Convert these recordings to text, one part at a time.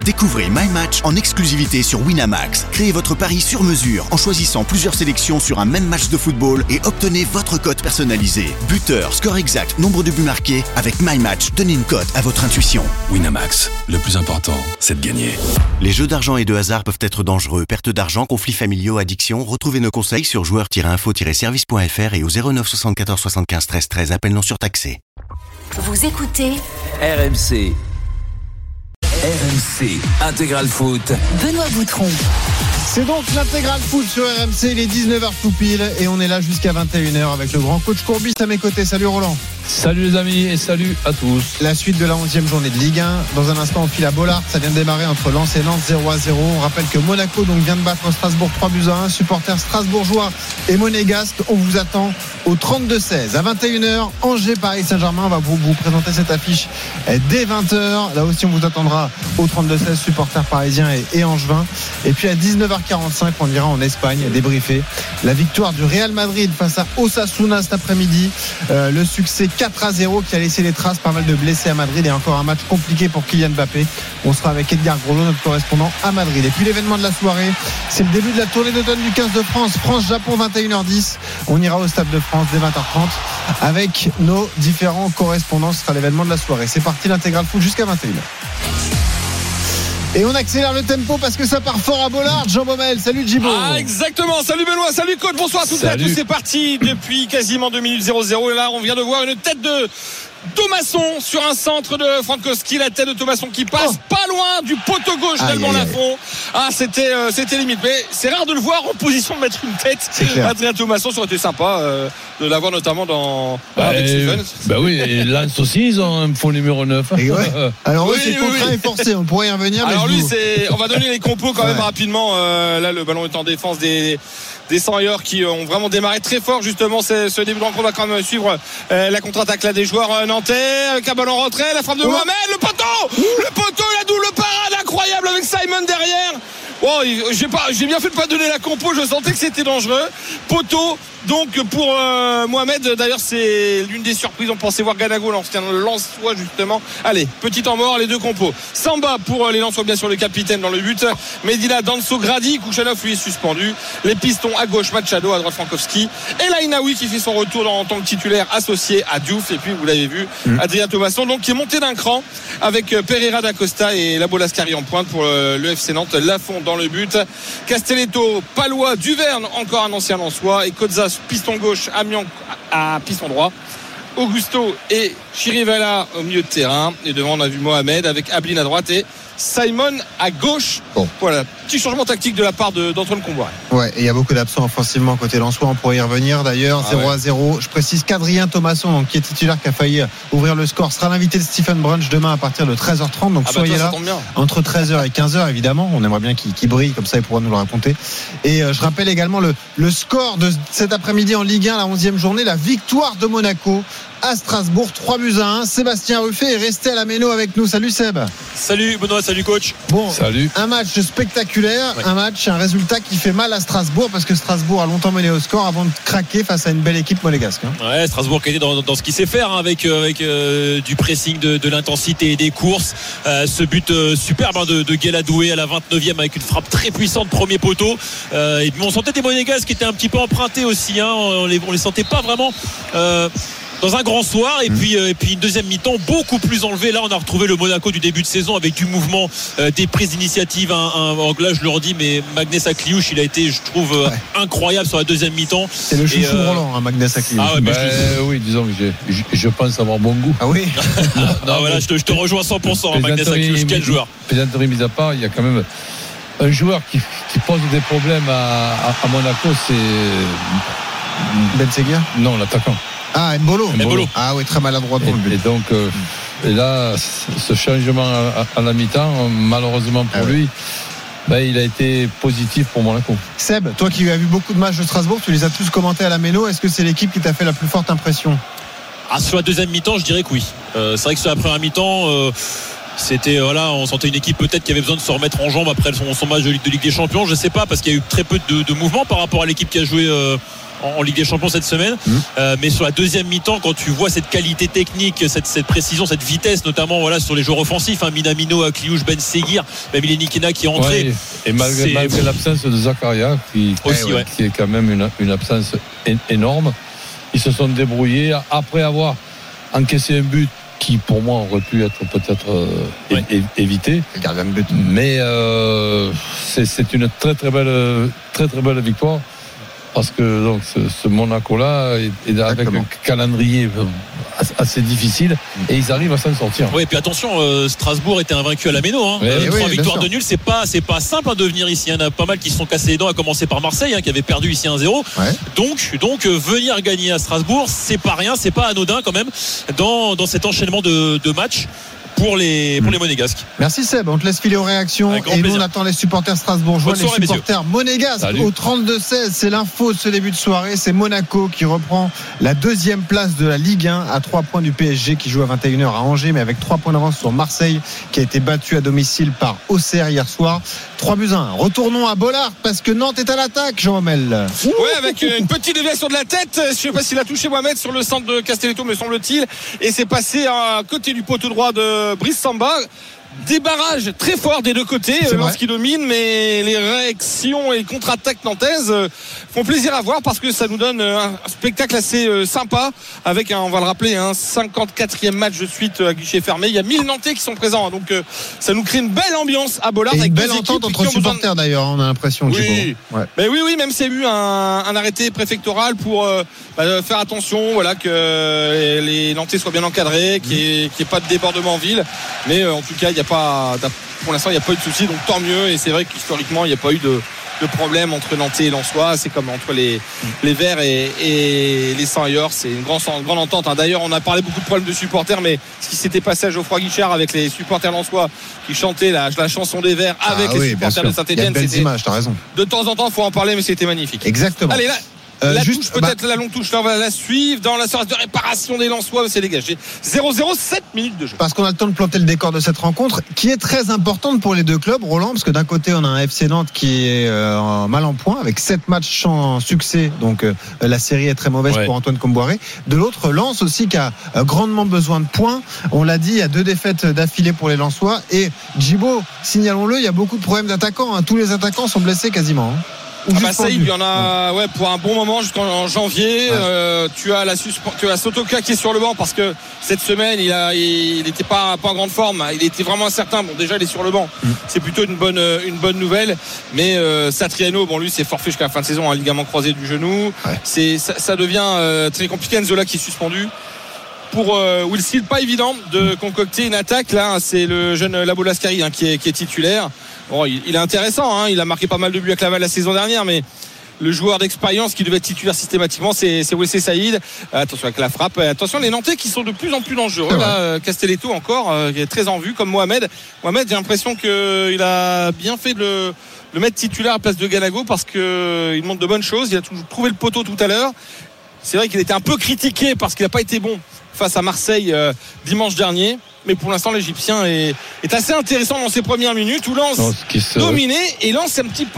Découvrez My Match en exclusivité sur Winamax. Créez votre pari sur mesure en choisissant plusieurs sélections sur un même match de football et obtenez votre cote personnalisée. Buteur, score exact, nombre de buts marqués. Avec My Match, donnez une cote à votre intuition. Winamax, le plus important, c'est de gagner. Les jeux d'argent et de hasard peuvent être dangereux. Perte d'argent, conflits familiaux, addiction. Retrouvez nos conseils sur joueurs-info-service.fr et au 09 74 75 13 13. Appel non surtaxé. Vous écoutez RMC Intégral Foot. Benoît Boutron. C'est donc l'Intégral Foot sur RMC, il est 19h tout pile et on est là jusqu'à 21h avec le grand coach Courbis à mes côtés. Salut Roland. Salut les amis et salut à tous. La suite de la 11e journée de Ligue 1. Dans un instant, on file à Bollard. Ça vient de démarrer entre Lens et Nantes 0-0. On rappelle que Monaco vient de battre Strasbourg 3-1. Supporters strasbourgeois et monégasques, on vous attend au 32-16. À 21h, Angers Paris Saint-Germain. On va vous présenter cette affiche dès 20h. Là aussi, on vous attendra au 32-16, supporters parisiens et angevins. Et puis à 19h45, on ira en Espagne débriefer la victoire du Real Madrid face à Osasuna cet après-midi. Le succès 4-0 qui a laissé les traces, pas mal de blessés à Madrid et encore un match compliqué pour Kylian Mbappé. On sera avec Edgar Grosjean, notre correspondant à Madrid. Et puis l'événement de la soirée, c'est le début de la tournée d'automne du 15 de France. France-Japon 21h10. On ira au Stade de France dès 20h30 avec nos différents correspondants. Ce sera l'événement de la soirée. C'est parti, l'Intégral Foot jusqu'à 21h. Et on accélère le tempo parce que ça part fort à Bollard. Jean Baumel, salut Djibo. Ah exactement, salut Benoît, salut coach, bonsoir à toutes et à tous. C'est parti depuis quasiment 2 minutes 0-0 et là on vient de voir une tête de Thomasson sur un centre de Frankowski, la tête de Thomasson qui passe pas loin du poteau gauche d'Alban Lafont. Ah c'était limite, mais c'est rare de le voir en position de mettre une tête. Adrien Thomasson, ça aurait été sympa de l'avoir notamment dans avec Steven. Bah oui, et Lens aussi ils ont un faux numéro 9. Alors oui, c'est contraint et forcé, on pourrait y revenir. Alors lui on va donner les compos quand même rapidement. Là le ballon est en défense des Sanyors qui ont vraiment démarré très fort justement ce début de rencontre. On va quand même suivre la contre-attaque là des joueurs nantais avec un ballon rentré, la frappe de Mohamed, le poteau, la double parade incroyable avec Simon derrière. Bon, j'ai bien fait de pas donner la compo, je sentais que c'était dangereux. Poteau donc pour Mohamed, d'ailleurs c'est l'une des surprises, on pensait voir Ganago, l'ancien Lensois justement. Allez, petit temps mort, les deux compos. Samba pour les Lensois, bien sûr le capitaine dans le but. Medina, Danso, Grady, Kouchanov lui est suspendu. Les pistons à gauche, Machado, à droite Frankowski. Et Lainaoui qui fait son retour en tant que titulaire associé à Diouf. Et puis vous l'avez vu, Adrien Thomasson donc qui est monté d'un cran avec Pereira d'Acosta et Labo Lascari en pointe pour le FC Nantes. Lafont dans le but. Castelletto, Palois, Duverne, encore un ancien Lensois, et Kozas piston gauche, Amiens à piston droit, Augusto et Chirivella au milieu de terrain, et devant on a vu Mohamed avec Ablin à droite et Simon à gauche. Voilà, petit changement tactique de la part d'Antoine Comboiré. Ouais, et il y a beaucoup d'absents offensivement côté Lensois, on pourrait y revenir d'ailleurs. 0-0. Je précise qu'Adrien Thomasson, donc, qui est titulaire, qui a failli ouvrir le score, sera l'invité de Stephen Brunch demain à partir de 13h30. Donc soyez là entre 13h et 15h évidemment. On aimerait bien qu'il brille, comme ça il pourra nous le raconter. Et je rappelle également le score de cet après-midi en Ligue 1, la 11e journée, la victoire de Monaco à Strasbourg, 3-1. Sébastien Ruffet est resté à la méno avec nous. Salut Seb. Salut Benoît, salut coach. Bon, salut. Un match spectaculaire, un résultat qui fait mal à Strasbourg parce que Strasbourg a longtemps mené au score avant de craquer face à une belle équipe monégasque. Ouais, Strasbourg qui était dans ce qu'il sait faire avec du pressing, de l'intensité et des courses. Ce but superbe de Guéladoué à la 29e avec une frappe très puissante, premier poteau. Et on sentait des monégasques qui étaient un petit peu empruntés aussi. On les sentait pas vraiment. Dans un grand soir et puis une deuxième mi-temps beaucoup plus enlevée. Là on a retrouvé le Monaco du début de saison avec du mouvement, des prises d'initiative. Là je le redis, mais Magnès Akliouche il a été, je trouve, incroyable sur la deuxième mi-temps. C'est le chouchou Roland, Magnès Akliouche. Oui, disons que je pense avoir bon goût. Ah oui. Non, voilà, je te rejoins 100%. Magnès Akliouche, quel joueur. Plaisanterie mise à part, il y a quand même un joueur qui pose des problèmes à Monaco, c'est Ben Seguir. Non, l'attaquant. Ah, Mbolo. Ah oui, très maladroit dans le but. Et donc, et là, ce changement à la mi-temps, malheureusement pour lui, il a été positif pour Monaco. Seb, toi qui as vu beaucoup de matchs de Strasbourg, tu les as tous commentés à la méno. Est-ce que c'est l'équipe qui t'a fait la plus forte impression ? Sur la deuxième mi-temps, je dirais que oui. C'est vrai que sur la première mi-temps, c'était on sentait une équipe peut-être qui avait besoin de se remettre en jambes après son match de Ligue des Champions. Je sais pas, parce qu'il y a eu très peu de mouvement par rapport à l'équipe qui a joué en Ligue des Champions cette semaine. Mais sur la deuxième mi-temps, quand tu vois cette qualité technique, cette précision, cette vitesse, notamment voilà, sur les joueurs offensifs, Minamino, Kliouche, Ben Seguir, même Ileni Kena qui est entré. Ouais, et malgré l'absence de Zakaria, qui est quand même une absence énorme, ils se sont débrouillés après avoir encaissé un but qui pour moi aurait pu être peut-être évité. Mais c'est une très belle victoire. Parce que donc, ce Monaco-là est avec un calendrier assez difficile et ils arrivent à s'en sortir. Oui, et puis attention, Strasbourg était invaincu à la Méno. 3 victoires de nul, c'est pas simple de venir ici. Il y en a pas mal qui se sont cassés les dents, à commencer par Marseille, qui avait perdu ici 1-0. Ouais. Donc venir gagner à Strasbourg, c'est pas rien, c'est pas anodin quand même dans cet enchaînement de matchs. Pour les Monégasques. Merci Seb, on te laisse filer aux réactions et nous on attend les supporters strasbourgeois, les supporters monégasques au 32-16. C'est l'info de ce début de soirée. C'est Monaco qui reprend la deuxième place de la Ligue 1 à 3 points du PSG qui joue à 21h à Angers, mais avec 3 points d'avance sur Marseille qui a été battu à domicile par Auxerre hier soir. 3-1. Retournons à Bollard parce que Nantes est à l'attaque, Jean Rommel. Oui, avec une petite déviation de la tête. Je ne sais pas s'il a touché Mohamed sur le centre de Castelletto, me semble-t-il, et c'est passé à côté du poteau droit de Brice Samba. Des barrages très forts des deux côtés lorsqu'ils dominent, mais les réactions et contre-attaques nantaises font plaisir à voir parce que ça nous donne un spectacle assez sympa avec on va le rappeler, 54e match de suite à guichet fermé. Il y a 1000 Nantais qui sont présents, donc ça nous crée une belle ambiance à Bollard. Et avec une belle entente entre supporters d'ailleurs, on a l'impression. Oui, mais oui, même s'il y a eu un arrêté préfectoral pour faire attention, voilà, que les Nantais soient bien encadrés, qu'il n'y ait pas de débordement en ville, mais en tout cas pour l'instant il n'y a pas eu de soucis, donc tant mieux. Et c'est vrai qu'historiquement il n'y a pas eu de problème entre Nantais et Lensois. C'est comme entre les Verts et les Saint-Yor, c'est une grande entente. D'ailleurs on a parlé beaucoup de problèmes de supporters, mais ce qui s'était passé à Geoffroy Guichard avec les supporters lensois qui chantaient la chanson des Verts avec les supporters de Saint-Étienne, c'était images, t'as raison. De temps en temps il faut en parler, mais c'était magnifique. Exactement. Allez, là la touche, peut-être la longue touche, là on va la suivre dans la séance de réparation des Lensois, c'est dégagé. 0-0, 7 minutes de jeu. Parce qu'on a le temps de planter le décor de cette rencontre qui est très importante pour les deux clubs, Roland, parce que d'un côté on a un FC Nantes qui est mal en point avec 7 matchs sans succès, donc la série est très mauvaise pour Antoine Comboiré. De l'autre, Lens aussi qui a grandement besoin de points. On l'a dit, il y a 2 défaites d'affilée pour les Lensois et Djibo, signalons-le, il y a beaucoup de problèmes d'attaquants, tous les attaquants sont blessés quasiment. Ça il y en a pour un bon moment jusqu'en janvier. Tu as Sotoka qui est sur le banc parce que cette semaine il n'était pas en grande forme, il était vraiment incertain. Bon, déjà il est sur le banc, c'est plutôt une bonne nouvelle, mais Satriano, lui c'est forfait jusqu'à la fin de saison, un ligament croisé du genou. Ça devient très compliqué. Enzola qui est suspendu. Pour Will Steele, pas évident de concocter une attaque là. C'est le jeune Labo Lascari qui est titulaire. Bon, il est intéressant, il a marqué pas mal de buts avec Laval la saison dernière, mais le joueur d'expérience qui devait être titulaire systématiquement, c'est Wesley Saïd. Attention avec la frappe, attention les Nantais qui sont de plus en plus dangereux là. Castelletto encore qui est très en vue, comme Mohamed, j'ai l'impression qu'il a bien fait de le mettre titulaire à la place de Ganago parce qu'il montre de bonnes choses. Il a trouvé le poteau tout à l'heure. C'est vrai qu'il était un peu critiqué parce qu'il n'a pas été bon face à Marseille dimanche dernier, mais pour l'instant l'Égyptien est assez intéressant dans ses premières minutes où Lens dominé et Lens un petit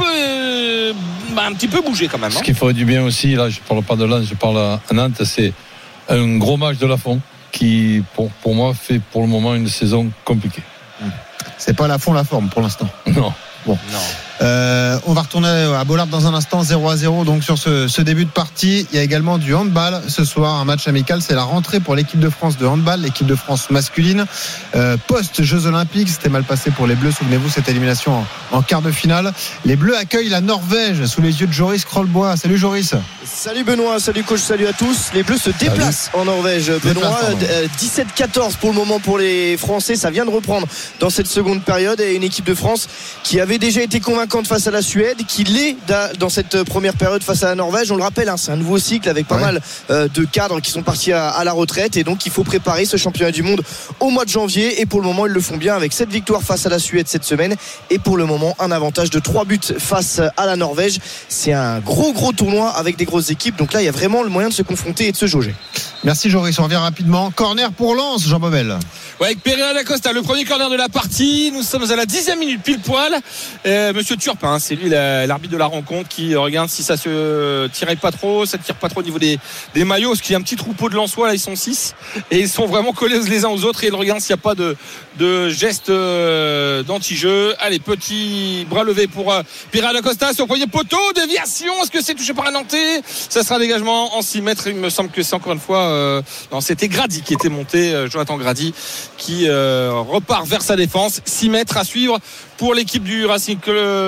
peu bougé quand même. Ce qui ferait du bien aussi, là je parle pas de Lens, je parle à Nantes, c'est un gros match de Lafont qui pour moi fait pour le moment une saison compliquée. C'est pas Lafont la forme pour l'instant. Non. Bon. On va retourner à Bollard dans un instant, 0-0 donc sur ce début de partie. Il y a également du handball ce soir, un match amical, c'est la rentrée pour l'équipe de France de handball, l'équipe de France masculine post-Jeux Olympiques. C'était mal passé pour les Bleus, souvenez-vous cette élimination en quart de finale. Les Bleus accueillent la Norvège sous les yeux de Joris Krolbois. Salut Joris. Salut Benoît, salut coach, salut à tous. Les Bleus se déplacent en Norvège, Benoît. 17-14 pour le moment pour les Français, ça vient de reprendre dans cette seconde période, et une équipe de France qui avait déjà été convaincante face à la Suède, qui l'est dans cette première période face à la Norvège. On le rappelle, c'est un nouveau cycle avec pas mal de cadres qui sont partis à la retraite, et donc il faut préparer ce championnat du monde au mois de janvier, et pour le moment ils le font bien avec 7 victoires face à la Suède cette semaine, et pour le moment un avantage de 3 buts face à la Norvège. C'est un gros tournoi avec des grosses équipes, donc là il y a vraiment le moyen de se confronter et de se jauger. Merci Joris, on revient rapidement. Corner pour Lens, Jean Bobel. Avec Pereira da Costa, le premier corner de la partie. Nous sommes à la 10e minute pile poil. Monsieur Turpin, hein, c'est lui l'arbitre de la rencontre qui regarde si ça se tirait pas trop, ça tire pas trop au niveau des maillots, parce qu'il y a un petit troupeau de Lensois là, ils sont 6 et ils sont vraiment collés les uns aux autres et ils regardent s'il n'y a pas de geste d'anti-jeu. Allez, petit bras levé pour Pereira da Costa sur le premier poteau, déviation, est-ce que c'est touché par un Nantais? Ça sera dégagement en 6 mètres, il me semble que c'est encore une fois non, c'était Grady qui était monté, Jonathan Grady qui repart vers sa défense. 6 mètres à suivre pour l'équipe du Racing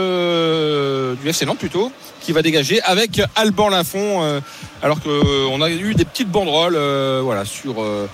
du FC Nantes plutôt, qui va dégager avec Alban Lafont, alors qu'on a eu des petites banderoles voilà, sur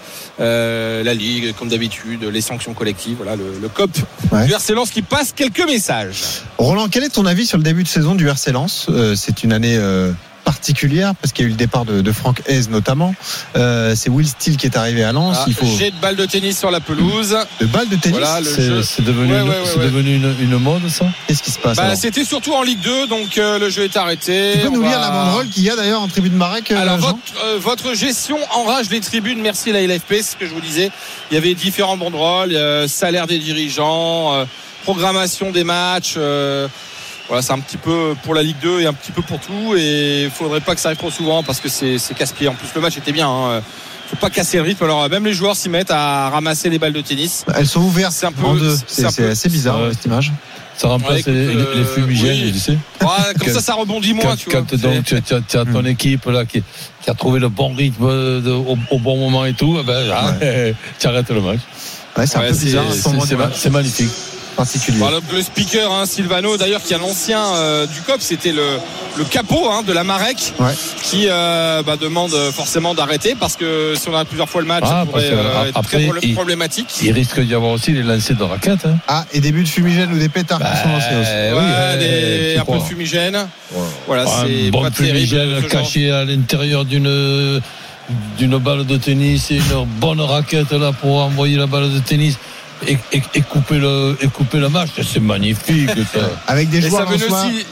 la Ligue, comme d'habitude, les sanctions collectives, voilà, le COP du RC Lens qui passe quelques messages. Roland, quel est ton avis sur le début de saison du RC Lens? C'est une année particulière parce qu'il y a eu le départ de Franck Hez notamment. C'est Will Steele qui est arrivé à Lens. Jet de balle de tennis sur la pelouse. De balle de tennis, voilà, c'est devenu une mode, ça? Qu'est-ce qui se passe? C'était surtout en Ligue 2, donc le jeu est arrêté. Tu peux nous lire la banderole qu'il y a d'ailleurs en tribune Marek? Alors votre gestion enrage les tribunes, merci la LFP, c'est ce que je vous disais. Il y avait différents banderoles, salaire des dirigeants, programmation des matchs. Voilà, c'est un petit peu pour la Ligue 2 et un petit peu pour tout, et il faudrait pas que ça arrive trop souvent parce que c'est casse-pied. En plus le match était bien, hein. Faut pas casser le rythme, alors même les joueurs s'y mettent à ramasser les balles de tennis. Elles sont ouvertes en deux, c'est assez bizarre cette image. Ça remplace les fumigènes, tu sais. Comme ça rebondit moins, tu vois. Quand donc tu as ton équipe là qui a trouvé le bon rythme au bon moment et tout, tu arrêtes le match. C'est un peu bizarre. C'est magnifique. Le speaker, hein, Silvano d'ailleurs, qui est l'ancien du COP, c'était le capot de la Marek, qui demande forcément d'arrêter parce que si on a plusieurs fois le match, ça pourrait être très problématique. Il risque d'y avoir aussi les lancers de raquettes. Et des buts de fumigène ou des pétards qui sont lancés aussi. Un peu de fumigène. Voilà, c'est bon pas fumigène caché à l'intérieur d'une balle de tennis et une bonne raquette là pour envoyer la balle de tennis. Et couper le match, c'est magnifique ça. Avec des joueurs aussi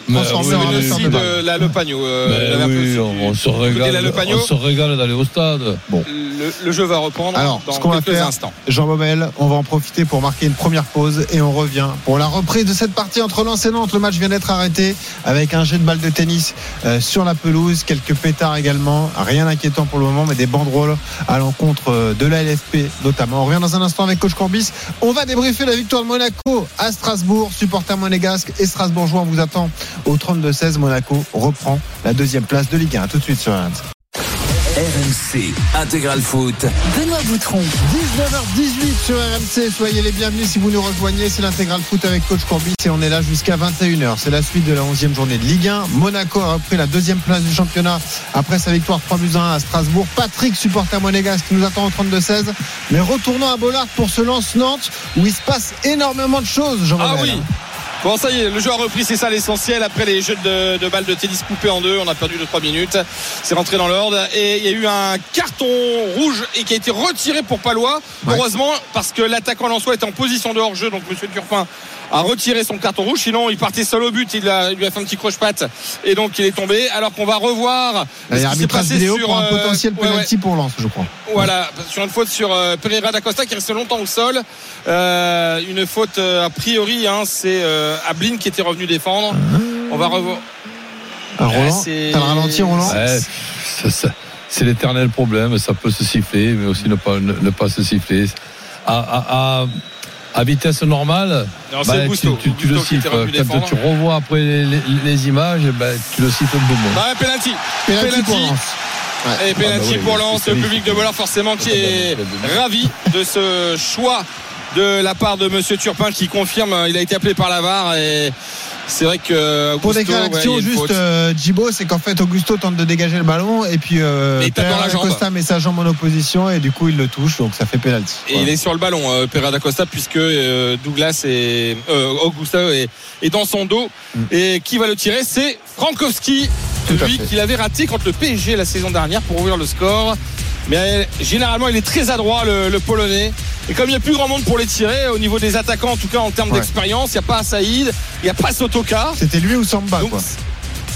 de Le Pagno. On se régale d'aller au stade. Bon. Le jeu va reprendre. Alors, dans quelques instants. Jean Baumel, on va en profiter pour marquer une première pause et on revient pour la reprise de cette partie entre Lens et Nantes. Le match vient d'être arrêté avec un jet de balle de tennis sur la pelouse, quelques pétards également, rien d'inquiétant pour le moment, mais des banderoles à l'encontre de la LFP notamment. On revient dans un instant avec coach Corbis. On va débriefer la victoire de Monaco à Strasbourg. Supporter monégasque et strasbourgeois, on vous attend au 32-16. Monaco reprend la deuxième place de Ligue 1. Tout de suite sur RMC. RMC Intégral Foot. Benoît Boutron. 19h18 sur RMC. Soyez les bienvenus si vous nous rejoignez. C'est l'Intégral Foot avec coach Corbis et on est là jusqu'à 21h. C'est la suite de la 11e journée de Ligue 1. Monaco a repris la deuxième place du championnat après sa victoire 3-1 à Strasbourg. Patrick, supporter monégasque, qui nous attend au 32-16. Mais retournons à Bollaert pour ce Lens-Nantes où il se passe énormément de choses, Jean-Manuel. Oui. Bon, ça y est, le jeu a repris, c'est ça l'essentiel. Après les jeux de balles de tennis coupés en deux, on a perdu de 3 minutes. C'est rentré dans l'ordre et il y a eu un carton rouge et qui a été retiré pour Palois. Heureusement, parce que l'attaquant lensois était en position de hors-jeu, donc monsieur Turpin a retiré son carton rouge. Sinon, il partait seul au but, il lui a fait un petit croche-patte et donc il est tombé. Alors qu'on va revoir ce qui s'est passé vidéo sur un potentiel penalty pour Lens, je crois. Voilà, sur une faute sur Pereira da Costa qui est resté longtemps au sol. Une faute a priori, c'est Ablin qui était revenu défendre. On va revoir. Roland, t'as le ralenti, Roland. C'est l'éternel problème. Ça peut se siffler, mais aussi ne pas se siffler. À vitesse normale, tu le siffles. Quand tu revois après les images, tu le siffles un peu moins. Penalty pour Lens. Et penalty pour Lens, le public de Bollaert forcément qui est ravi de ce choix de la part de monsieur Turpin qui confirme, il a été appelé par la VAR et c'est vrai que pour des réactions juste Djibo, c'est qu'en fait Augusto tente de dégager le ballon et puis Pereira da Costa met sa jambe en opposition et du coup il le touche, donc ça fait penalty. Et il est sur le ballon Pereira da Costa, puisque Douglas et Augusto est dans son dos. Et qui va le tirer? C'est Frankowski, lui qui l'avait raté contre le PSG la saison dernière pour ouvrir le score. Mais généralement il est très adroit le Polonais. Et comme il n'y a plus grand monde pour les tirer au niveau des attaquants, en tout cas en termes d'expérience, il n'y a pas Saïd, il n'y a pas Sotoka. C'était lui ou Samba, quoi.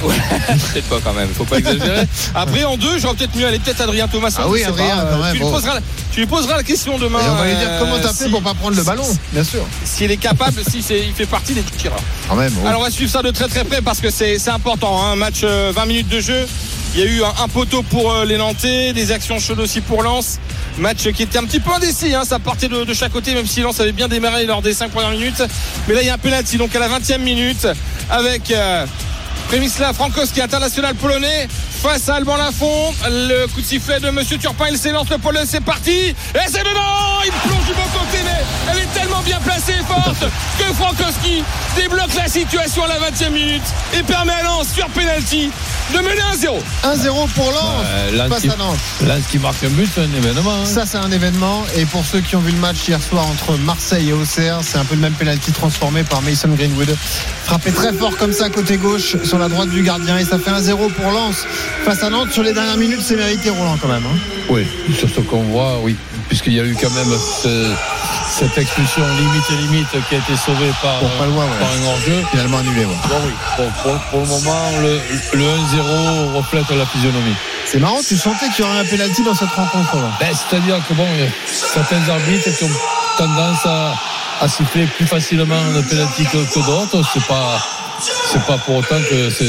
Ouais, peut-être pas quand même, faut pas exagérer. Après en 2, j'aurais peut-être mieux aller peut-être Adrien Thomas. Ah oui, Adrien, quand même. Tu lui poseras la question demain. Et on va lui dire comment t'as fait pour pas prendre le ballon, bien sûr. S'il est capable, il fait partie des tireurs. Quand même. Alors on va suivre ça de très très près parce que c'est important. Un match 20 minutes de jeu. Il y a eu un poteau pour les Nantais, des actions chaudes aussi pour Lens. Match qui était un petit peu indécis, ça partait de chaque côté, même si Lens avait bien démarré lors des 5 premières minutes. Mais là il y a un penalty donc à la 20e minute avec Przemysław Frankowski, international polonais, face à Alban Lafont. Le coup de sifflet de Monsieur Turpin, il s'élance, le polonais, c'est parti. Et c'est dedans. Il plonge du bon côté, mais elle est tellement bien placée et forte que Frankowski débloque la situation à la 20e minute et permet à Lens sur penalty de mener 1-0. 1-0 pour Lens face à Nantes. Lens qui marque un but, c'est un événement. Ça, c'est un événement. Et pour ceux qui ont vu le match hier soir entre Marseille et Auxerre, c'est un peu le même penalty transformé par Mason Greenwood. Frappé très fort comme ça, côté gauche, sur la droite du gardien. Et ça fait 1-0 pour Lens face à Nantes. Sur les dernières minutes, c'est mérité, Roland, quand même. Oui, sur ce qu'on voit, oui. Puisqu'il y a eu quand même cette expulsion limite qui a été sauvée par un hors-jeu. Finalement annulé. Pour le moment, le 1-0 reflète la physionomie. C'est marrant, tu sentais qu'il y aurait un pénalty dans cette rencontre là. C'est-à-dire que certains arbitres qui ont tendance à siffler plus facilement le pénalty que d'autres. C'est pas pour autant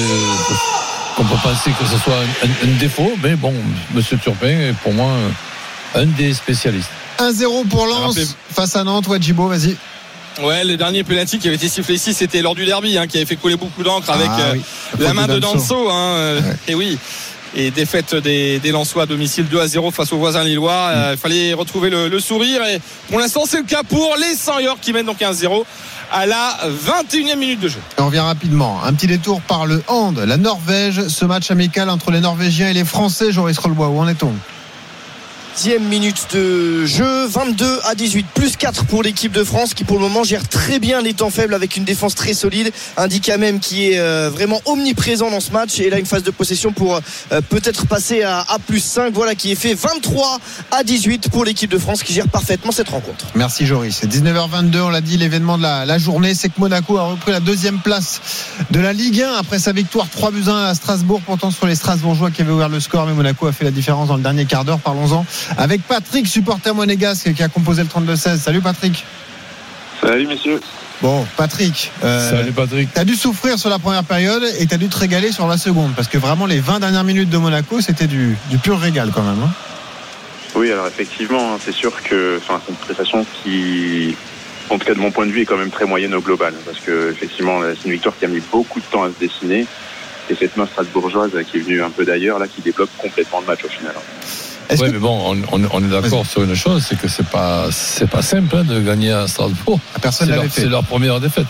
qu'on peut penser que ce soit un défaut, mais bon, Monsieur Turpin est pour moi un des spécialistes. 1-0 pour Lens face à Nantes. Djibo, vas-y. Ouais, le dernier penalty qui avait été sifflé ici, c'était lors du derby, qui avait fait couler beaucoup d'encre avec la main de Danso. Et oui. Et défaite des Lensois à domicile 2-0 face aux voisins lillois. Il fallait retrouver le sourire. Et pour l'instant, c'est le cas pour les Seniors qui mènent donc 1-0 à la 21e minute de jeu. On revient rapidement. Un petit détour par le hand. La Norvège, ce match amical entre les Norvégiens et les Français. Joris Rollebois, où en est-on ? 10e minute de jeu, 22-18, plus 4 pour l'équipe de France qui pour le moment gère très bien les temps faibles avec une défense très solide. Un Dicamem qui est vraiment omniprésent dans ce match et là une phase de possession pour peut-être passer à plus 5, voilà, qui est fait 23-18 pour l'équipe de France qui gère parfaitement cette rencontre. Merci Joris. 19h22, on l'a dit, l'événement de la journée, c'est que Monaco a repris la 2e place de la Ligue 1 après sa victoire 3-1 à Strasbourg, pourtant sur les Strasbourgeois qui avaient ouvert le score, mais Monaco a fait la différence dans le dernier quart d'heure. Parlons-en avec Patrick, supporter monégasque qui a composé le 32-16. Salut Patrick. Salut messieurs. Bon Patrick, salut Patrick. T'as dû souffrir sur la première période et t'as dû te régaler sur la seconde parce que vraiment les 20 dernières minutes de Monaco c'était du pur régal quand même. Oui, alors effectivement c'est sûr que c'est une prestation qui, en tout cas de mon point de vue, est quand même très moyenne au global parce que effectivement c'est une victoire qui a mis beaucoup de temps à se dessiner et cette main strasbourgeoise qui est venue un peu d'ailleurs là qui débloque complètement le match au final. Oui, mais bon, on est d'accord sur une chose, c'est que c'est pas simple de gagner à Strasbourg. Personne l'avait fait. C'est leur première défaite.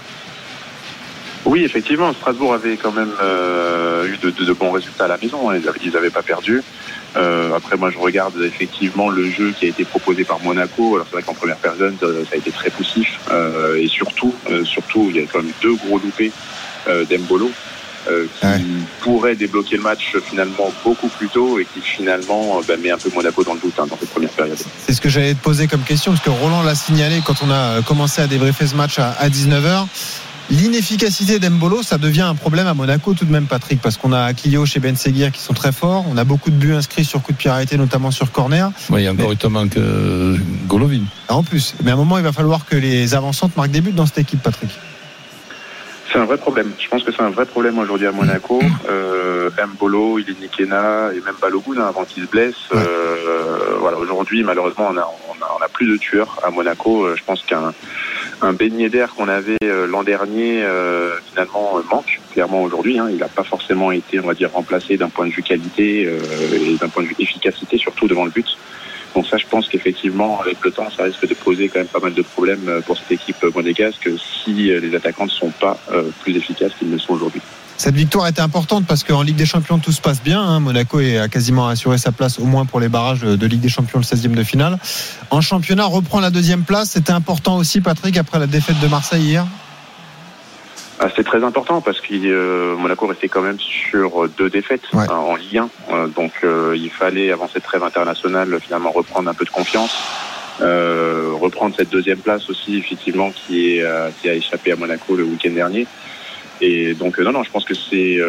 Oui, effectivement, Strasbourg avait quand même eu de bons résultats à la maison. Ils n'avaient pas perdu. Après, moi, je regarde effectivement le jeu qui a été proposé par Monaco. Alors, c'est vrai qu'en première période, ça a été très poussif. Et surtout, il y a quand même 2 gros loupés d'Embolo. Qui pourrait débloquer le match finalement beaucoup plus tôt et qui finalement met un peu Monaco dans le doute dans cette première période. C'est ce que j'allais te poser comme question parce que Roland l'a signalé quand on a commencé à débriefer ce match à 19h. L'inefficacité d'Embolo, ça devient un problème à Monaco tout de même, Patrick, parce qu'on a Clio chez Ben Seguir qui sont très forts. On a beaucoup de buts inscrits sur coup de pied arrêté, notamment sur corner. Oui, il y a encore eu manque Golovin. En plus, mais à un moment, il va falloir que les avancantes marquent des buts dans cette équipe, Patrick. C'est un vrai problème. Je pense que c'est un vrai problème aujourd'hui à Monaco. Mbolo, Ilinikena et même Balogun avant qu'il se blesse. Voilà, aujourd'hui, malheureusement, on a plus de tueurs à Monaco. Je pense qu'un beignet d'air qu'on avait l'an dernier finalement manque clairement aujourd'hui. Il n'a pas forcément été, on va dire, remplacé d'un point de vue qualité et d'un point de vue efficacité, surtout devant le but. Donc ça, je pense qu'effectivement, avec le temps, ça risque de poser quand même pas mal de problèmes pour cette équipe monégasque si les attaquants ne sont pas plus efficaces qu'ils ne sont aujourd'hui. Cette victoire était importante parce qu'en Ligue des Champions, tout se passe bien. Monaco a quasiment assuré sa place, au moins pour les barrages de Ligue des Champions, le 16e de finale. En championnat, reprend la 2e place. C'était important aussi, Patrick, après la défaite de Marseille hier. C'est très important parce que Monaco restait quand même sur 2 défaites en Ligue 1. Donc il fallait, avant cette trêve internationale, finalement reprendre un peu de confiance. Reprendre cette 2e place aussi, effectivement, qui a échappé à Monaco le week-end dernier. Et donc non, je pense que c'est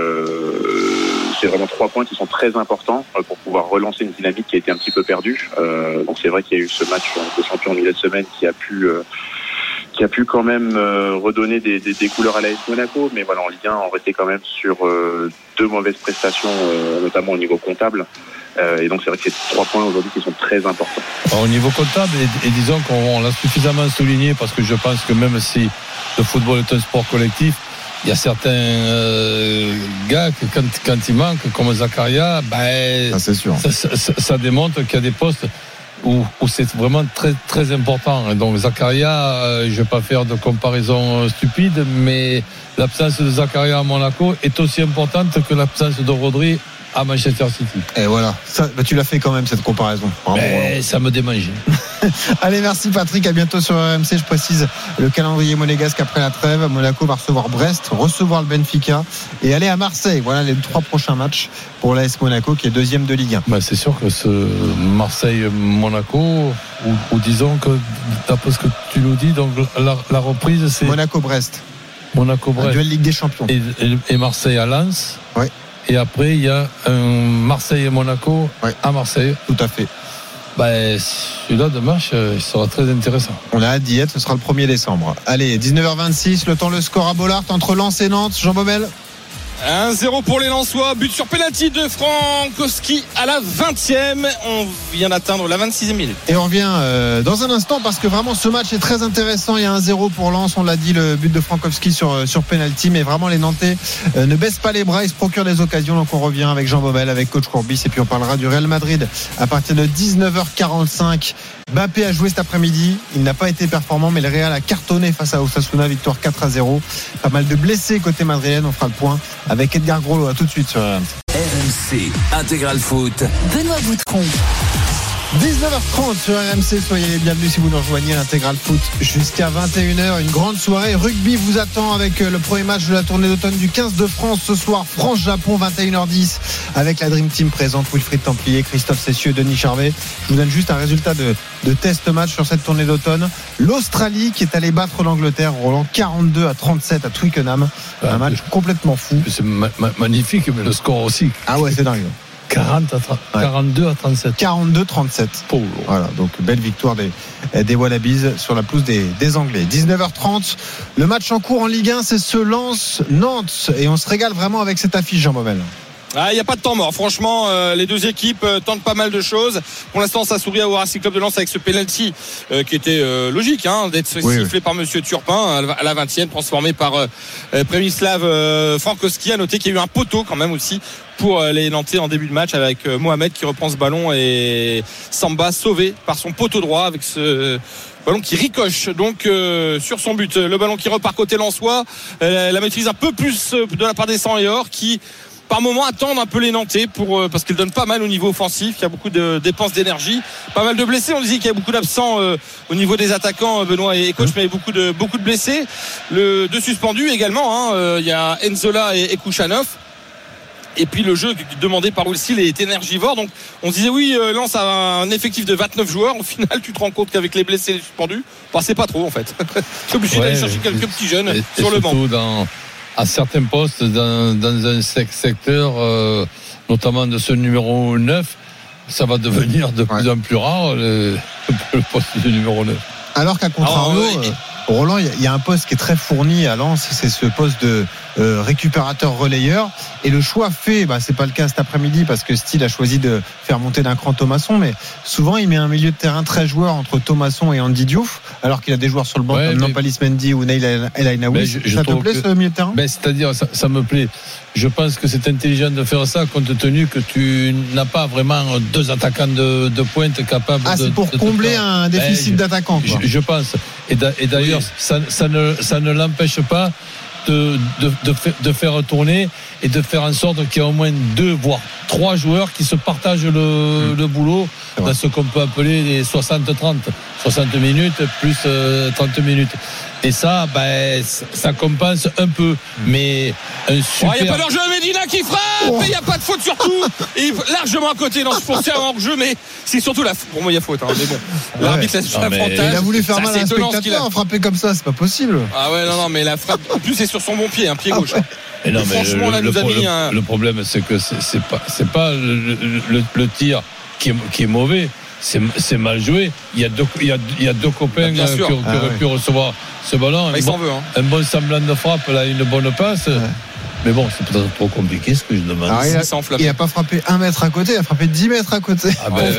vraiment 3 points qui sont très importants pour pouvoir relancer une dynamique qui a été un petit peu perdue. Donc c'est vrai qu'il y a eu ce match de champion en milieu de semaine qui a pu quand même redonner des couleurs à l'AS Monaco, mais voilà, en Ligue 1 on restait quand même sur 2 mauvaises prestations, notamment au niveau comptable. Et donc c'est vrai que c'est 3 points aujourd'hui qui sont très importants. Au niveau comptable, et disons qu'on l'a suffisamment souligné, parce que je pense que même si le football est un sport collectif, il y a certains gars que quand ils manquent, comme Zakaria, c'est sûr. Ça démontre qu'il y a des postes où c'est vraiment très, très important. Et donc Zakaria, je ne vais pas faire de comparaison stupide, mais l'absence de Zakaria à Monaco est aussi importante que l'absence de Rodri à Manchester City. Et voilà, tu l'as fait quand même, cette comparaison. Ça me démange. Allez, merci Patrick, à bientôt sur RMC. Je précise le calendrier monégasque après la trêve. Monaco va recevoir Brest, recevoir le Benfica et aller à Marseille. Voilà les 3 prochains matchs pour l'AS Monaco qui est 2e de Ligue 1. C'est sûr que ce Marseille-Monaco, ou disons que d'après ce que tu nous dis, donc la reprise c'est Monaco-Brest. Un duel Ligue des Champions. Et Marseille à Lens. Oui. Et après, il y a un Marseille et Monaco à Marseille. Tout à fait. Celui-là de match, il sera très intéressant. On a hâte d'y être, ce sera le 1er décembre. Allez, 19h26, le score à Bollaert entre Lens et Nantes. Jean Baumel. 1-0 pour les Lensois, but sur pénalty de Frankowski à la 20e. On vient d'atteindre la 26e minute. Et on revient dans un instant parce que vraiment ce match est très intéressant. Il y a 1-0 pour Lens, on l'a dit, le but de Frankowski sur pénalty, mais vraiment les Nantais ne baissent pas les bras, ils se procurent des occasions. Donc on revient avec Jean Baumel, avec coach Courbis, et puis on parlera du Real Madrid à partir de 19h45. Mbappé a joué cet après-midi, il n'a pas été performant, mais le Real a cartonné face à Osasuna, victoire 4-0. Pas mal de blessés côté madrilène, on fera le point avec Edgar Groslo. À tout de suite sur RMC. RMC Intégral Foot. Benoît Boutron. 19h30 sur RMC, soyez les bienvenus si vous nous rejoignez à l'Intégral Foot jusqu'à 21h. Une grande soirée rugby vous attend avec le premier match de la tournée d'automne du 15 de France ce soir. France-Japon, 21h10 avec la Dream Team présente, Wilfried Templier, Christophe Cessieux, Denis Charvet. Je vous donne juste un résultat de test match sur cette tournée d'automne. L'Australie qui est allée battre l'Angleterre, Roland, 42-37 à Twickenham. Un match complètement fou. C'est magnifique, mais le score aussi. Ah ouais, c'est dingue. 42-37. 42-37. Voilà, donc belle victoire des Wallabies sur la pelouse des Anglais. 19h30, le match en cours en Ligue 1, c'est ce Lens-Nantes. Et on se régale vraiment avec cette affiche, Jean Baumel. Il n'y a pas de temps mort. Franchement, les deux équipes tentent pas mal de choses. Pour l'instant, ça sourit au Racing Club de Lens avec ce penalty qui était logique d'être sifflé par Monsieur Turpin à la 20e, transformé par Przemysław Frankowski. À noter qu'il y a eu un poteau quand même aussi pour les Nantais en début de match avec Mohamed qui reprend ce ballon et Samba sauvé par son poteau droit avec ce ballon qui ricoche donc sur son but. Le ballon qui repart côté lensois, la maîtrise un peu plus de la part des Sang-et-Or qui par moment attendent un peu les Nantais parce qu'ils donnent pas mal au niveau offensif. Il y a beaucoup de dépenses d'énergie, pas mal de blessés. On disait qu'il y a beaucoup d'absents au niveau des attaquants, Benoît et coach, mais beaucoup de blessés. Deux suspendus également. Il y a Enzola et Kouchanov. Et puis le jeu demandé par Will est énergivore. Donc on disait Lens a un effectif de 29 joueurs. Au final, tu te rends compte qu'avec les blessés et les suspendus, c'est pas trop en fait. Tu es obligé d'aller chercher quelques petits jeunes sur le banc. À certains postes dans un secteur, notamment de ce numéro 9, ça va devenir de plus en plus rare le poste de numéro 9. Alors qu'à contrario, Roland, il y a un poste qui est très fourni à Lens, c'est ce poste de récupérateur relayeur. Et le choix fait, c'est pas le cas cet après-midi parce que Steele a choisi de faire monter d'un cran Thomasson, mais souvent il met un milieu de terrain très joueur entre Thomasson et Andy Diouf, alors qu'il a des joueurs sur le banc comme Nampalis Mendy ou Neil El Ainaoui. Ça te plaît ce milieu de terrain? C'est-à-dire, ça me plaît. Je pense que c'est intelligent de faire ça compte tenu que tu n'as pas vraiment deux attaquants de pointe capables de. C'est pour combler un déficit d'attaquants. Je pense. Et d'ailleurs, ça ne l'empêche pas de faire tourner et de faire en sorte qu'il y ait au moins 2 voire 3 joueurs qui se partagent le boulot dans ce qu'on peut appeler les 60-30. 60 minutes plus 30 minutes. Et ça, ça compense un peu. Mais un super. Il n'y a pas d'hors-jeu, Medina qui frappe, il n'y a pas de faute surtout. Et largement à côté, non, pour ça hors-jeu, mais c'est surtout pour moi il y a faute. Mais bon, l'arbitre laisse l'avantage. Il a voulu faire mal à un spectateur en frapper comme ça, c'est pas possible. Ah ouais, non, mais la frappe, en plus c'est sur son bon pied, un pied gauche. Et non, mais franchement, là, nous a mis le problème, c'est que c'est pas le tir qui est mauvais. C'est mal joué. Il y a deux copains qui auraient pu recevoir ce ballon. Un bon semblant de frappe, là, une bonne passe. Ouais. Mais bon, c'est peut-être trop compliqué ce que je demande. Il n'a pas frappé 1 mètre à côté, il a frappé 10 mètres à côté.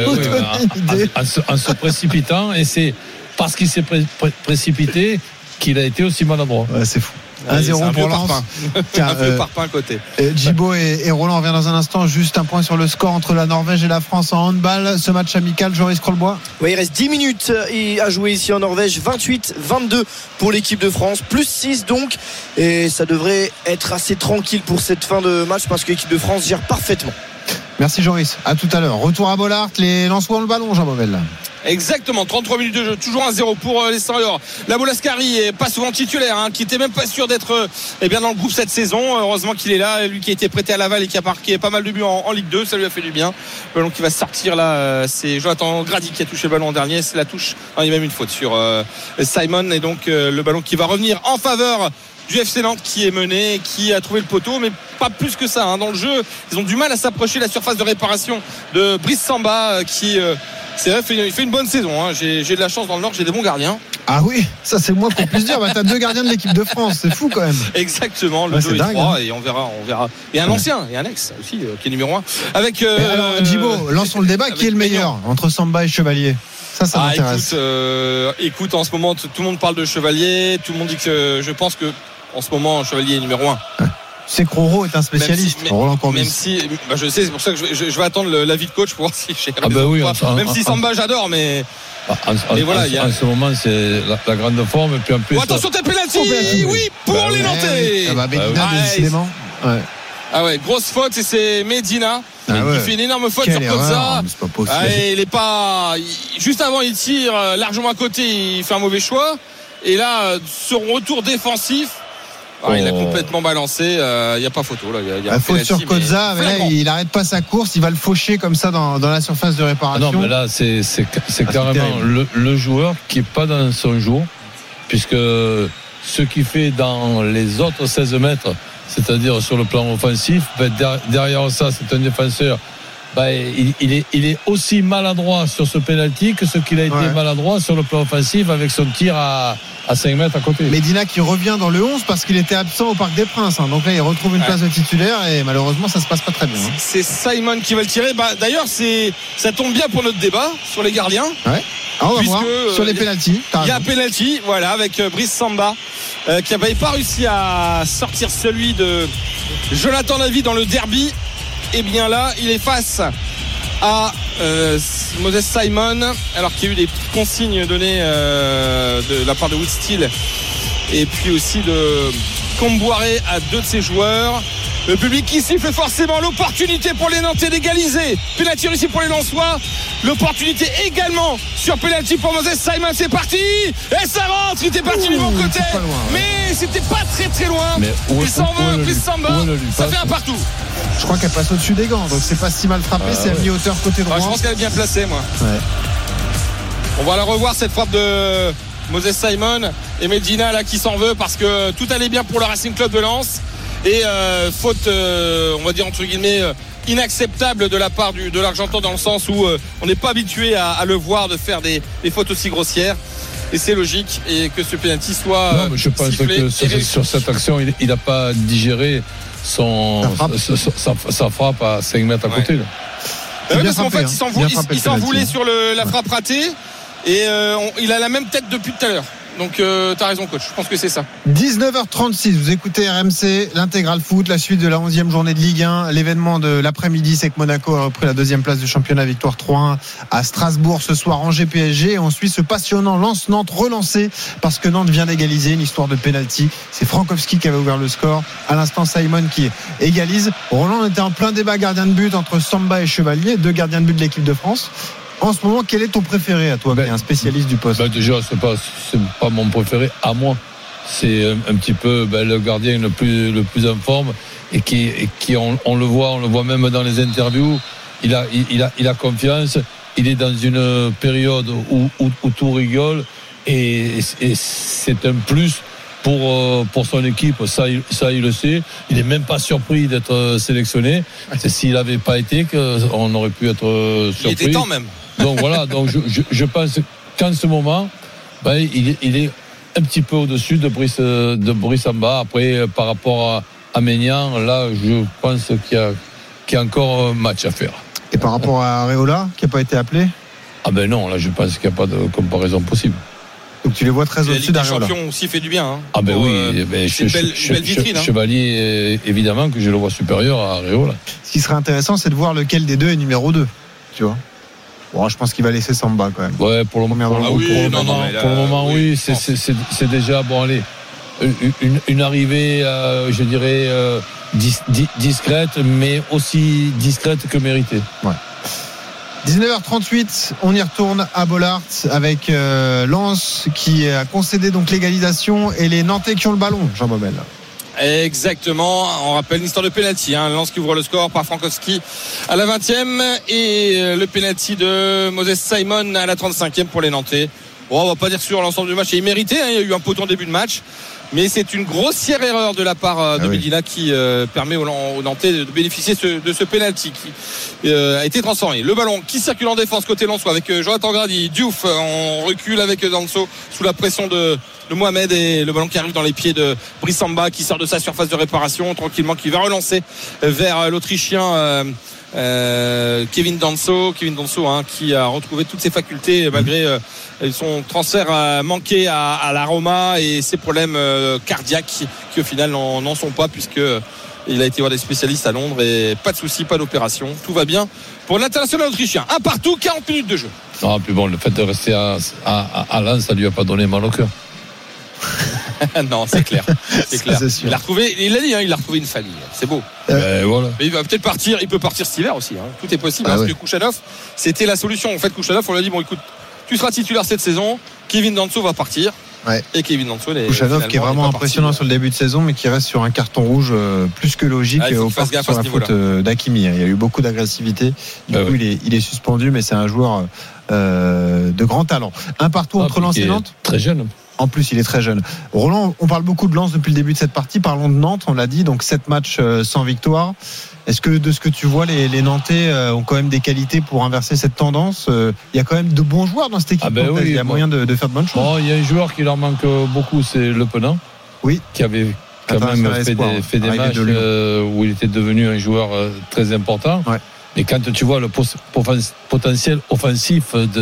En se précipitant, et c'est parce qu'il s'est précipité qu'il a été aussi maladroit. Ouais, c'est fou. 1-0 pour Lens. Un peu parpaing à côté. Djibo et Roland, on revient dans un instant. Juste un point sur le score entre la Norvège et la France en handball. Ce match amical, Joris Krolbois. Oui, il reste 10 minutes à jouer ici en Norvège. 28-22 pour l'équipe de France. Plus 6 donc. Et ça devrait être assez tranquille pour cette fin de match parce que l'équipe de France gère parfaitement. Merci Joris. À tout à l'heure. Retour à Bollaert. Les Lensois ont le ballon, Jean Beauvel. Exactement, 33 minutes de jeu, toujours 1-0 pour les Seniors. La Bolascari est pas souvent titulaire, qui était même pas sûr d'être dans le groupe cette saison. Heureusement qu'il est là, lui qui a été prêté à Laval et qui a marqué pas mal de buts en Ligue 2, ça lui a fait du bien. Le ballon qui va sortir là, c'est Jonathan Grady qui a touché le ballon en dernier, c'est la touche. Il y a même une faute sur Simon, et donc le ballon qui va revenir en faveur du FC Nantes qui est mené, qui a trouvé le poteau, mais pas plus que ça. Dans le jeu, ils ont du mal à s'approcher de la surface de réparation de Brice Samba qui c'est vrai, il fait une bonne saison. J'ai de la chance dans le Nord, j'ai des bons gardiens. Ah oui, ça c'est le moins qu'on puisse dire. T'as 2 gardiens de l'équipe de France, c'est fou quand même. Exactement, le 2 et 3, et on verra. Et un ancien, et un ex aussi, qui est numéro 1. Avec alors, Djibo, lançons le débat. Qui est le meilleur entre Samba et Chevalier? Ça m'intéresse. Écoute, en ce moment, tout le monde parle de Chevalier. Tout le monde dit que je pense que en ce moment, Chevalier est numéro 1. C'est que Roro est un spécialiste. Même si je sais, c'est pour ça que je vais attendre l'avis de coach pour voir si j'ai même si Samba j'adore, mais en ce moment c'est la grande forme, et puis en plus attention, t'es penalty, oui, pour les Nantais. Décidément. Grosse faute, et c'est Medina qui fait une énorme faute sur Kozza. Il est pas juste avant, il tire largement à côté, il fait un mauvais choix, et là son retour défensif, il a complètement balancé. Il n'y a pas photo là. Il y a faute sur Kozza, mais là il n'arrête pas sa course, il va le faucher comme ça dans la surface de réparation. Non, mais là c'est carrément le joueur qui n'est pas dans son jour, puisque ce qu'il fait dans les autres 16 mètres, c'est-à-dire sur le plan offensif, derrière ça c'est un défenseur. Il est aussi maladroit sur ce pénalty que ce qu'il a été maladroit sur le plan offensif avec son tir à 5 mètres à côté. Medina qui revient dans le 11 parce qu'il était absent au Parc des Princes, donc là il retrouve une place de titulaire, et malheureusement ça se passe pas très bien. C'est Simon qui va le tirer. D'ailleurs ça tombe bien pour notre débat sur les gardiens. On va voir sur les pénaltys. Il y a un pénalty, avec Brice Samba qui n'avait pas réussi à sortir celui de Jonathan David dans le derby. Et bien là, il est face à Moses Simon, alors qu'il y a eu des consignes données de la part de Woodstill et puis aussi de Comboiré à 2 de ses joueurs. Le public qui siffle forcément. L'opportunité pour les Nantais d'égaliser. Penalty réussi pour les Lensois. L'opportunité également sur penalty pour Moses Simon. C'est parti, et ça rentre. Il était parti du bon côté, mais c'était pas très loin. Il s'en veut, plus Samba. Ça fait un partout. Je crois qu'elle passe au-dessus des gants, donc c'est pas si mal frappé. C'est à mi-hauteur côté droit. Je pense qu'elle est bien placée, moi. On va la revoir, cette frappe de Moses Simon, et Medina là qui s'en veut parce que tout allait bien pour le Racing Club de Lens. Et faute, on va dire entre guillemets, inacceptable de la part de l'Argentin, dans le sens où on n'est pas habitué à le voir de faire des fautes aussi grossières. Et c'est logique, et que ce penalty soit non, mais je pense que sur cette action, il n'a pas digéré sa frappe à 5 mètres à côté. Parce qu'en fait, il s'en voulait sur la frappe ratée, et il a la même tête depuis tout à l'heure. Donc t'as raison, coach, je pense que c'est ça. 19h36, vous écoutez RMC, l'intégral foot, la suite de la 11e journée de Ligue 1. L'événement de l'après-midi, c'est que Monaco a repris la 2e place du championnat, victoire 3-1 à Strasbourg ce soir, Angers PSG. Et on suit ce passionnant Lens-Nantes relancé parce que Nantes vient d'égaliser, une histoire de pénalty. C'est Frankowski qui avait ouvert le score. À l'instant, Simon qui égalise. Roland était en plein débat gardien de but entre Samba et Chevalier, 2 gardiens de but de l'équipe de France. En ce moment, quel est ton préféré à toi, qui est un spécialiste du poste? Déjà, c'est pas mon préféré à moi. C'est un petit peu le gardien le plus en forme et qui on le voit même dans les interviews. Il a confiance. Il est dans une période où tout rigole et c'est un plus pour son équipe. Ça, il le sait. Il n'est même pas surpris d'être sélectionné. C'est s'il n'avait pas été qu'on aurait pu être surpris. Il était temps même. Donc voilà. Donc je pense qu'en ce moment, il est un petit peu au-dessus de Brice Samba. Après, par rapport à Maignan, là, je pense qu'il y a encore un match à faire. Et par rapport à Areola, qui n'a pas été appelé? Non, là, je pense qu'il n'y a pas de comparaison possible. Donc tu les vois très au-dessus d'Areola. La Ligue des Champions aussi fait du bien. Oui, c'est une belle vitrine. Chevalier, évidemment que je le vois supérieur à Areola. Ce qui serait intéressant, c'est de voir lequel des deux est numéro 2. Tu vois. Bon, je pense qu'il va laisser Samba quand même. Ouais, pour le moment, oui. C'est déjà bon. Allez, une arrivée, je dirais discrète, mais aussi discrète que méritée. Ouais. 19h38, on y retourne à Bollaert avec Lens qui a concédé donc l'égalisation et les Nantais qui ont le ballon, Jean Baumel. Exactement, on rappelle une histoire de pénalty, Lens qui ouvre le score par Frankowski à la 20e et le pénalty de Moses Simon à la 35e pour les Nantais. On va pas dire sur l'ensemble du match, il est mérité, il y a eu un poteau en début de match, mais c'est une grossière erreur de la part de Medina qui permet aux Nantais de bénéficier de ce pénalty qui a été transformé. Le ballon qui circule en défense côté Lensois avec Jonathan Grady, Diouf, on recule avec Danso sous la pression de Mohamed et le ballon qui arrive dans les pieds de Brice Samba qui sort de sa surface de réparation tranquillement, qui va relancer vers l'Autrichien Kevin Danso qui a retrouvé toutes ses facultés malgré son transfert manqué à la Roma et ses problèmes cardiaques qui au final n'en sont pas, puisque il a été voir des spécialistes à Londres et pas de soucis, pas d'opération, tout va bien pour l'international autrichien. Un partout, 40 minutes de jeu. Non, puis bon, le fait de rester à Lens, ça lui a pas donné mal au cœur. Non, c'est clair. C'est clair. Il a retrouvé, il l'a dit, il a retrouvé une famille. C'est beau. Voilà. Mais il va peut-être partir. Il peut partir cet hiver aussi. Tout est possible. Parce que Kouchanov, c'était la solution. En fait, Kouchanov, on lui a dit bon, écoute, tu seras titulaire cette saison. Kevin Danso va partir. Ouais. Et Kevin Danso, Kouchanov qui est vraiment impressionnant sur le début de saison, mais qui reste sur un carton rouge plus que logique au sur la faute d'Hakimi. Il y a eu beaucoup d'agressivité. Du coup, il est suspendu, mais c'est un joueur de grand talent. Un partout entre Lens et Nantes. Très jeune. En plus, il est très jeune. Roland, on parle beaucoup de Lens depuis le début de cette partie. Parlons de Nantes, on l'a dit, donc 7 matchs sans victoire. Est-ce que de ce que tu vois, les Nantais ont quand même des qualités pour inverser cette tendance? Il y a quand même de bons joueurs dans cette équipe. Il y a moyen de faire de bonnes choses. Il y a un joueur qui leur manque beaucoup, c'est Le Penant. Oui. Qui avait quand même fait des matchs où il était devenu un joueur très important. Ouais. Et quand tu vois le potentiel offensif de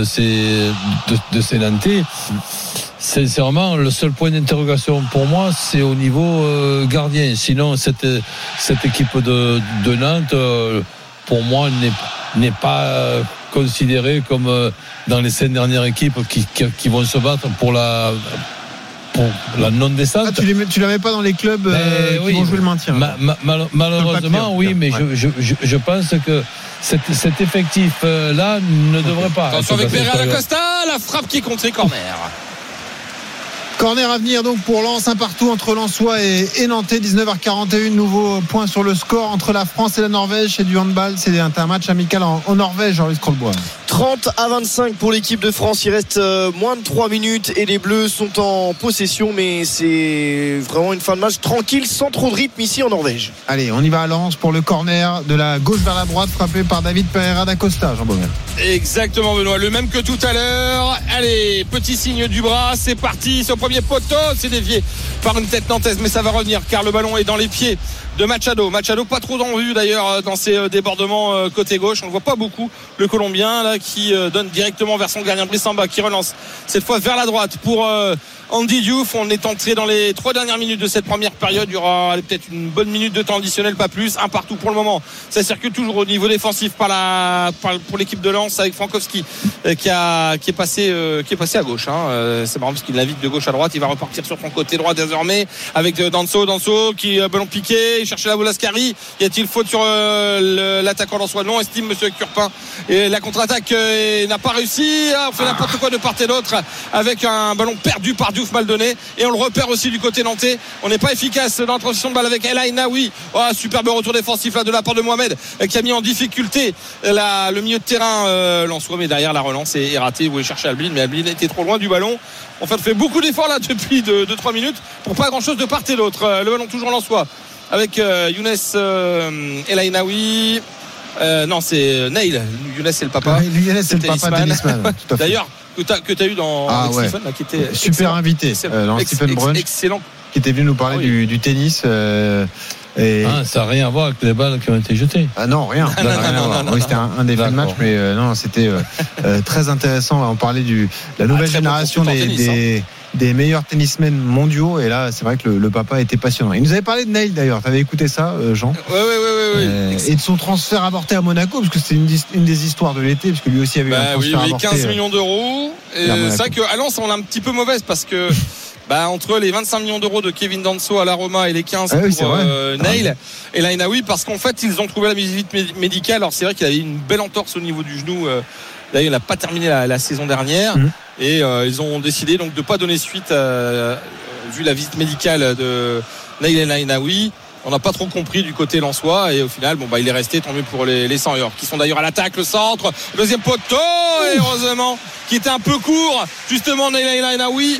ces Nantais, sincèrement, le seul point d'interrogation pour moi, c'est au niveau gardien. Sinon, cette équipe de Nantes, pour moi, n'est pas considérée comme dans les 5 dernières équipes qui vont se battre pour la non-descente. Tu la mets pas dans les clubs qui vont jouer le maintien. Malheureusement, oui, mais je pense que cet effectif-là ne devrait pas. Attention avec Pereira Costa, la frappe qui est contrée, corner. Corner à venir donc pour Lens, un partout entre Lensois et Nantais. 19h41, nouveau point sur le score entre la France et la Norvège. C'est du handball, c'est un match amical en Norvège, Jean-Louis Scrollbois. 30-25 pour l'équipe de France. Il reste moins de 3 minutes et les Bleus sont en possession, mais c'est vraiment une fin de match tranquille, sans trop de rythme ici en Norvège. Allez, on y va à Lens pour le corner de la gauche vers la droite, frappé par David Pereira da Costa, Jean Baumel. Exactement, Benoît, le même que tout à l'heure. Allez, petit signe du bras, c'est parti. Sur le premier poteau, c'est dévié par une tête nantaise, mais ça va revenir car le ballon est dans les pieds de Machado. Machado pas trop en vue d'ailleurs dans ses débordements côté gauche. On ne voit pas beaucoup. Le Colombien là qui donne directement vers son gardien Brice Samba qui relance cette fois vers la droite pour Andy Diouf. On est entré dans les 3 dernières minutes de cette première période. Il y aura peut-être une bonne minute de temps additionnel, pas plus. Un partout pour le moment. Ça circule toujours au niveau défensif pour l'équipe de Lens avec Frankowski qui est passé à gauche. C'est marrant parce qu'il navigue de gauche à droite. Il va repartir sur son côté droit désormais avec Danso qui ballon piqué. Il cherchait la Volascari. Y a-t-il faute sur l'attaquant lensois? Non, estime Monsieur Curpin. Et la contre-attaque n'a pas réussi. On fait n'importe quoi de part et d'autre avec un ballon perdu par Diouf, mal donné, et on le repère aussi du côté nantais. On n'est pas efficace dans la transition de balle avec El Ainaoui. Superbe retour défensif là de la part de Mohamed qui a mis en difficulté le milieu de terrain lensois, mais derrière la relance est ratée. Il voulait chercher Alblin, mais Alblin était trop loin du ballon. En fait, on fait beaucoup d'efforts là depuis 2-3 minutes pour pas grand chose de part et d'autre. Le ballon toujours lensois avec Younes El Ainaoui. Non, c'est Neil. Younes, c'est le papa. Younes, c'est le papa d'Elisman. D'ailleurs, que tu as eu dans Stephen, là, qui était super invité dans Stephen Brunch, excellent, qui était venu nous parler du tennis. Ça n'a rien à voir avec les balles qui ont été jetées. Non, rien. Oui, c'était un des fins de match, mais non, c'était très intéressant. On parlait de la nouvelle génération des meilleurs tennismen mondiaux, et là c'est vrai que le papa était passionnant. Il nous avait parlé de Neil d'ailleurs, tu avais écouté ça, Jean? Oui. Et de son transfert avorté à Monaco, parce que c'était une des histoires de l'été, parce que lui aussi avait eu un transfert avorté. 15 millions d'euros. C'est vrai qu'à Lens on est un petit peu mauvaise parce que entre les 25 millions d'euros de Kevin Danso à la Roma et les 15 pour Neil et El Ainaoui, parce qu'en fait ils ont trouvé la visite médicale. Alors c'est vrai qu'il avait une belle entorse au niveau du genou. Là, il n'a pas terminé la saison dernière, et ils ont décidé donc de ne pas donner suite vu la visite médicale de Neil El Ainaoui. On n'a pas trop compris du côté lensois, et au final il est resté, tant mieux pour les 100 heures qui sont d'ailleurs à l'attaque. Le centre, deuxième poteau, et heureusement qui était un peu court justement Neil El Ainaoui,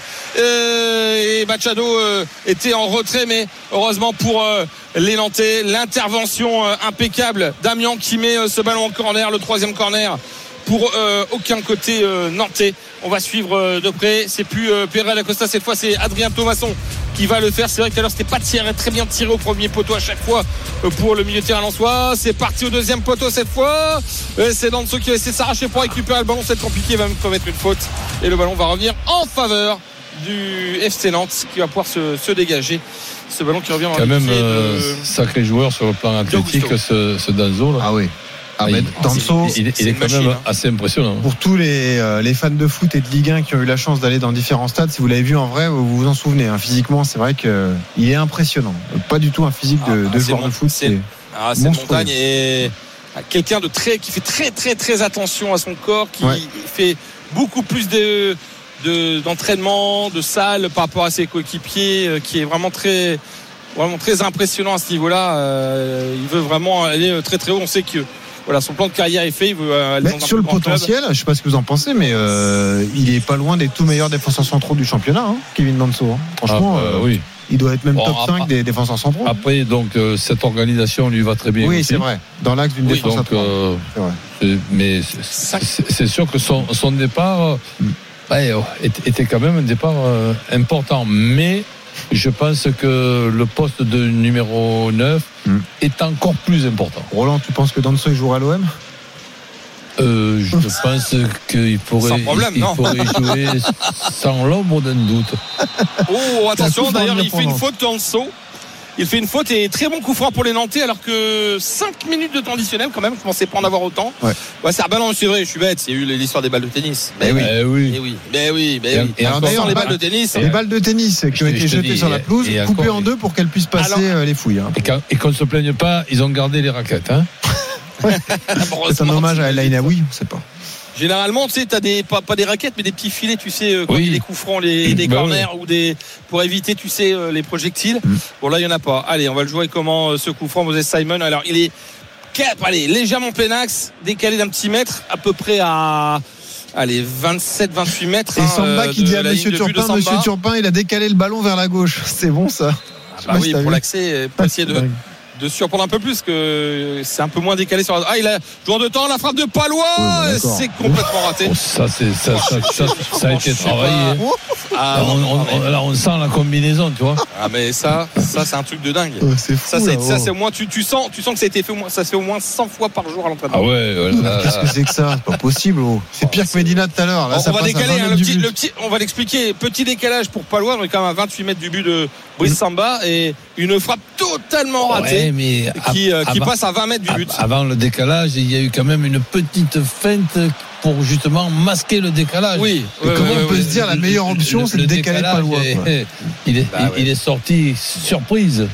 et Machado était en retrait, mais heureusement pour les Nantais, l'intervention impeccable d'Amiens qui met ce ballon en corner, le 3e corner pour aucun côté nantais. On va suivre de près. C'est plus Pereira da Costa cette fois, c'est Adrien Thomasson qui va le faire. C'est vrai que tout à l'heure c'était pas très bien tiré au premier poteau à chaque fois pour le milieu de terrain lensois. C'est parti au 2e poteau cette fois. C'est Danso qui va essayer de s'arracher pour récupérer le ballon. C'est compliqué, il va même commettre une faute, et le ballon va revenir en faveur du FC Nantes qui va pouvoir se dégager. Ce ballon qui revient dans quand même sacré joueur sur le plan athlétique, ce Danso là. Ah oui. Danso, il est quand même assez impressionnant. Pour tous les fans de foot et de Ligue 1 qui ont eu la chance d'aller dans différents stades, si vous l'avez vu en vrai, vous vous en souvenez. Physiquement, c'est vrai qu'il est impressionnant. Pas du tout un physique de joueur de foot. C'est une montagne, et quelqu'un qui fait très très très attention à son corps, qui fait beaucoup plus d'entraînement, de salle par rapport à ses coéquipiers, qui est vraiment très impressionnant à ce niveau-là. Il veut vraiment aller très très haut. On sait que son plan de carrière est fait. Il veut aller dans sur le potentiel, je ne sais pas ce que vous en pensez, mais il est pas loin des tout meilleurs défenseurs centraux du championnat, Kevin Danso. Franchement, oui. Il doit être même top 5 des défenseurs centraux. Après, donc, cette organisation lui va très bien. Oui, aussi. C'est vrai. Dans l'axe d'une défense à 3. Mais c'est sûr que son départ était quand même un départ important. Mais je pense que le poste de numéro 9 est encore plus important. Roland, tu penses que Danso jouera à l'OM? Je pense qu'il pourrait jouer sans l'ombre d'un doute. Attention, d'ailleurs il fait une faute Danso. Il fait une faute, et très bon coup franc pour les Nantais, alors que 5 minutes de temps additionnel quand même. Je pensais pas en avoir autant. C'est un ballon, c'est vrai, je suis bête. C'est eu l'histoire des balles de tennis. Mais oui. Et alors d'ailleurs, les balles de tennis. Les balles de tennis qui ont été jetées sur la pelouse, coupées en deux pour qu'elles puissent passer les fouilles. Et qu'on ne se plaigne pas, ils ont gardé les raquettes. C'est un hommage à El Ainaoui, on ne sait pas. Généralement, tu sais, t'as pas des raquettes, mais des petits filets, tu sais, quand il y a des coups francs, des corners, ou pour éviter, tu sais, les projectiles. Bon, là, il n'y en a pas. Allez, on va le jouer comment ce coup franc, Moses Simon. Alors, il est légèrement plein axe, décalé d'un petit mètre, à peu près à 27-28 mètres. Et Samba qui dit à Monsieur Turpin, il a décalé le ballon vers la gauche. C'est bon, ça. Pour l'accès, pour essayer de surprendre un peu plus, que c'est un peu moins décalé sur il a joueur de temps, la frappe de Palois, c'est complètement raté. Ça a été travaillé. Là on sent la combinaison, tu vois. Ah mais ça c'est un truc de dingue. C'est fou, ça c'est au moins tu sens que ça a été fait ça se fait au moins 100 fois par jour à l'entraînement. Ah ouais. Qu'est-ce que c'est que ça? C'est pas possible. C'est pire que Medina tout à l'heure. Là, on va décaler le petit, on va l'expliquer. Petit décalage pour Palois, on est quand même à 28 mètres du but de Brice Samba et une frappe totalement ratée qui passe à 20 mètres du but. Avant le décalage, il y a eu quand même une petite feinte pour justement masquer le décalage. Oui. Comment on peut se dire la meilleure option, c'est de décaler Palois. Il est sorti surprise.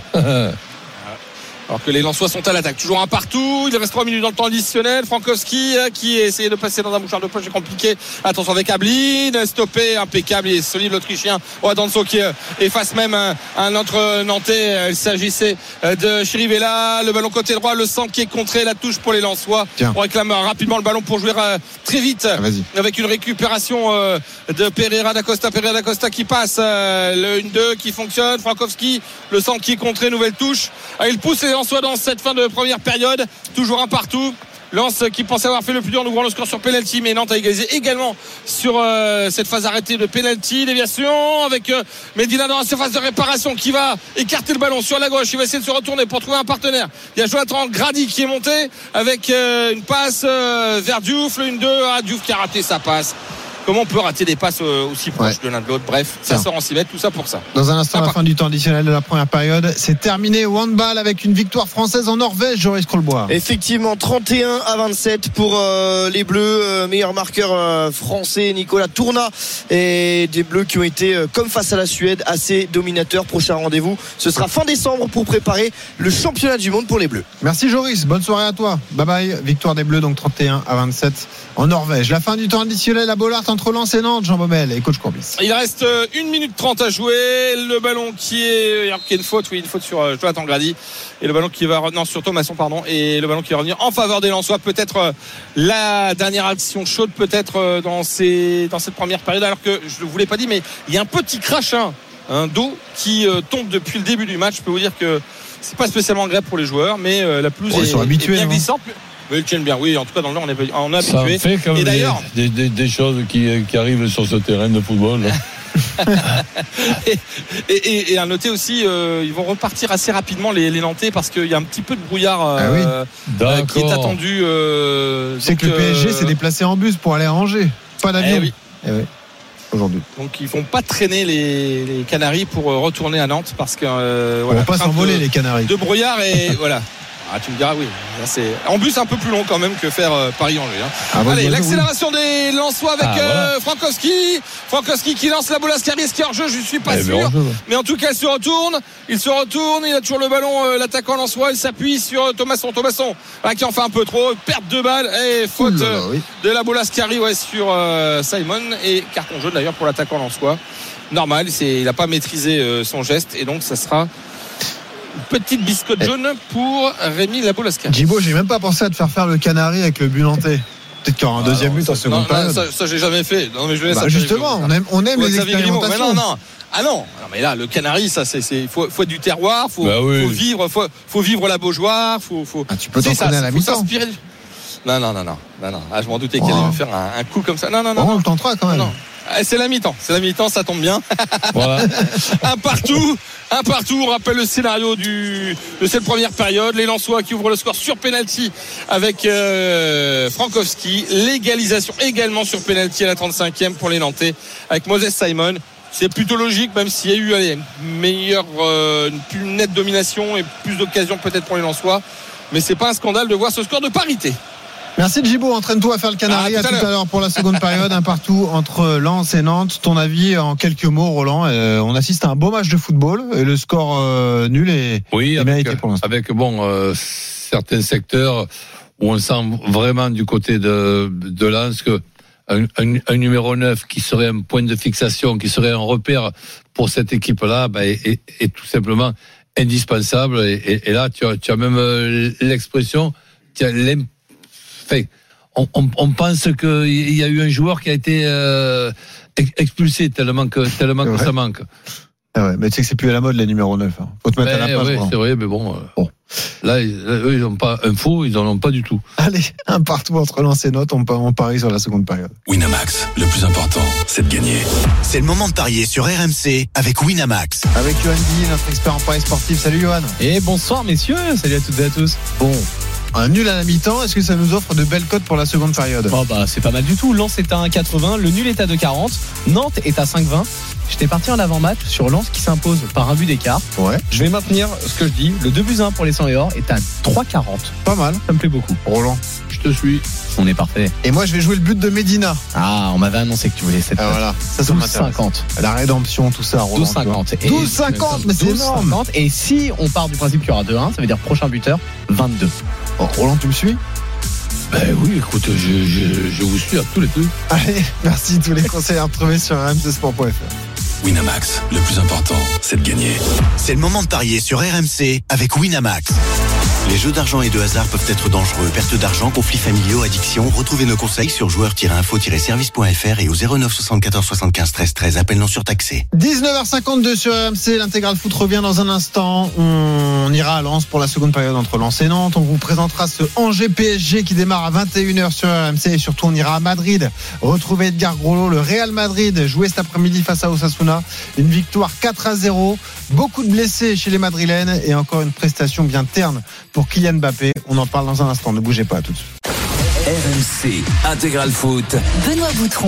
Alors que les Lensois sont à l'attaque. Toujours un partout. Il reste 3 minutes dans le temps additionnel. Frankowski qui a essayé de passer dans un mouchoir de poche. C'est compliqué. Attention avec Ablin. Stoppé. Impeccable. Il est solide l'Autrichien. Adanso qui efface même un autre Nantais. Il s'agissait de Chirivella. Le ballon côté droit. Le centre qui est contré. La touche pour les Lensois. On réclame rapidement le ballon pour jouer très vite. Avec une récupération de Pereira d'Acosta. Pereira d'Acosta qui passe. Le 1-2 qui fonctionne. Frankowski. Le centre qui est contré. Nouvelle touche. Il pousse les Lensois dans cette fin de première période. Toujours un partout. Lens qui pensait avoir fait le plus dur en ouvrant le score sur penalty, mais Nantes a égalisé également sur cette phase arrêtée de penalty. Déviation avec Medina dans la surface de réparation qui va écarter le ballon sur la gauche. Il va essayer de se retourner pour trouver un partenaire. Il y a Jonathan Grady qui est monté avec une passe vers Diouf. Le 1-2 à Diouf qui a raté sa passe. Comment on peut rater des passes aussi proches de l'un de l'autre? Bref, ça sort en 6 mètres, tout ça pour ça. Dans un instant, la fin du temps additionnel de la première période, c'est terminé au handball avec une victoire française en Norvège, Joris Krolbois. Effectivement, 31-27 pour les Bleus, meilleur marqueur français Nicolas Tourna, et des Bleus qui ont été comme face à la Suède assez dominateurs. Prochain rendez-vous, ce sera fin décembre pour préparer le championnat du monde pour les Bleus. Merci Joris, bonne soirée à toi. Bye bye. Victoire des Bleus donc 31-27 en Norvège. La fin du temps additionnel à Bollard entre Lens et Nantes, Jean Baumel et coach Courbis. Il reste 1 minute 30 à jouer. Le ballon qui est une faute, une faute sur Jonathan Grady, et le ballon qui va sur Thomasson, et le ballon qui va revenir en faveur des Lensois. Peut-être la dernière action chaude peut-être dans cette première période, alors que je ne vous l'ai pas dit, mais il y a un petit crash d'eau qui tombe depuis le début du match. Je peux vous dire que c'est pas spécialement agréable pour les joueurs, mais la pelouse est bien glissante. Mais ils tiennent bien, oui, en tout cas dans le Nord on est habitué. Ça fait quand même et d'ailleurs des choses qui arrivent sur ce terrain de football. et à noter aussi, ils vont repartir assez rapidement les Nantais, parce qu'il y a un petit peu de brouillard qui est attendu. C'est que le PSG s'est déplacé en bus pour aller à Angers, pas d'avion. Oui. Aujourd'hui. Donc ils vont pas traîner les Canaries pour retourner à Nantes, parce que on va pas s'envoler les Canaries. De brouillard et voilà. Ah, tu me diras, oui. Là, c'est en bus un peu plus long quand même que faire Paris-Angers. Allez, l'accélération des Lensois avec Frankowski. Frankowski qui lance la boule à Scarbies qui est hors jeu, je suis pas sûr. Mais en tout cas, il se retourne. Il a toujours le ballon, l'attaquant lensois. Il s'appuie sur Thomasson qui en fait un peu trop. Perte de balle et faute de la boule à Scarbies sur Simon, et carton jaune d'ailleurs pour l'attaquant lensois. Normal, il n'a pas maîtrisé son geste, et donc ça sera petite biscotte jaune pour Rémi Labolascar. Djibo, j'ai même pas pensé à te faire le Canari avec le but nantais. Peut-être qu'il y aura un deuxième but en seconde période. Ça j'ai jamais fait. Non, mais je laisse justement, on aime les expérimentations. Non, mais là le Canari, ça c'est faut être du terroir, faut vivre la Beaujoire, tu peux t'entraîner à la mi-temps. Non. Je m'en doutais qu'il allait me faire un coup comme ça. Non. On le tentera quand même. Non. C'est la mi-temps, ça tombe bien. Voilà. un partout. On rappelle le scénario de cette première période. Les Lensois qui ouvrent le score sur penalty avec Frankowski. L'égalisation également sur penalty à la 35e pour les Nantais avec Moses Simon. C'est plutôt logique, même s'il y a eu une plus nette domination et plus d'occasions peut-être pour les Lensois. Mais c'est pas un scandale de voir ce score de parité. Merci Djibo, entraîne-toi à faire le Canari. À tout à l'heure pour la seconde période, un partout entre Lens et Nantes. Ton avis en quelques mots, Roland? On assiste à un beau match de football et le score nul est mérité pour l'instant. Avec certains secteurs où on sent vraiment du côté de Lens que un numéro 9 qui serait un point de fixation, qui serait un repère pour cette équipe-là, est tout simplement indispensable. Et là, tu as même l'expression, on pense qu'il y a eu un joueur qui a été expulsé tellement que ça manque. Ah ouais, mais tu sais que c'est plus à la mode les numéros 9. Faut te mettre à la place. Oui, c'est vrai, mais bon. Là, eux, ils n'ont pas info, ils n'en ont pas du tout. Allez, un partout entre Lens et Nantes, on parie sur la seconde période. Winamax, le plus important, c'est de gagner. C'est le moment de parier sur RMC avec Winamax. Avec Johan Guy, notre expert en paris sportif. Salut Johan. Et bonsoir messieurs, salut à toutes et à tous. Bon, un nul à la mi-temps, est-ce que ça nous offre de belles cotes pour la seconde période? C'est pas mal du tout. Lens est à 1,80, le nul est à 2,40, Nantes est à 5,20. J'étais parti en avant-match sur Lens qui s'impose par un but d'écart. Ouais. Je vais maintenir ce que je dis. Le 2-1 pour les 100 et or est à 3,40. Pas mal. Ça me plaît beaucoup. Roland, je te suis. On est parfait. Et moi, je vais jouer le but de Medina. Ah, on m'avait annoncé que tu voulais cette. Voilà. Ça 12,50. La rédemption, tout ça, Roland. 12,50. 12,50, mais c'est énorme. Et si on part du principe qu'il y aura 2-1, ça veut dire prochain buteur, 22. Bon, Roland, tu me suis? Ben oui, écoute, je vous suis à tous les deux. Allez, merci. Tous les conseils à retrouver sur rmcsport.fr. Winamax, le plus important, c'est de gagner. C'est le moment de parier sur RMC avec Winamax. Les jeux d'argent et de hasard peuvent être dangereux. Perte d'argent, conflits familiaux, addiction. Retrouvez nos conseils sur joueurs-info-service.fr et au 09 74 75 13 13. Appel non surtaxé. 19h52 sur RMC. L'intégral foot revient dans un instant. On ira à Lens pour la seconde période entre Lens et Nantes. On vous présentera ce Angers PSG qui démarre à 21h sur RMC. Et surtout, on ira à Madrid. Retrouver Edgar Grollo, le Real Madrid, jouer cet après-midi face à Osasuna. Une victoire 4-0. Beaucoup de blessés chez les Madrilènes et encore une prestation bien terne pour Kylian Mbappé. On en parle dans un instant. Ne bougez pas, à tout de suite. RMC Intégral Foot. Benoît Boutron.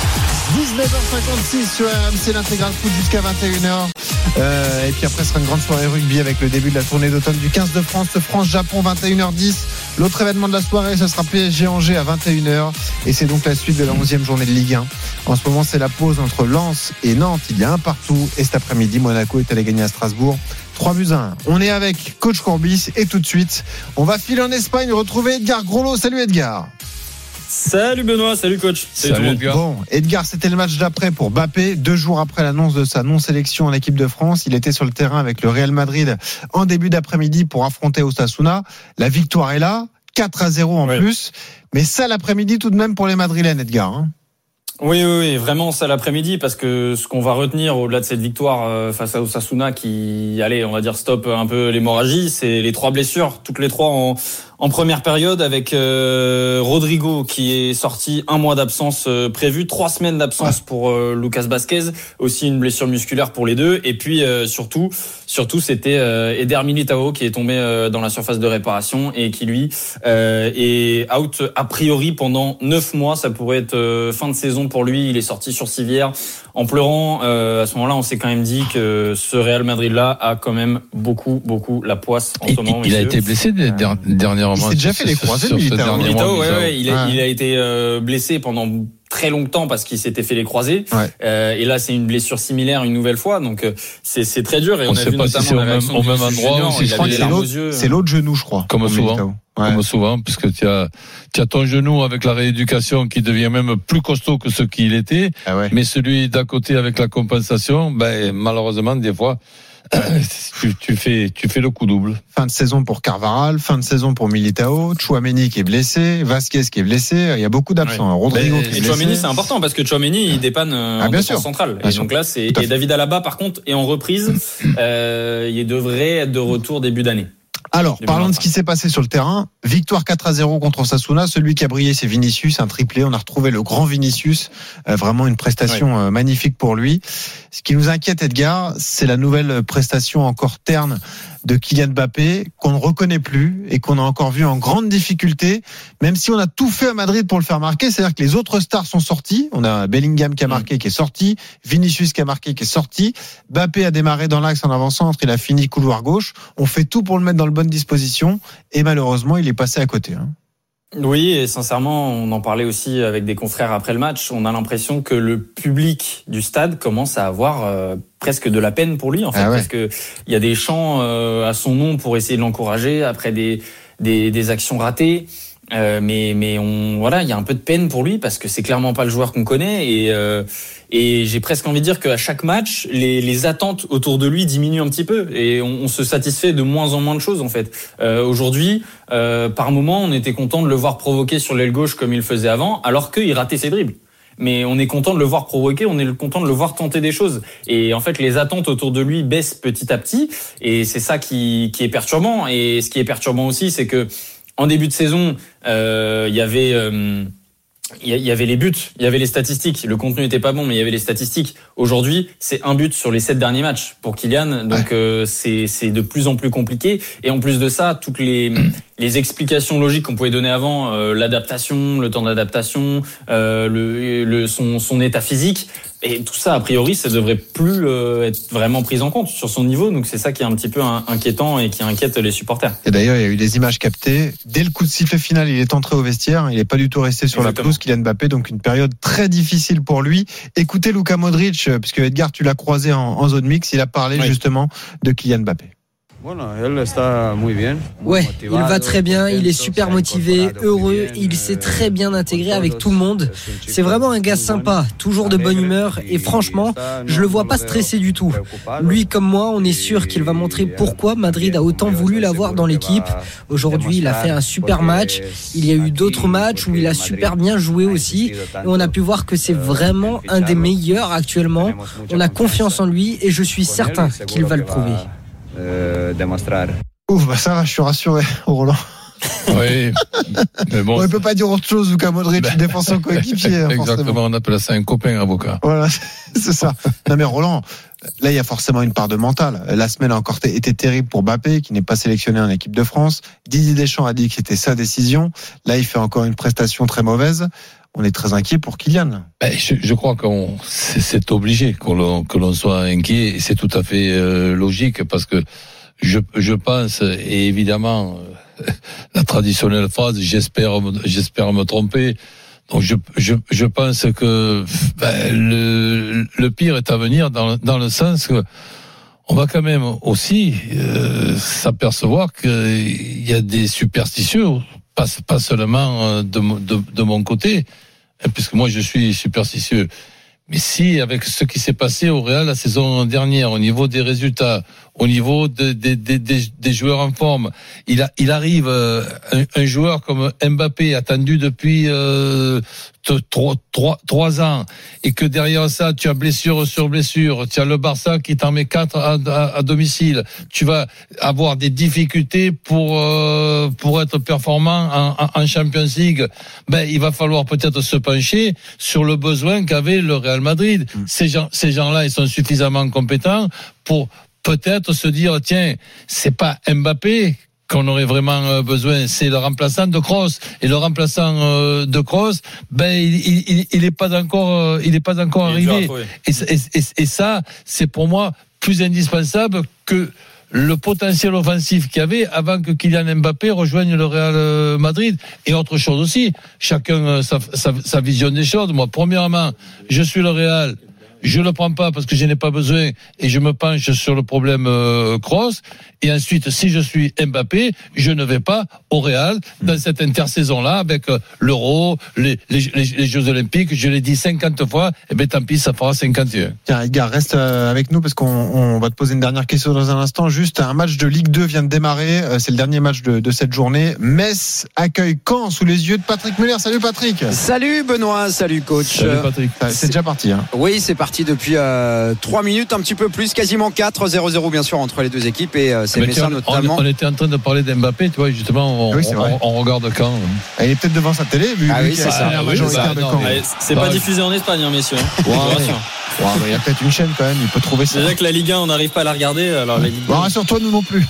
19h56 sur RMC, l'intégral foot jusqu'à 21h. Et puis après, ce sera une grande soirée rugby avec le début de la tournée d'automne du 15 de France. France-Japon, 21h10. L'autre événement de la soirée, ce sera PSG-Angers à 21h. Et c'est donc la suite de la 11e journée de Ligue 1. En ce moment, c'est la pause entre Lens et Nantes. Il y a un partout. Et cet après-midi, Monaco est allé gagner à Strasbourg. 3-1. On est avec coach Courbis et tout de suite, on va filer en Espagne retrouver Edgar Grollo. Salut Edgar. Salut Benoît, salut coach. Salut Edgar. Bon, Edgar, c'était le match d'après pour Mbappé. 2 jours après l'annonce de sa non-sélection en équipe de France, il était sur le terrain avec le Real Madrid en début d'après-midi pour affronter Osasuna. La victoire est là, 4-0 en plus. Mais ça l'après-midi tout de même pour les Madrilènes, Edgar. Hein. Oui, vraiment ça l'après-midi, parce que ce qu'on va retenir au-delà de cette victoire face à Osasuna qui, allez, on va dire stop un peu l'hémorragie, c'est les 3 blessures, toutes les 3 en première période, avec Rodrigo qui est sorti, 1 mois d'absence prévu, 3 semaines d'absence pour Lucas Vázquez, aussi une blessure musculaire pour les deux, et puis surtout c'était Eder Militao qui est tombé dans la surface de réparation et qui lui est out a priori pendant 9 mois. Ça pourrait être fin de saison pour lui. Il est sorti sur civière en pleurant. À ce moment-là, on s'est quand même dit que ce Real Madrid-là a quand même beaucoup la poisse en ce moment. Il a été blessé dernièrement. Il s'est déjà fait les croisés, Militao. Il a été blessé pendant très longtemps parce qu'il s'était fait les croisés. Et là, c'est une blessure similaire une nouvelle fois. Donc, c'est très dur. Et on a vu notamment si la réaction au même endroit. Je crois que c'est l'autre genou, je crois. Comme souvent, parce que tu as ton genou avec la rééducation qui devient même plus costaud que ce qu'il était. Mais celui d'à côté avec la compensation, malheureusement, des fois, tu fais le coup double. Fin de saison pour Carvajal, fin de saison pour Militao, Tchouaméni qui est blessé, Vázquez qui est blessé, il y a beaucoup d'absents. Rodrigo qui est blessé. Et Tchouaméni, c'est important parce que Tchouaméni, il dépanne en défense centrale. Et donc là, et David Alaba, par contre, est en reprise. Il devrait être de retour début d'année. Alors, parlons de ce qui s'est passé sur le terrain. Victoire 4-0 contre Osasuna. Celui qui a brillé, c'est Vinicius, un triplé. On a retrouvé le grand Vinicius. Vraiment une prestation magnifique pour lui. Ce qui nous inquiète, Edgar, c'est la nouvelle prestation encore terne de Kylian Mbappé, qu'on ne reconnaît plus et qu'on a encore vu en grande difficulté, même si on a tout fait à Madrid pour le faire marquer. C'est-à-dire que les autres stars sont sortis. On a Bellingham qui a marqué, qui est sorti. Vinicius qui a marqué, qui est sorti. Mbappé a démarré dans l'axe en avant-centre. Il a fini couloir gauche. On fait tout pour le mettre dans de bonnes dispositions. Et malheureusement, il est passé à côté. Oui, et sincèrement, on en parlait aussi avec des confrères après le match. On a l'impression que le public du stade commence à avoir presque de la peine pour lui, en fait, parce que il y a des chants à son nom pour essayer de l'encourager après des actions ratées. Mais il y a un peu de peine pour lui parce que c'est clairement pas le joueur qu'on connaît et j'ai presque envie de dire qu'à chaque match les attentes autour de lui diminuent un petit peu et on se satisfait de moins en moins de choses en fait. Aujourd'hui, par moment, on était content de le voir provoquer sur l'aile gauche comme il faisait avant, alors qu'il ratait ses dribbles. mais on est content de le voir provoquer, on est content de le voir tenter des choses. Et en fait, les attentes autour de lui baissent petit à petit, et c'est ça qui est perturbant. Et ce qui est perturbant aussi, c'est que en début de saison, il y avait les buts, il y avait les statistiques. Le contenu était pas bon, mais il y avait les statistiques. Aujourd'hui, c'est un but sur les 7 derniers matchs pour Kylian. Donc, c'est de plus en plus compliqué. Et en plus de ça, toutes les explications logiques qu'on pouvait donner avant, l'adaptation, le temps d'adaptation, son état physique, et tout ça, a priori, ça devrait plus être vraiment pris en compte sur son niveau. Donc, c'est ça qui est un petit peu inquiétant et qui inquiète les supporters. Et d'ailleurs, il y a eu des images captées. Dès le coup de sifflet final, il est entré au vestiaire. Il n'est pas du tout resté sur la pelouse, Kylian Mbappé. Donc, une période très difficile pour lui. Écoutez Luka Modric, puisque Edgar, tu l'as croisé en zone mixte. Il a parlé justement de Kylian Mbappé. Ouais, il va très bien, il est super motivé, heureux, il s'est très bien intégré avec tout le monde. C'est vraiment un gars sympa, toujours de bonne humeur, et franchement, je le vois pas stressé du tout. Lui comme moi, on est sûr qu'il va montrer pourquoi Madrid a autant voulu l'avoir dans l'équipe. Aujourd'hui, il a fait un super match. Il y a eu d'autres matchs où il a super bien joué aussi, et on a pu voir que c'est vraiment un des meilleurs actuellement. On a confiance en lui et je suis certain qu'il va le prouver. Ouf, bah ça va, je suis rassuré, Roland. Oui, mais bon. On ne peut pas dire autre chose, Luka Modric, défend son coéquipier. Exactement, forcément. On appelle ça un copain avocat. Voilà, c'est ça. Non mais Roland, là il y a forcément une part de mental. La semaine a encore été terrible pour Mbappé, qui n'est pas sélectionné en équipe de France. Didier Deschamps a dit que c'était sa décision. Là il fait encore une prestation très mauvaise. On est très inquiet pour Kylian. Je crois c'est obligé que l'on soit inquiet. Et c'est tout à fait logique parce que je pense, et évidemment, la traditionnelle phrase, j'espère me tromper. Donc je pense que le pire est à venir dans le sens que on va quand même aussi s'apercevoir qu'il y a des superstitieux, pas seulement de mon côté, puisque moi je suis superstitieux. Mais si, avec ce qui s'est passé au Real la saison dernière, au niveau des résultats, au niveau des joueurs en forme, il arrive un joueur comme Mbappé, attendu depuis 3 ans, et que derrière ça, tu as blessure sur blessure, tu as le Barça qui t'en met 4 à domicile, tu vas avoir des difficultés pour être performant en Champions League. Il va falloir peut-être se pencher sur le besoin qu'avait le Real Madrid. Ces gens-là, ils sont suffisamment compétents pour peut-être se dire, tiens, c'est pas Mbappé qu'on aurait vraiment besoin, c'est le remplaçant de Kroos. Et le remplaçant de Kroos, il est pas encore arrivé. Et ça, c'est pour moi plus indispensable que le potentiel offensif qu'il y avait avant que Kylian Mbappé rejoigne le Real Madrid. Et autre chose aussi, chacun sa vision des choses. Moi, premièrement, je suis le Real. Je le prends pas parce que je n'ai pas besoin et je me penche sur le problème Kroos. Et ensuite, si je suis Mbappé, je ne vais pas au Real dans cette intersaison-là avec l'Euro, les Jeux Olympiques. Je l'ai dit 50 fois. Et tant pis, ça fera 51. Tiens, Edgar, reste avec nous parce qu'on va te poser une dernière question dans un instant. Juste, un match de Ligue 2 vient de démarrer. C'est le dernier match de cette journée. Metz accueille Caen sous les yeux de Patrick Muller. Salut Patrick. Salut Benoît, salut coach. Salut Patrick. C'est déjà parti. Hein. Oui, c'est parti depuis 3 minutes, un petit peu plus, quasiment 4, 0-0 bien sûr entre les deux équipes et c'est Messin notamment. On était en train de parler d'Mbappé, tu vois, justement, on regarde Caen. Il est peut-être devant sa télé, vu c'est ça. C'est pas diffusé en Espagne, hein, messieurs. Il y a peut-être une chaîne quand même, il peut trouver ça. Déjà que la Ligue 1, on n'arrive pas à la regarder, alors la Ligue 2. Rassure-toi, nous non plus.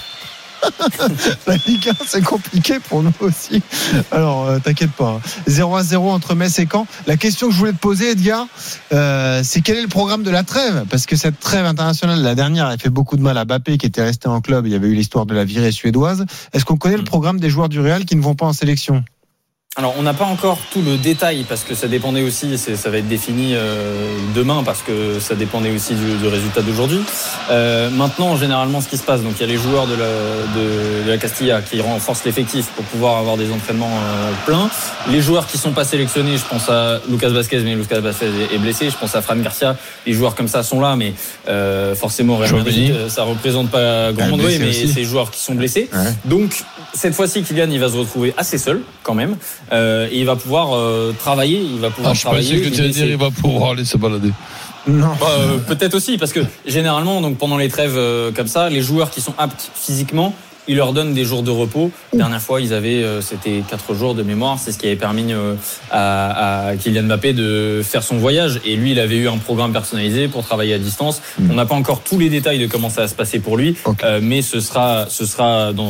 La Ligue 1, c'est compliqué pour nous aussi. Alors, t'inquiète pas. 0-0 entre Metz et Caen. La question que je voulais te poser, Edgar, c'est quel est le programme de la trêve ? Parce que cette trêve internationale, la dernière, elle fait beaucoup de mal à Mbappé qui était resté en club. Il y avait eu l'histoire de la virée suédoise. Est-ce qu'on connaît le programme des joueurs du Real qui ne vont pas en sélection ? Alors on n'a pas encore tout le détail parce que ça dépendait aussi, ça va être défini demain parce que ça dépendait aussi du résultat d'aujourd'hui. Maintenant généralement ce qui se passe, donc il y a les joueurs de la Castilla qui renforcent l'effectif pour pouvoir avoir des entraînements pleins. Les joueurs qui sont pas sélectionnés, je pense à Lucas Vazquez, mais Lucas Vazquez est blessé. Je pense à Fran Garcia. Les joueurs comme ça sont là, mais forcément Real Madrid, ça représente pas grand monde, mais c'est les joueurs qui sont blessés. Ouais. Donc cette fois-ci, Kylian, il va se retrouver assez seul quand même, et il va pouvoir travailler. Il va pouvoir travailler. Je pensais que tu allais dire il va pouvoir aller se balader. Non. Peut-être aussi, parce que généralement, donc pendant les trêves comme ça, les joueurs qui sont aptes physiquement, ils leur donnent des jours de repos. La dernière fois, ils avaient, c'était 4 jours de mémoire. C'est ce qui avait permis à Kylian Mbappé de faire son voyage. Et lui, il avait eu un programme personnalisé pour travailler à distance. On n'a pas encore tous les détails de comment ça va se passer pour lui, mais ce sera dans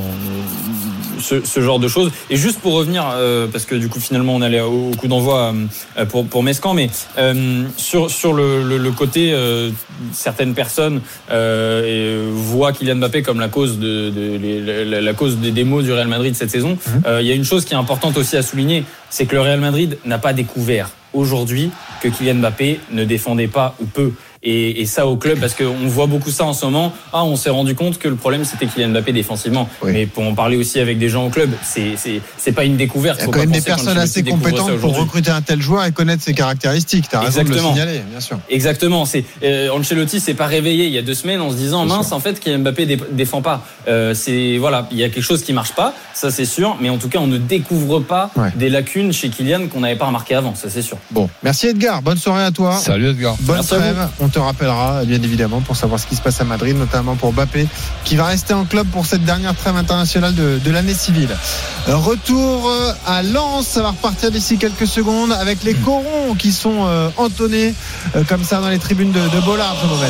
ce genre de choses. Et juste pour revenir, parce que du coup, finalement, on allait au coup d'envoi pour Mescan, mais sur le côté, certaines personnes voient Kylian Mbappé comme la cause la cause des maux du Real Madrid cette saison. Il y a une chose qui est importante aussi à souligner, c'est que le Real Madrid n'a pas découvert aujourd'hui que Kylian Mbappé ne défendait pas ou peu. Et ça au club, parce qu'on voit beaucoup ça en ce moment. On s'est rendu compte que le problème c'était Kylian Mbappé défensivement. Mais pour en parler aussi avec des gens au club, c'est pas une découverte. Il y a quand même des personnes assez compétentes pour recruter un tel joueur et connaître ses caractéristiques. T'as raison de le signaler, bien sûr. Exactement. Ancelotti s'est pas réveillé il y a 2 semaines en se disant mince, en fait Kylian Mbappé défend pas. Voilà, il y a quelque chose qui marche pas, ça c'est sûr. Mais en tout cas, on ne découvre pas des lacunes chez Kylian qu'on n'avait pas remarqué avant, ça c'est sûr. Bon, merci Edgar. Bonne soirée à toi. Salut Edgar. Bonne trêve. On te rappellera bien évidemment pour savoir ce qui se passe à Madrid, notamment pour Mbappé qui va rester en club pour cette dernière trêve internationale de l'année civile. Retour à Lens, ça va repartir d'ici quelques secondes avec les corons qui sont entonnés comme ça dans les tribunes de Bollard, Jean-Noël.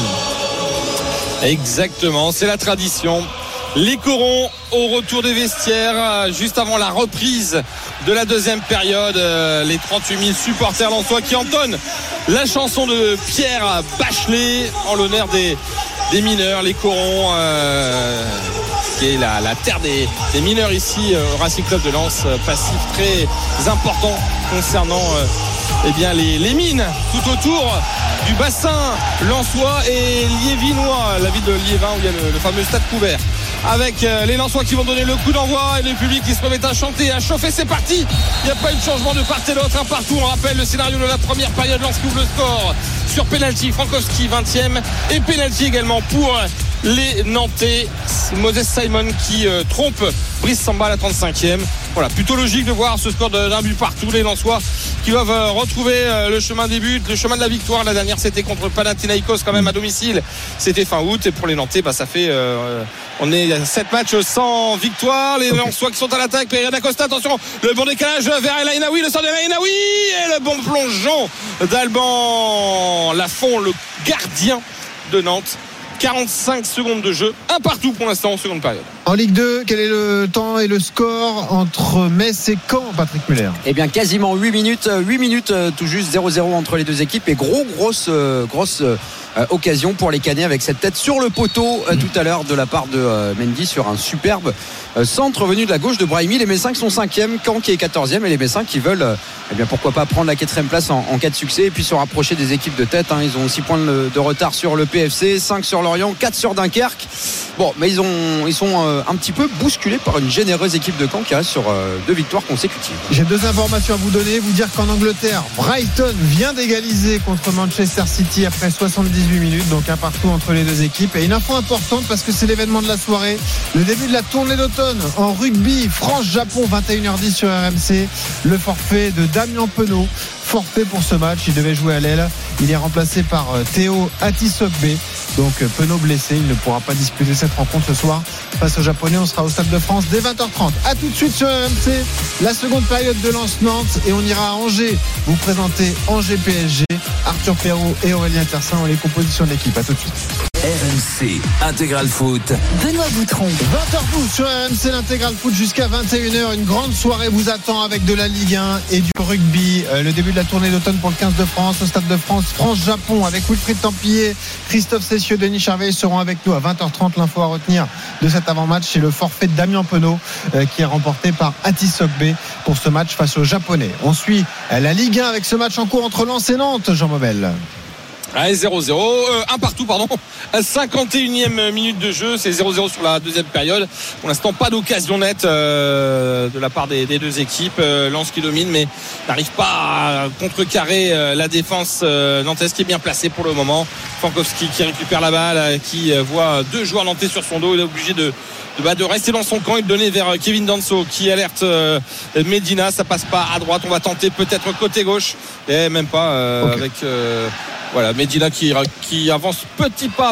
Exactement, c'est la tradition. Les corons au retour des vestiaires juste avant la reprise de la deuxième période. Les 38 000 supporters lensois qui entonnent la chanson de Pierre Bachelet en l'honneur des mineurs, les corons, qui est la terre des mineurs ici au Racing Club de Lens, passif très important concernant les mines tout autour du bassin lensois et liévinois, la ville de Liévin où il y a le fameux stade couvert, avec les Lensois qui vont donner le coup d'envoi et le public qui se remet à chanter, à chauffer. C'est parti, il n'y a pas eu de changement de part et d'autre, un partout. On rappelle le scénario de la première période. Lens couvre le score sur penalty, Frankowski 20e, et penalty également pour les Nantais, Moses Simon qui trompe Brice Samba à la 35e. Voilà, plutôt logique de voir ce score d'un but partout. Les Lensois qui doivent retrouver le chemin des buts, le chemin de la victoire. La dernière c'était contre Panathinaikos quand même à domicile, c'était fin août. Et pour les Nantais, ça fait on est à 7 matchs sans victoire. Les Lensois qui sont à l'attaque. Pereira d'Acosta, attention, le bon décalage vers El Ainaoui, le sort de El Ainaoui et le bon plongeon d'Alban Lafont, le gardien de Nantes. 45 secondes de jeu, un partout pour l'instant en seconde période. En Ligue 2, quel est le temps et le score entre Metz et Caen, Patrick Muller? Eh bien quasiment 8 minutes tout juste, 0-0 entre les deux équipes, et grosse occasion pour les Canets avec cette tête sur le poteau tout à l'heure de la part de Mendy sur un superbe centre venu de la gauche de Brahimi. Les Messins qui sont 5e, Caen qui est 14e, et les Messins qui veulent pourquoi pas prendre la 4e place en cas de succès et puis se rapprocher des équipes de tête. Ils ont 6 points de retard sur le PFC, 5 sur Lorient, 4 sur Dunkerque. Bon, mais ils sont un petit peu bousculés par une généreuse équipe de Caen qui reste sur 2 victoires consécutives. J'ai 2 informations à vous donner. Vous dire qu'en Angleterre, Brighton vient d'égaliser contre Manchester City après 78 minutes, donc un partout entre les deux équipes. Et une info importante parce que c'est l'événement de la soirée, le début de la tournée d'automne en rugby, France-Japon, 21h10 sur RMC. Le forfait de Damien Penaud, forfait pour ce match. Il devait jouer à l'aile, il est remplacé par Théo Atisogbe. Donc Penaud blessé, il ne pourra pas disputer cette rencontre ce soir face aux Japonais. On sera au Stade de France dès 20h30. A tout de suite sur RMC, la seconde période de Lens-Nantes, et on ira à Angers vous présenter Angers-PSG. Arthur Perrault et Aurélien Tersin ont les compositions de l'équipe. A tout de suite. RMC Intégral Foot, Benoît Boutron. 20h12 sur RMC, l'Intégral Foot jusqu'à 21h. Une grande soirée vous attend avec de la Ligue 1 et du rugby. Le début de la tournée d'automne pour le 15 de France au Stade de France, France-Japon, avec Wilfried Templier, Christophe Cessieux, Denis Charvet seront avec nous à 20h30. L'info à retenir de cet avant-match, c'est le forfait de Damien Penaud qui est remporté par Atisogbe pour ce match face aux Japonais. On suit la Ligue 1 avec ce match en cours entre Lens et Nantes, Jean Mobel. Allez, 0-0, un partout, pardon. 51e minute de jeu, c'est 0-0 sur la deuxième période. Pour l'instant, pas d'occasion nette de la part des deux équipes. Lens qui domine, mais n'arrive pas à contrecarrer la défense nantaise qui est bien placée pour le moment. Frankowski qui récupère la balle, qui voit deux joueurs nantais sur son dos. Il est obligé de rester dans son camp et de donner vers Kevin Danso qui alerte Medina. Ça passe pas à droite, on va tenter peut-être côté gauche, et même pas avec voilà, Medina qui avance petit pas.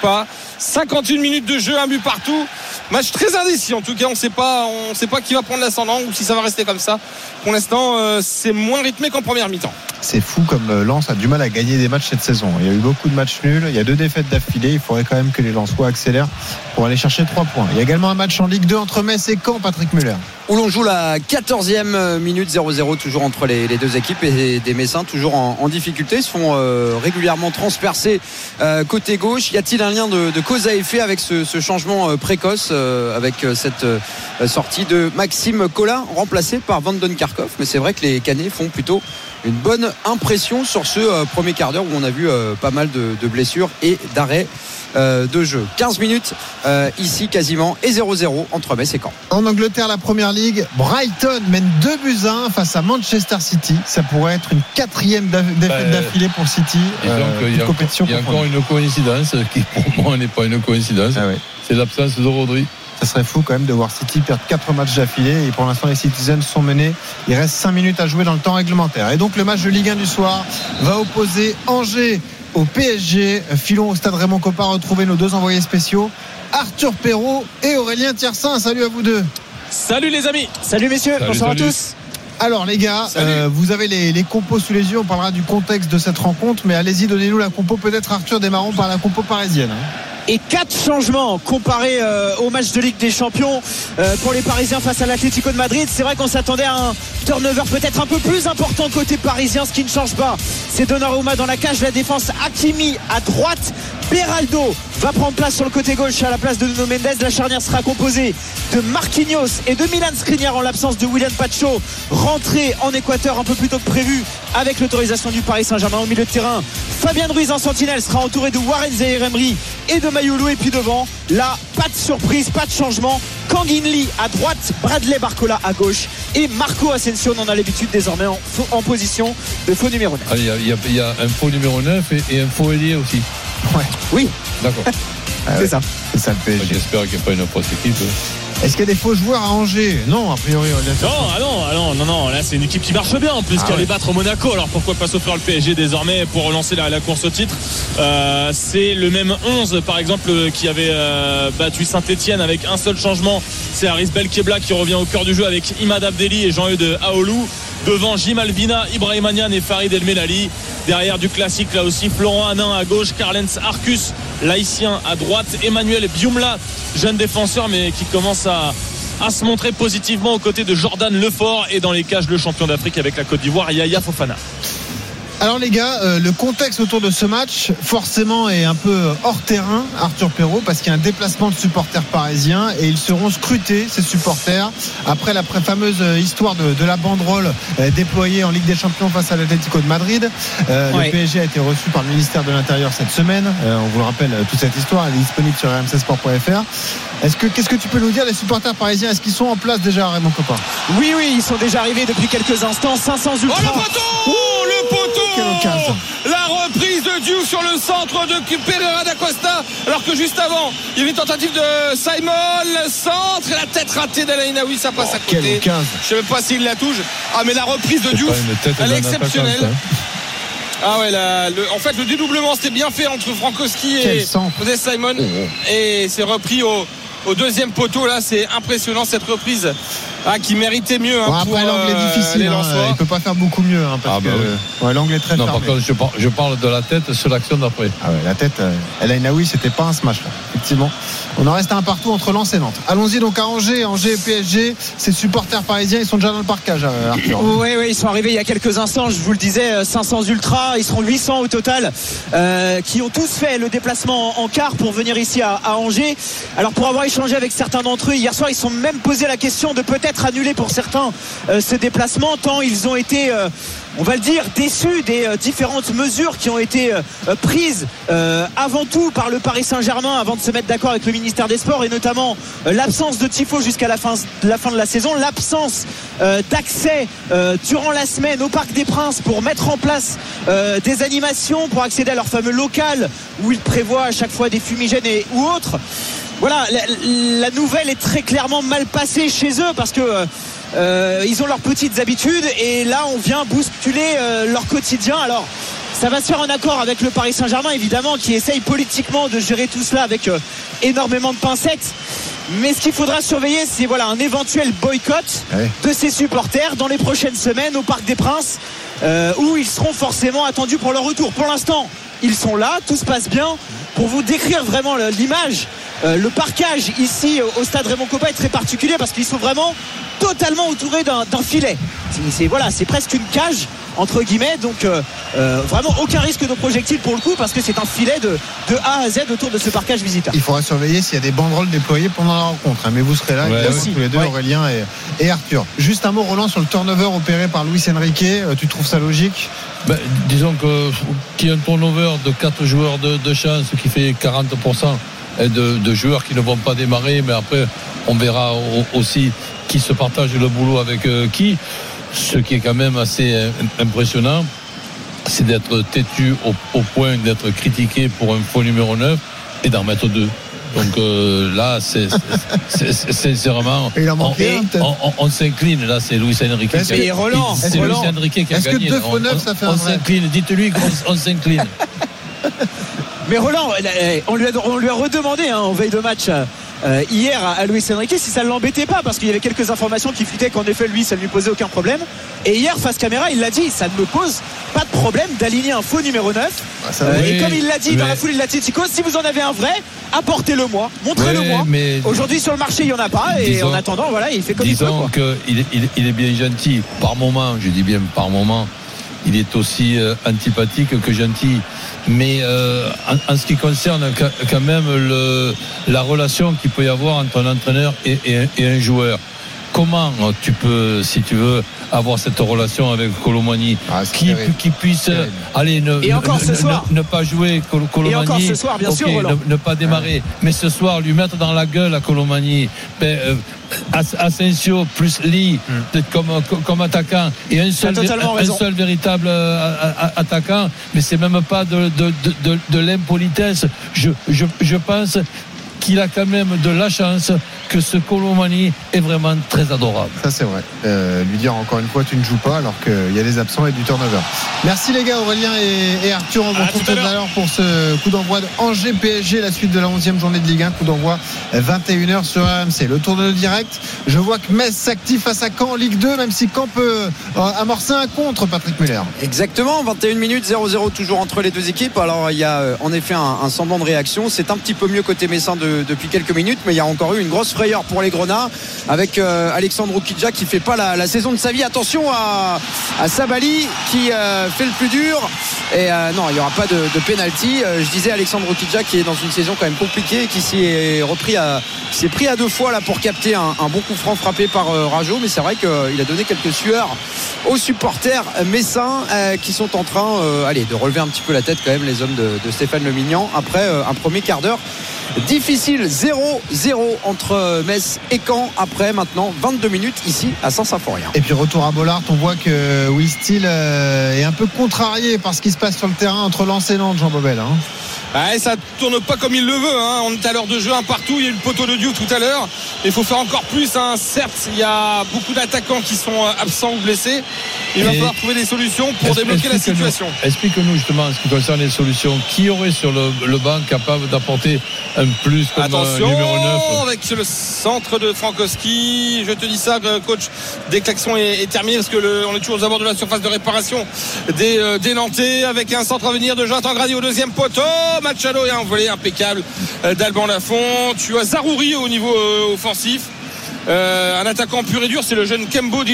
51 minutes de jeu, un but partout. Match très indécis en tout cas, on sait pas qui va prendre l'ascendant ou si ça va rester comme ça. Pour l'instant, c'est moins rythmé qu'en première mi-temps. C'est fou comme Lens a du mal à gagner des matchs cette saison. Il y a eu beaucoup de matchs nuls, il y a 2 défaites d'affilée. Il faudrait quand même que les Lensois accélèrent pour aller chercher 3 points. Il y a également un match en Ligue 2 entre Metz et Caen, Patrick Muller, où l'on joue la 14e minute, 0-0 toujours entre les deux équipes, et des Messins toujours en difficulté. Ils se font régulièrement transpercer côté gauche. Y a-t-il un lien de cause à effet avec ce changement précoce, avec cette sortie de Maxime Collin remplacé par Vanden Karkov? Mais c'est vrai que les Canets font plutôt une bonne impression sur ce premier quart d'heure où on a vu pas mal de blessures et d'arrêts de jeu. 15 minutes ici quasiment, et 0-0 entre Metz et Caen. En Angleterre, la première ligue, Brighton mène 2-1 face à Manchester City. Ça pourrait être une 4e défaite d'affilée pour City. Il y a encore une coïncidence qui pour moi n'est pas une coïncidence. C'est l'absence de Rodri. Ça serait fou quand même de voir City perdre 4 matchs d'affilée, et pour l'instant les Citizens sont menés. Il reste 5 minutes à jouer dans le temps réglementaire, et donc le match de Ligue 1 du soir va opposer Angers au PSG. Filons au stade Raymond Kopa retrouver nos 2 envoyés spéciaux, Arthur Perrault et Aurélien Tiersin. Salut à vous deux. Salut les amis. Salut messieurs. Bonsoir à tous. Alors les gars, vous avez les compos sous les yeux. On parlera du contexte de cette rencontre, mais allez-y, donnez-nous la compo. Peut-être Arthur, démarrons par la compo parisienne. Et 4 changements comparés au match de Ligue des Champions pour les Parisiens face à l'Atlético de Madrid. C'est vrai qu'on s'attendait à un turnover peut-être un peu plus important côté parisien. Ce qui ne change pas, c'est Donnarumma dans la cage, la défense, Hakimi à droite, Beraldo va prendre place sur le côté gauche à la place de Nuno Mendes. La charnière sera composée de Marquinhos et de Milan Skriniar en l'absence de William Pacho, rentré en Équateur un peu plus tôt que prévu avec l'autorisation du Paris Saint-Germain. Au milieu de terrain, Fabien Ruiz en sentinelle sera entouré de Warren Zaïre-Emery et de Mayoulou. Et puis devant, là, pas de surprise, pas de changement. Kangin Lee à droite, Bradley Barcola à gauche et Marco Asensio, on en a l'habitude désormais en position de faux numéro 9. Il y a un faux numéro 9 et un faux ailier aussi. Ouais. Oui. D'accord. C'est ça. C'est ça le PSG. J'espère qu'il n'y a pas une autre équipe. Est-ce qu'il y a des faux joueurs à Angers? Non, a priori. Non. Là, c'est une équipe qui marche bien en plus, qui allait battre Monaco. Alors pourquoi pas s'offrir le PSG désormais pour relancer la course au titre? C'est le même 11 par exemple qui avait battu Saint-Etienne avec un seul changement. C'est Haris Belkebla qui revient au cœur du jeu avec Imad Abdelli et Jean-Eudes Aoulou. Devant Jim Alvina, Ibrahim Niane et Farid El Melali. Derrière du classique là aussi, Florent Hanin à gauche, Karlens Arcus, l'haïtien à droite, Emmanuel Bioumla, jeune défenseur mais qui commence à se montrer positivement aux côtés de Jordan Lefort, et dans les cages le champion d'Afrique avec la Côte d'Ivoire, Yaya Fofana. Alors les gars, le contexte autour de ce match forcément est un peu hors terrain, Arthur Perrault, parce qu'il y a un déplacement de supporters parisiens et ils seront scrutés, ces supporters, après la fameuse histoire de la banderole déployée en Ligue des Champions face à l'Atlético de Madrid. Le PSG a été reçu par le ministère de l'Intérieur cette semaine. On vous le rappelle, toute cette histoire elle est disponible sur rmcsport.fr. Qu'est-ce que tu peux nous dire des supporters parisiens? Est-ce qu'ils sont en place déjà à Raymond Kopa? Oui, ils sont déjà arrivés depuis quelques instants. 500 ultras. Le poteau La reprise de Diouf sur le centre de Pereira da Costa, alors que juste avant il y avait une tentative de Simon, le centre et la tête ratée d'El Ainaoui, ça passe à côté. Je sais même pas s'il la touche. Mais la reprise de Diouf, elle est exceptionnelle. En fait le dédoublement c'était bien fait entre Frankowski et José Simon, et c'est repris au deuxième poteau. Là c'est impressionnant cette reprise qui méritait mieux. Après l'angle est difficile, il peut pas faire beaucoup mieux parce que l'angle est très fermé. Par contre je parle de la tête sur l'action d'après. La tête, El Ainaoui, c'était pas un smash là, effectivement. On en reste à un partout entre Lens et Nantes. Allons-y donc à Angers et PSG. Ces supporters parisiens, ils sont déjà dans le parcage, Arthur. Oui, ils sont arrivés il y a quelques instants. Je vous le disais, 500 ultras. Ils seront 800 au total, qui ont tous fait le déplacement en car pour venir ici à Angers. Alors pour avoir échangé avec certains d'entre eux hier soir. Ils se sont même posé la question de peut-être annuler pour certains ce déplacement, tant ils ont été on va le dire, déçus des différentes mesures qui ont été prises avant tout par le Paris Saint-Germain avant de se mettre d'accord avec le ministère des Sports, et notamment l'absence de tifo jusqu'à la fin de la saison, l'absence d'accès durant la semaine au Parc des Princes pour mettre en place des animations pour accéder à leur fameux local où ils prévoient à chaque fois des fumigènes ou autres. Voilà, la nouvelle est très clairement mal passée chez eux parce que ils ont leurs petites habitudes et là on vient bousculer leur quotidien. Alors ça va se faire en accord avec le Paris Saint-Germain évidemment, qui essaye politiquement de gérer tout cela avec énormément de pincettes. Mais ce qu'il faudra surveiller, c'est un éventuel boycott de ses supporters dans les prochaines semaines au Parc des Princes, où ils seront forcément attendus pour leur retour. Pour l'instant, ils sont là, tout se passe bien. Pour vous décrire vraiment l'image, le parquage ici au stade Raymond Kopa est très particulier parce qu'ils sont vraiment totalement entourés d'un filet. C'est presque une cage entre guillemets, donc vraiment aucun risque de projectile pour le coup parce que c'est un filet de A à Z autour de ce parquage visiteur. Il faudra surveiller s'il y a des banderoles déployées pendant la rencontre, mais vous serez là tous les deux, Aurélien et Arthur. Juste un mot, Roland, sur le turnover opéré par Luis Enrique, tu trouves ça logique? Disons qu'il y a un turnover de 4 joueurs de chance qui fait 40% de joueurs qui ne vont pas démarrer, mais après on verra aussi qui se partage le boulot avec qui. Ce qui est quand même assez impressionnant, c'est d'être têtu au point d'être critiqué pour un faux numéro 9 et d'en mettre 2. Donc là, c'est vraiment on s'incline. Là, c'est Luis Enrique. C'est Luis Enrique qui a gagné. Est-ce que 2 faux 9 ça fait un vrai? S'incline. Dites-lui qu'on s'incline. Mais Roland, on lui a redemandé en veille de match hier à Luis Enrique si ça ne l'embêtait pas, parce qu'il y avait quelques informations qui fuitaient qu'en effet lui ça ne lui posait aucun problème, et hier face caméra il l'a dit, ça ne me pose pas de problème d'aligner un faux numéro 9 et comme il l'a dit dans la foulée de l'Atlético, si vous en avez un vrai, apportez-le moi, montrez-le moi. Aujourd'hui sur le marché il n'y en a pas, et en attendant il fait comme il peut. Disons qu'il est bien gentil par moment, je dis bien par moment, il est aussi antipathique que gentil. Mais en ce qui concerne quand même la relation qu'il peut y avoir entre un entraîneur et un joueur, comment tu peux, si tu veux, avoir cette relation avec Colomani, qui puisse aller ne pas jouer Colomani, et encore ce soir, bien sûr, ne pas démarrer, mais ce soir lui mettre dans la gueule à Colomani, Asensio plus Lee comme attaquant et un seul véritable attaquant, mais c'est même pas de l'impolitesse. Je pense qu'il a quand même de la chance que ce Colomani est vraiment très adorable. Ça c'est vrai. Lui dire encore une fois tu ne joues pas alors qu'il y a des absents et du turnover. Merci les gars, Aurélien et Arthur. On vous retrouve tout à l'heure pour ce coup d'envoi de Angers PSG, la suite de la 11e journée de Ligue 1. Coup d'envoi 21h sur RMC. Le tour de nos directs. Je vois que Metz s'active face à Caen en Ligue 2, même si Caen peut amorcer un contre, Patrick Muller. Exactement, 21 minutes, 0-0 toujours entre les deux équipes. Alors il y a en effet un semblant de réaction. C'est un petit peu mieux côté messin depuis quelques minutes, mais il y a encore eu une grosse frayeur pour les Grenats avec Alexandre Oukidja qui fait pas la saison de sa vie. Attention à Sabali qui fait le plus dur, et non, il n'y aura pas de penalty. Je disais Alexandre Oukidja qui est dans une saison quand même compliquée et qui s'est pris à 2 fois là pour capter un bon coup franc frappé par Rajo, mais c'est vrai qu'il a donné quelques sueurs aux supporters messins qui sont en train de relever un petit peu la tête quand même, les hommes de Stéphane Le Mignan, après un premier quart d'heure difficile. 0-0 entre Metz et Caen après maintenant 22 minutes ici à Saint-Symphorien. Et puis retour à Bollaert, on voit que Will Steele est un peu contrarié par ce qui se passe sur le terrain entre Lens et Nantes, Jean Bobel. Ça tourne pas comme il le veut, On est à l'heure de jeu un partout. Il y a eu le poteau de Diouf tout à l'heure. Il faut faire encore plus, Certes, il y a beaucoup d'attaquants qui sont absents ou blessés. Il va falloir trouver des solutions pour débloquer la situation. Explique-nous justement en ce qui concerne les solutions. Qui aurait sur le banc capable d'apporter un plus comme attention, numéro 9 avec le centre de Frankowski. Je te dis ça, coach, dès que l'action est terminée, parce que on est toujours aux abords de la surface de réparation des Nantais, avec un centre à venir de Jonathan Grady au deuxième poteau. Machado et un volé impeccable d'Alban Lafont. Tu as Zarouri au niveau offensif, un attaquant pur et dur, c'est le jeune Kembo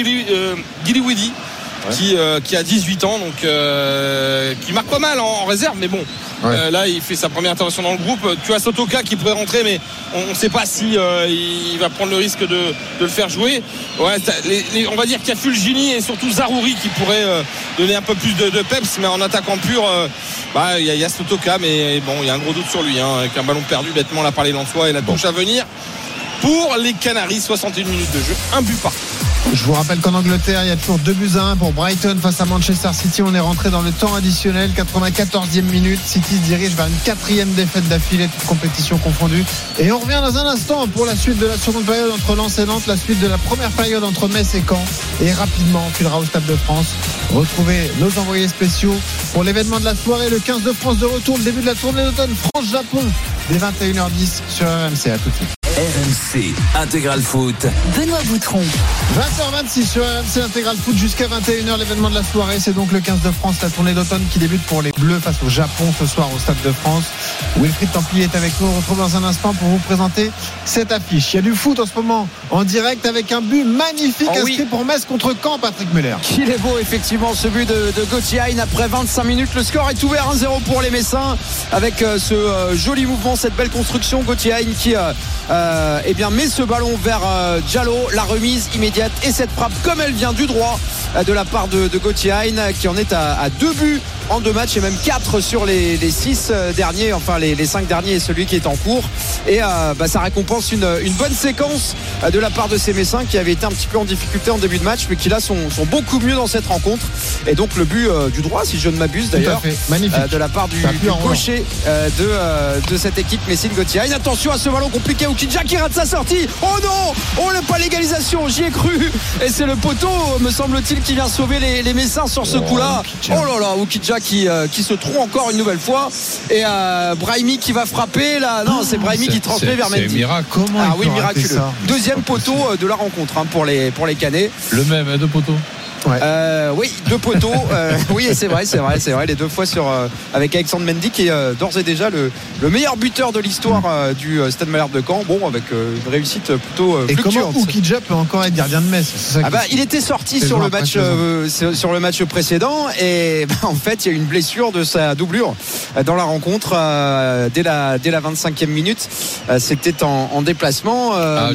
Giliwidi qui a 18 ans, donc qui marque pas mal en réserve, mais bon, Là il fait sa première intervention dans le groupe. Tu as Sotoka qui pourrait rentrer, mais on ne sait pas si il va prendre le risque de le faire jouer. On va dire qu'il y a Fulgini et surtout Zaroury qui pourrait donner un peu plus de peps, mais en attaquant pur il y a Sotoka, mais bon, il y a un gros doute sur lui, avec un ballon perdu bêtement là par les Lensois et la touche à venir pour les Canaries. 61 minutes de jeu, un but partout. Je vous rappelle qu'en Angleterre, il y a toujours 2-1 pour Brighton face à Manchester City. On est rentré dans le temps additionnel, 94e minute. City se dirige vers une 4e défaite d'affilée, toute compétition confondue. Et on revient dans un instant pour la suite de la seconde période entre Lens et Nantes, la suite de la première période entre Metz et Caen. Et rapidement, on filera au Stade de France. Retrouvez nos envoyés spéciaux pour l'événement de la soirée, le 15 de France de retour, le début de la tournée d'automne France-Japon, dès 21h10 sur RMC. À tout de suite. RMC Intégral Foot. Benoît Boutron. 20h26 sur RMC Intégral Foot jusqu'à 21h. L'événement de la soirée, c'est donc le 15 de France, la tournée d'automne qui débute pour les Bleus face au Japon ce soir au Stade de France. Wilfried Templier est avec nous. On retrouve dans un instant pour vous présenter cette affiche. Il y a du foot en ce moment en direct avec un but magnifique inscrit pour Metz contre Caen, Patrick Muller. Il est beau effectivement ce but de Gauthier Hein après 25 minutes. Le score est ouvert 1-0 pour les Messins avec ce joli mouvement, cette belle construction. Gauthier Hein qui met ce ballon vers Diallo, la remise immédiate et cette frappe comme elle vient du droit de la part de Gauthier Hein qui en est à 2 buts en 2 matchs et même 4 sur les 6 derniers, enfin les 5 derniers et celui qui est en cours. Et ça récompense une bonne séquence de la part de ces Messins qui avaient été un petit peu en difficulté en début de match mais qui là sont beaucoup mieux dans cette rencontre. Et donc le but du droit, si je ne m'abuse d'ailleurs, de la part du gaucher de cette équipe Messine Gauthier Hein. Attention à ce ballon compliqué, Oukidja qui rate sa sortie. Oh non, on n'a pas l'égalisation, j'y ai cru. Et c'est le poteau, me semble-t-il, qui vient sauver les Messins sur ce coup-là. Oh là là, Oukidja qui se trouve encore une nouvelle fois. Et Brahimi qui va frapper là. Non, c'est Brahimi qui transmet vers Mendy. C'est miracle. Comment miraculeux. Deuxième poteau de la rencontre pour les Canets. Le même, 2 poteaux. Oui, 2 poteaux. Oui, c'est vrai. Les 2 fois avec Alexandre Mendy qui est d'ores et déjà le meilleur buteur de l'histoire du Stade Malherbe de Caen. Bon, avec une réussite plutôt fluctuante. Et comment Oukidja peut encore être gardien de Metz? Il était sorti sur le match précédent et en fait, il y a eu une blessure de sa doublure dans la rencontre dès la 25e minute. C'était en déplacement.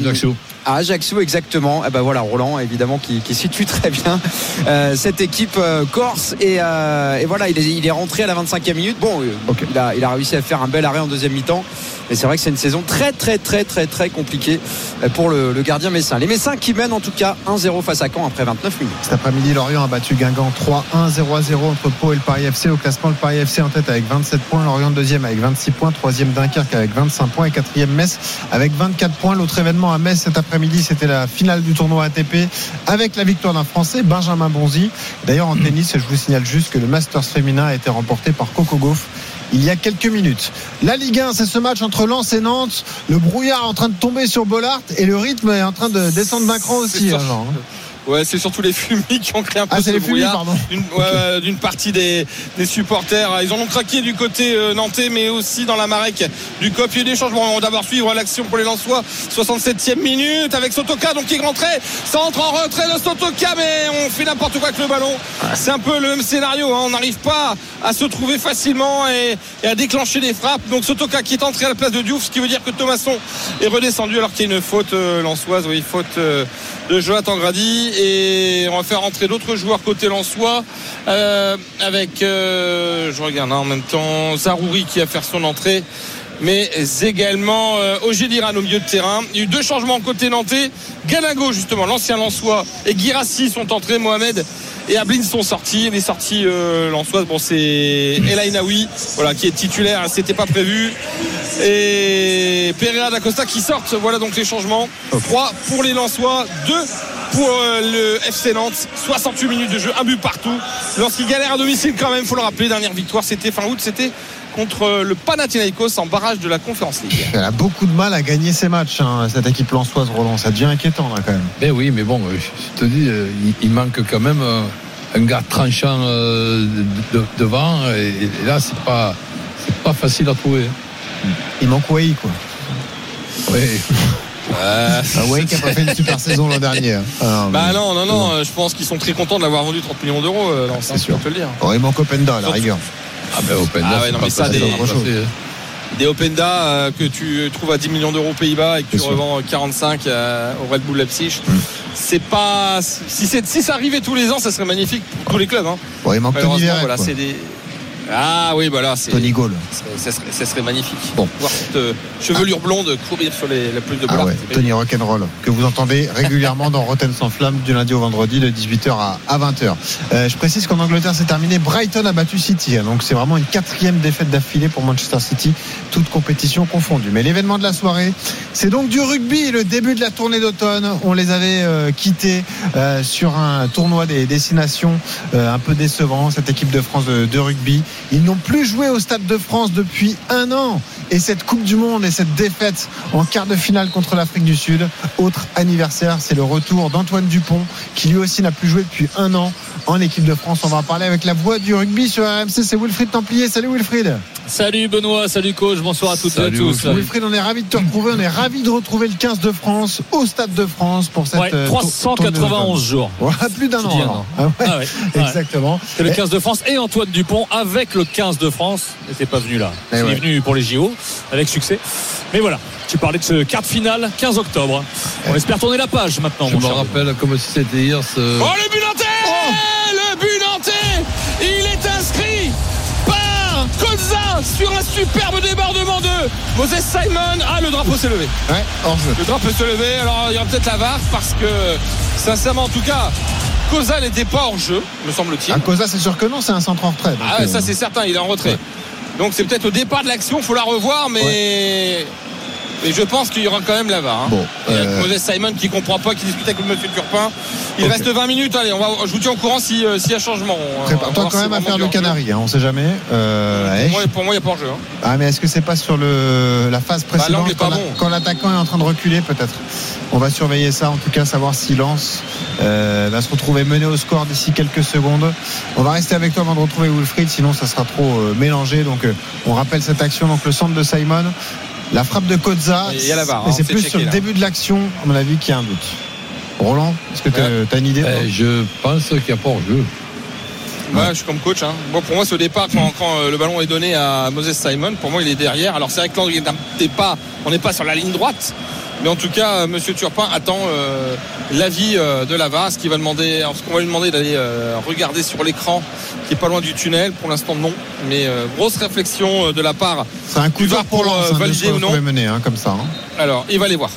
À Ajaccio, exactement. Voilà, Roland évidemment qui situe très bien cette équipe corse et voilà, il est rentré à la 25e minute. Bon, il a réussi à faire un bel arrêt en deuxième mi-temps. Et c'est vrai que c'est une saison très très très très très compliquée pour le gardien messin. Les Messins qui mènent en tout cas 1-0 face à Caen après 29 minutes. Cet après-midi, Lorient a battu Guingamp 3-1, 0-0 entre Pau et le Paris FC. Au classement, le Paris FC en tête avec 27 points, Lorient deuxième avec 26 points, troisième Dunkerque avec 25 points et quatrième Metz avec 24 points. L'autre événement à Metz cet après-midi, c'était la finale du tournoi ATP avec la victoire d'un Français, Benjamin Bonzi. D'ailleurs en tennis, je vous signale juste que le Masters féminin a été remporté par Coco Gauff il y a quelques minutes. La Ligue 1, c'est ce match entre Lens et Nantes. Le brouillard est en train de tomber sur Bollaert et le rythme est en train de descendre d'un cran aussi. Ouais, c'est surtout les fumis qui ont créé un peu ce brouillard d'une partie des supporters. Ils en ont craqué du côté nantais, mais aussi dans la marque du COP. Il y a eu des changements. On va d'abord suivre l'action pour les Lensois. 67e minute avec Sotoka, donc qui est rentré. Centre en retrait de Sotoka, mais on fait n'importe quoi avec le ballon. C'est un peu le même scénario. On n'arrive pas à se trouver facilement et à déclencher des frappes. Donc Sotoka qui est entré à la place de Diouf, ce qui veut dire que Thomasson est redescendu alors qu'il y a une faute lensoise. Oui, faute de Jonathan Grady. Et on va faire rentrer d'autres joueurs côté lensois avec je regarde en même temps Zaroury qui va faire son entrée, mais également Ogéliran au milieu de terrain. Il y a eu 2 changements côté nantais. Galago justement, l'ancien lensois, et Guirassi sont entrés. Mohamed et Ablin sont sortis. Les sorties lensoises, c'est El Ainaoui, voilà, qui est titulaire. C'était pas prévu. Et Pereira d'Acosta qui sortent. Voilà donc les changements. 3 pour les Lensois, 2 pour le FC Nantes. 68 minutes de jeu, un but partout. Lorsqu'il galère à domicile quand même, faut le rappeler. Dernière victoire, c'était fin août, c'était contre le Panathinaikos en barrage de la Conference League. Elle a beaucoup de mal à gagner ses matchs, cette équipe lensoise, Roland. Ça devient inquiétant là quand même. Ben oui, mais bon, je te dis, il manque quand même un gars tranchant devant. Et là, c'est pas facile à trouver. Il manque Wai, quoi. Oui. Wai qui a pas fait une super saison l'an dernier. Non, je pense qu'ils sont très contents de l'avoir vendu 30 millions d'euros. C'est sûr. Te le dire. Il manque Openda à la rigueur. Ah ben Openda, ouais, non, mais ça, des Openda que tu trouves à 10 millions d'euros aux Pays-Bas et que tu revends 45 au Red Bull Leipzig. C'est pas. Si ça arrivait tous les ans, ça serait magnifique pour tous les clubs. Hein. Bon, il manque Tony Verret, voilà, c'est des. Ah oui, voilà, c'est Tony Gaulle. Ça serait magnifique. Bon. Voir cette chevelure blonde courir sur la pelouse de Bollard. Tony Rock'n'Roll, que vous entendez régulièrement dans Rotten sans flamme du lundi au vendredi de 18h à 20h. Je précise qu'en Angleterre, c'est terminé. Brighton a battu City. Donc c'est vraiment une 4e défaite d'affilée pour Manchester City, toute compétition confondue. Mais l'événement de la soirée, c'est donc du rugby. Le début de la tournée d'automne. On les avait quittés sur un tournoi des destinations un peu décevant, cette équipe de France de rugby. Ils n'ont plus joué au Stade de France depuis 1 an. Et cette Coupe du Monde et cette défaite en quart de finale contre l'Afrique du Sud, autre anniversaire, c'est le retour d'Antoine Dupont, qui lui aussi n'a plus joué depuis 1 an en équipe de France. On va en parler avec la voix du rugby sur RMC, c'est Wilfried Templier. Salut Wilfried. Salut Benoît, salut coach, bonsoir à toutes et à tous. Wilfried, on est ravis de te retrouver, on est ravis de retrouver le 15 de France au Stade de France pour cette 391 jours. Ouais, plus d'un an. Exactement. C'est le 15 de France et Antoine Dupont avec le 15 de France n'était pas venu là. Il est venu pour les JO avec succès. Mais voilà, tu parlais de ce quart de finale 15 octobre. On espère tourner la page maintenant. Je me rappelle comme si c'était hier. Oh, le but nantais Le but nantais il est inscrit par Kozza sur un superbe débordement de Moses Simon. Ah, le drapeau s'est levé. Ouais, hors jeu. Le drapeau s'est levé. Alors il y aura peut-être la VAR parce que sincèrement, en tout cas, Kozza n'était pas hors jeu, me semble-t-il. Ah, Kozza, c'est sûr que non, c'est un centre en retrait. Ah ouais, ça c'est certain, il est en retrait. Ouais. Donc c'est peut-être au départ de l'action, il faut la revoir, mais je pense qu'il y aura quand même la VAR. Hein. Bon, Moses Simon qui comprend pas, qui discute avec M. Turpin. Il reste 20 minutes. Allez, je vous tiens au courant s'il y a changement. Prépare-toi quand même à faire le Canari, hein, on sait jamais. Pour moi, il n'y a pas hors-jeu. Hein. Ah, mais est-ce que c'est pas sur la phase précédente quand l'attaquant est en train de reculer, peut-être? On va surveiller ça, en tout cas, savoir si Lens va se retrouver mené au score d'ici quelques secondes. On va rester avec toi avant de retrouver Wilfried, sinon ça sera trop mélangé. Donc on rappelle cette action, donc le centre de Simon, la frappe de Kozza, et c'est plus sur le début de l'action, à mon avis, qu'il y a un doute. Roland, est-ce que tu as une idée? Je pense qu'il n'y a pas hors-jeu. Ouais, je suis comme coach. Hein. Bon, pour moi, c'est au départ, quand le ballon est donné à Moses Simon, pour moi, il est derrière. Alors, c'est vrai que là, on n'est pas sur la ligne droite. Mais en tout cas, M. Turpin attend l'avis de la VAR, ce qu'on va lui demander d'aller regarder sur l'écran, qui est pas loin du tunnel. Pour l'instant, non. Mais grosse réflexion de la part. C'est un coup de VAR pour valider ou non. Mener, hein, comme ça. Hein. Alors, il va aller voir.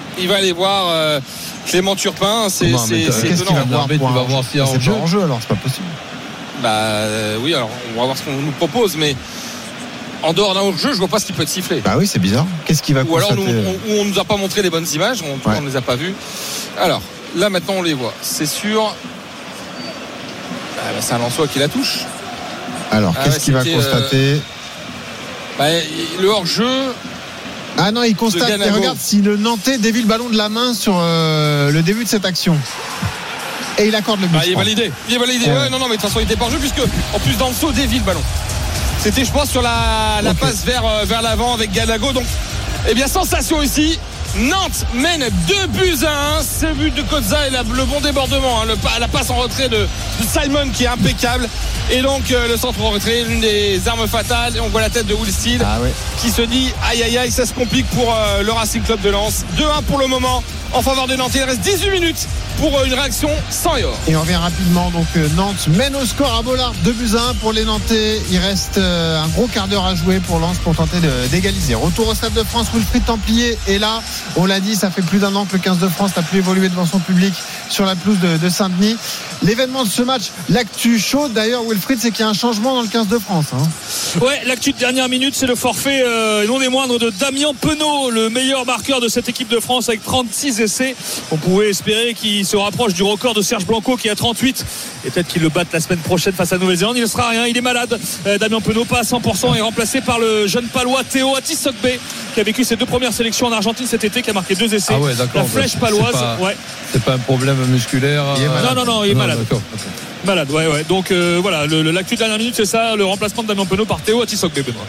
Clément Turpin, c'est étonnant. Qu'est-ce qu'il va voir? Il va voir s'il y a en jeu, alors c'est pas possible. Oui, alors on va voir ce qu'on nous propose, mais en dehors d'un hors-jeu, je vois pas ce qui peut être sifflé. Bah oui, c'est bizarre. Qu'est-ce qu'il va constater? Ou alors on nous a pas montré les bonnes images, on ne les a pas vues. Alors là maintenant on les voit. C'est sûr. C'est un Lensois qui la touche. Alors qu'est-ce qu'il va constater? Le hors-jeu. Ah non, il constate et regarde si le Nantais dévie le ballon de la main sur le début de cette action. Et il accorde le but. Il est validé. Ouais. Non, mais de toute façon il était pas hors jeu puisque en plus dans le saut dévie le ballon. C'était, je pense, sur la passe vers l'avant avec Galago. Donc, sensation ici. Nantes mène 2-1. Ce but de Kozza et le bon débordement. Hein, la passe en retrait de Simon qui est impeccable. Et donc, le centre en retrait, l'une des armes fatales. Et on voit la tête de Will Steele qui se dit aïe, ça se complique pour le Racing Club de Lens. 2-1 pour le moment en faveur des Nantais. Il reste 18 minutes pour une réaction sans et hors. Et on revient rapidement. Donc Nantes mène au score à Bollard, 2-1 pour les Nantais. Il reste un gros quart d'heure à jouer pour Lens pour tenter d'égaliser. Retour au Stade de France, Wilfried Templier est là. On l'a dit, ça fait plus d'un an que le 15 de France n'a plus évolué devant son public sur la pelouse de Saint-Denis. L'événement de ce match, l'actu chaude d'ailleurs, Wilfried, c'est qu'il y a un changement dans le 15 de France. Hein. Ouais, l'actu de dernière minute, c'est le forfait non des moindres de Damien Penaud, le meilleur marqueur de cette équipe de France avec 36 essais. On pouvait espérer qu'il se rapproche du record de Serge Blanco qui a 38 et peut-être qu'il le batte la semaine prochaine face à Nouvelle-Zélande. Il ne sera rien, il est malade. Damien Penaud pas à 100%, est remplacé par le jeune palois Théo Atisogbe qui a vécu ses 2 premières sélections en Argentine cet été, qui a marqué 2 essais. Ah ouais, d'accord, la flèche paloise. C'est pas un problème musculaire. Non, il est malade. D'accord. Malade, ouais. Donc voilà, l'actu de dernière minute, c'est ça, le remplacement de Damien Penaud par Théo Atisogbe, Benoît.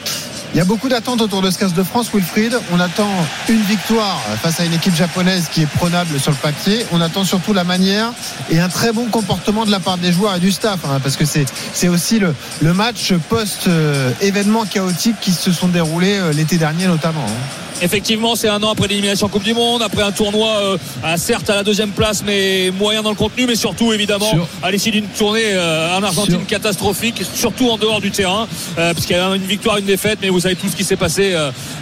Il y a beaucoup d'attentes autour de ce 15 de France, Wilfried. On attend une victoire face à une équipe japonaise qui est prenable sur le papier. On attend surtout la manière et un très bon comportement de la part des joueurs et du staff, parce que c'est aussi le match post-événement chaotique qui se sont déroulés l'été dernier notamment. Effectivement, c'est un an après l'élimination Coupe du Monde, après un tournoi certes à la deuxième place, mais moyen dans le contenu, mais surtout évidemment à l'issue d'une tournée en Argentine catastrophique, surtout en dehors du terrain, puisqu'il y a une victoire, une défaite, mais vous savez tout ce qui s'est passé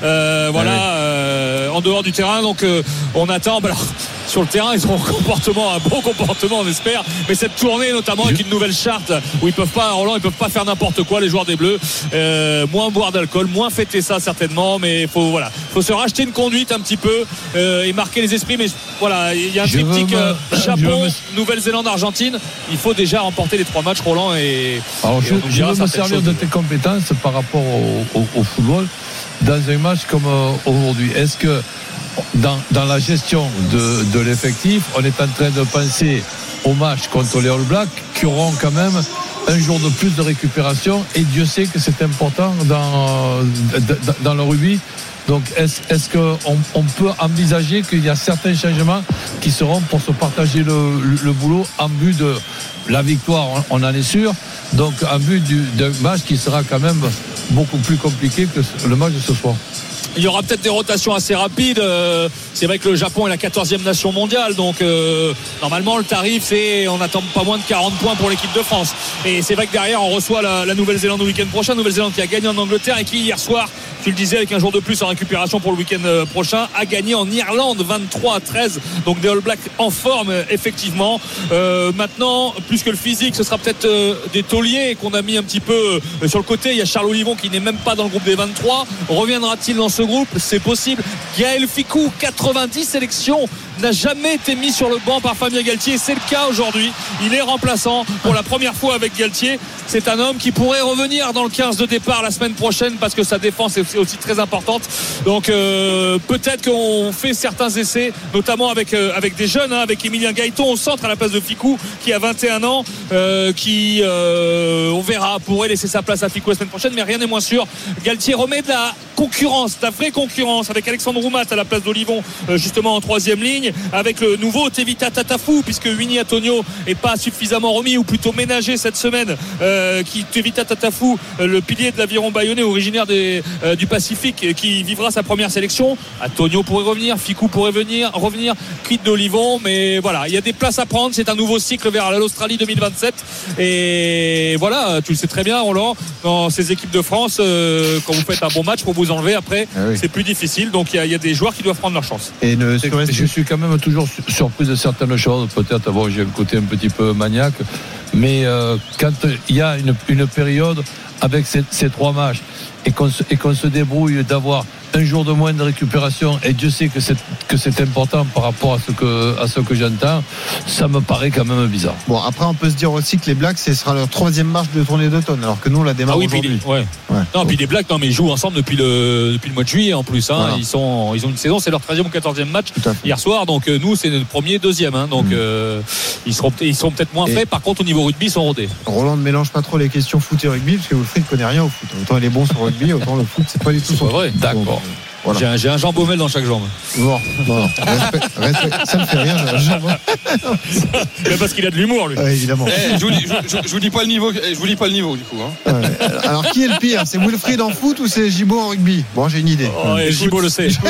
en dehors du terrain. Donc on attend. Sur le terrain, ils ont un bon comportement, on espère. Mais cette tournée, notamment avec une nouvelle charte où ils peuvent pas faire n'importe quoi, les joueurs des Bleus. Moins boire d'alcool, moins fêter ça certainement. Mais faut se racheter une conduite un petit peu et marquer les esprits. Mais voilà, il y a un triptyque Japon, Nouvelle-Zélande, Argentine. Il faut déjà remporter les 3 matchs, Roland. Alors je veux me servir de tes compétences par rapport au football dans un match comme aujourd'hui. Est-ce que dans la gestion de l'effectif, on est en train de penser au match contre les All Blacks qui auront quand même un jour de plus de récupération, et Dieu sait que c'est important dans le rugby. Donc est-ce qu'on peut envisager qu'il y a certains changements qui seront pour se partager le boulot en vue de la victoire, on en est sûr, donc en vue d'un match qui sera quand même beaucoup plus compliqué que le match de ce soir? Il y aura peut-être des rotations assez rapides. C'est vrai que le Japon est la 14e nation mondiale, donc normalement le tarif c'est on n'attend pas moins de 40 points pour l'équipe de France. Et c'est vrai que derrière on reçoit la Nouvelle-Zélande au week-end prochain. Nouvelle-Zélande qui a gagné en Angleterre et qui hier soir, tu le disais, avec un jour de plus en récupération pour le week-end prochain, a gagné en Irlande 23-13. Donc des All Blacks en forme effectivement. Maintenant, plus que le physique, ce sera peut-être des tauliers qu'on a mis un petit peu sur le côté. Il y a Charles Olivon qui n'est même pas dans le groupe des 23. Reviendra-t-il dans ce groupe? C'est possible. Gaël Fickou, 90 sélections, n'a jamais été mis sur le banc par Fabien Galtier. C'est le cas aujourd'hui. Il est remplaçant pour la première fois avec Galtier. C'est un homme qui pourrait revenir dans le 15 de départ la semaine prochaine parce que sa défense est aussi très importante. Donc peut-être qu'on fait certains essais, notamment avec des jeunes, avec Emilien Gaëton au centre à la place de Fickou qui a 21 ans, qui on verra pourrait laisser sa place à Fickou la semaine prochaine, mais rien n'est moins sûr. Galtier remet de la concurrence, de la vraie concurrence avec Alexandre Roumat à la place d'Olivon, justement en 3e ligne, avec le nouveau Tevita Tatafou, puisque Winnie Antonio n'est pas suffisamment remis ou plutôt ménagé cette semaine, Tevita Tatafou, le pilier de l'aviron bayonnais originaire du Pacifique, qui vivra sa première sélection. Antonio pourrait revenir, Fickou pourrait revenir, quitte d'Olivon, mais voilà, il y a des places à prendre. C'est un nouveau cycle vers l'Australie 2027 et voilà, tu le sais très bien Roland, dans ces équipes de France, quand vous faites un bon match, pour vous enlever après, c'est plus difficile. Donc il y a des joueurs qui doivent prendre leur chance. Et je suis quand même toujours surpris de certaines choses. Peut-être j'ai un côté un petit peu maniaque, mais quand il y a une période avec ces 3 matchs et qu'on se débrouille d'avoir un jour de moins de récupération, et Dieu sait que c'est important par rapport à ce que j'entends, ça me paraît quand même bizarre. Bon, après on peut se dire aussi que les Blacks, ce sera leur 3e match de tournée d'automne, alors que nous on la démarre aujourd'hui. Non, puis les Blacks, non, mais ils jouent ensemble depuis le mois de juillet en plus. Voilà. Ils ont une saison, c'est leur 13e ou 14e match hier soir. Donc nous, c'est le premier, 2e. Donc ils seront peut-être moins frais. Par contre, au niveau rugby, ils sont rodés. Roland ne mélange pas trop les questions foot et rugby, parce que Wilfried ne connaît rien au foot. Autant il est bon sur le rugby, autant le foot, c'est pas du tout son vrai. D'accord. Voilà. J'ai un Jean Baumel dans chaque jambe. Non. Ça me fait rire. Mais parce qu'il a de l'humour, lui. Évidemment. Je vous dis pas le niveau. Je vous dis pas le niveau du coup. Alors qui est le pire? C'est Wilfried en foot ou c'est Gibaud en rugby? Bon, j'ai une idée. Gibaud le sait.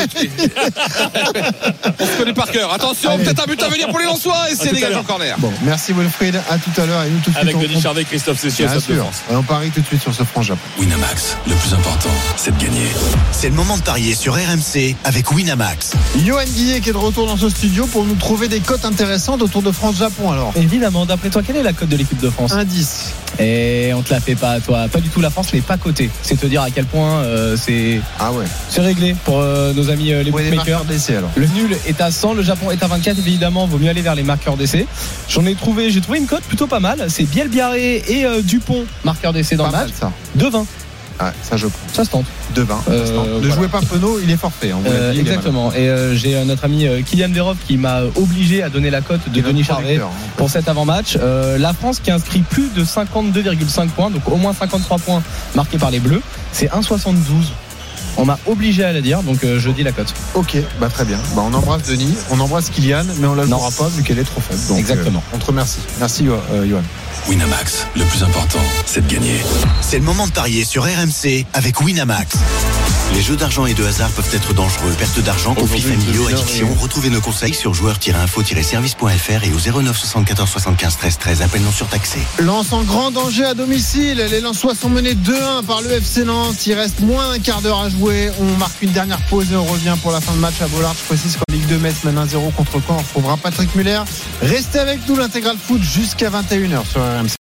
On se connaît par cœur. Attention, peut-être un but à venir pour les Lensois et c'est dégagé en corner. Bon, merci Wilfried. À tout à l'heure et nous tout de suite. Avec Denis Charvet, Christophe Cessieux. Bien sûr. Et on parie tout de suite sur ce franc Japon. Winamax, le plus important, c'est de gagner. C'est le moment de parier sur RMC avec Winamax. Johan Guillet qui est de retour dans ce studio pour nous trouver des cotes intéressantes autour de France-Japon. Alors évidemment, d'après toi, quelle est la cote de l'équipe de France? 1-10. Et on te la fait pas à toi. Pas du tout, la France n'est pas cotée. C'est te dire à quel point c'est réglé pour nos amis les bookmakers. Le nul est à 100, le Japon est à 24. Évidemment, vaut mieux aller vers les marqueurs d'essai. J'ai trouvé une cote plutôt pas mal. C'est Biel Biarré et Dupont, marqueur d'essai dans pas le match. 2-20. Ah, ça je prends. Ça se tente. 2-20. Ne jouez pas Penaud, il est forfait. Exactement. Et j'ai notre ami Kylian Verov qui m'a obligé à donner la cote de Denis Charvet pour cet avant-match. La France qui inscrit plus de 52,5 points, donc au moins 53 points marqués par les Bleus. C'est 1,72 On m'a obligé à la dire, donc je dis la cote. Ok, très bien. On embrasse Denis, on embrasse Kylian, mais on ne la jouera pas vu qu'elle est trop faible. Donc, exactement. On te remercie. Merci, Johan. Winamax, le plus important, c'est de gagner. C'est le moment de parier sur RMC avec Winamax. Les jeux d'argent et de hasard peuvent être dangereux. Perte d'argent, conflits familiaux, addiction. Retrouvez nos conseils sur joueurs-info-service.fr et au 09 74 75 13 13. Appel non surtaxé. Lens en grand danger à domicile. Les Lensois sont menés 2-1 par le FC Nantes. Il reste moins d'un quart d'heure à jouer. On marque une dernière pause et on revient pour la fin de match à Bollard. Je précise qu'en Ligue 2, Metz mène 1-0 contre Caen. On retrouvera Patrick Muller. Restez avec nous, l'intégral foot jusqu'à 21h sur RMC.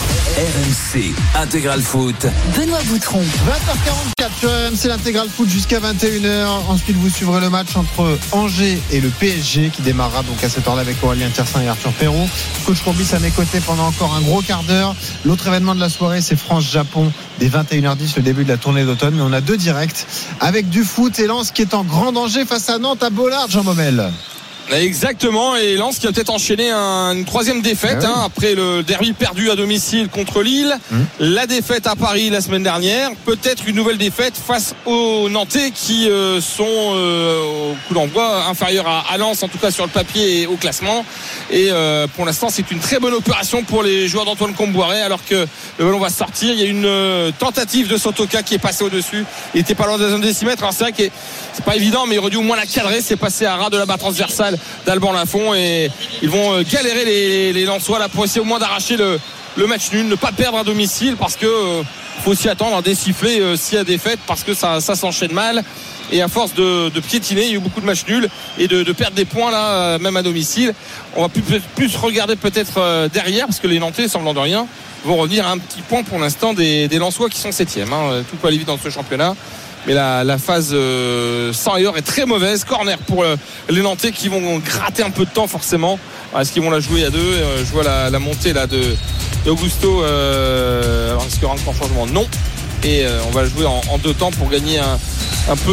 RMC Intégral Foot. Benoît Boutron. 20h44 sur RMC, l'intégral foot jusqu'à 21h. Ensuite, vous suivrez le match entre Angers et le PSG qui démarrera donc à cette heure-là avec Aurélien Tiersin et Arthur Perrault. Coach Courbis à mes côtés pendant encore un gros quart d'heure. L'autre événement de la soirée, c'est France-Japon dès 21h10, le début de la tournée d'automne. Mais on a 2 directs avec du foot et Lens qui est en grand danger face à Nantes à Bollard, Jean Baumel. Exactement, et Lens qui a peut-être enchaîné une 3e défaite après le derby perdu à domicile contre Lille, la défaite à Paris la semaine dernière, peut-être une nouvelle défaite face aux Nantais qui sont au coup d'envoi inférieurs à Lens, en tout cas sur le papier et au classement. Et pour l'instant, c'est une très bonne opération pour les joueurs d'Antoine Comboiré, alors que le ballon va sortir. Il y a une tentative de Sotoka qui est passée au-dessus. Il était pas loin de la zone décimètre. Alors c'est vrai que c'est pas évident, mais il aurait dû au moins la cadrer. C'est passé à ras de la barre transversale d'Alban Lafont, et ils vont galérer les Lensois là pour essayer au moins d'arracher le match nul, ne pas perdre à domicile, parce que faut s'y attendre à des sifflets s'il y a défaite, parce que ça s'enchaîne mal. Et à force de piétiner, il y a eu beaucoup de matchs nuls et de perdre des points là, même à domicile. On va plus regarder peut-être derrière, parce que les Nantais, semblant de rien, vont revenir à un petit point pour l'instant des Lensois qui sont 7e. Tout peut aller vite dans ce championnat. Mais la phase sans ailleurs est très mauvaise. Corner pour les Nantais qui vont gratter un peu de temps forcément. Est-ce qu'ils vont la jouer à 2 ? Je vois la montée là d'Augusto. Alors est-ce qu'il y aura encore changement ? Non. Et on va jouer en 2 temps pour gagner un peu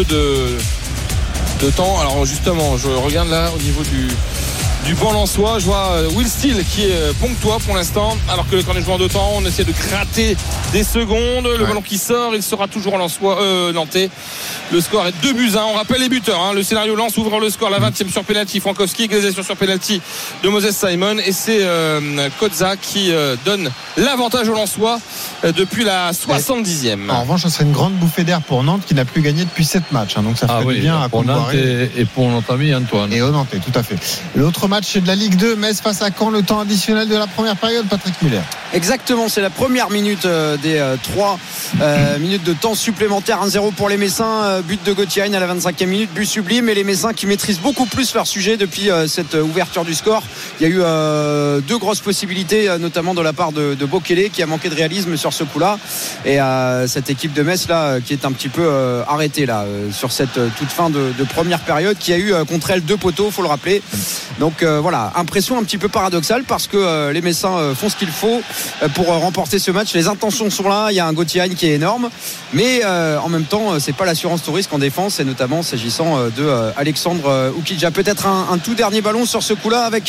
de temps. Alors justement, je regarde là au niveau du banc lensois, je vois Will Steele qui est ponctueux pour l'instant, alors que quand on joue en 2 temps, on essaie de gratter des secondes. Le ballon qui sort, il sera toujours nantais. Le score est 2-1. On rappelle les buteurs, le scénario Lens ouvre le score, la 20e sur penalty, Frankowski, égalisation sur penalty de Moses Simon, et c'est Kozza qui donne l'avantage aux Lensois depuis la 70e. En revanche, ce serait une grande bouffée d'air pour Nantes qui n'a plus gagné depuis 7 matchs, donc ça ferait du bien à pour Nantes et pour notre ami Antoine. Et au Nantais, tout à fait. L'autre match, c'est de la Ligue 2, Metz face à Caen, le temps additionnel de la première période, Patrick Muller. Exactement, c'est la première minute des 3 minutes de temps supplémentaire. 1-0 pour les Messins, but de Gauthier à la 25e minute, but sublime, et les Messins qui maîtrisent beaucoup plus leur sujet depuis cette ouverture du score. Il y a eu 2 grosses possibilités, notamment de la part de Bokele qui a manqué de réalisme sur ce coup-là, et cette équipe de Metz là qui est un petit peu arrêtée là sur cette toute fin de première période, qui a eu contre elle 2 poteaux, faut le rappeler. Donc voilà, impression un petit peu paradoxale, parce que les Messins font ce qu'il faut pour remporter ce match. Les intentions sont là, il y a un Gauthier qui est énorme, mais en même temps c'est pas l'assurance tout risque en défense, et notamment s'agissant de Alexandre Oukidja. Peut-être un tout dernier ballon sur ce coup-là avec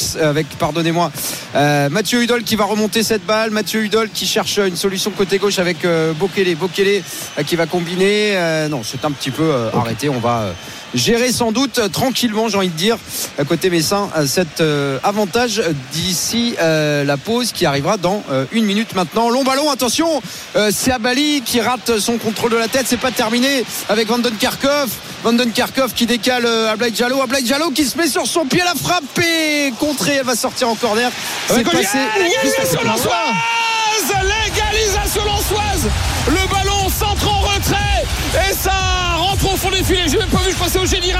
Mathieu Hudol qui va remonter cette balle. Mathieu Hudol qui cherche une solution côté gauche avec Bokele qui va combiner. Non, c'est un petit peu arrêté. On va gérer sans doute tranquillement, j'ai envie de dire, à côté Messin, cet avantage d'ici la pause qui arrivera dans 1 minute maintenant. Long ballon, attention, c'est Abali qui rate son contrôle de la tête. C'est pas terminé avec Vanden Kerkhoff qui décale Ablaye Diallo qui se met sur son pied, la frappe et contrée, elle va sortir en corner. C'est passé. L'égalisation lensoise, le ballon centre en retrait et ça rentre au fond des filets. J'ai même pas vu, je passais au Géliran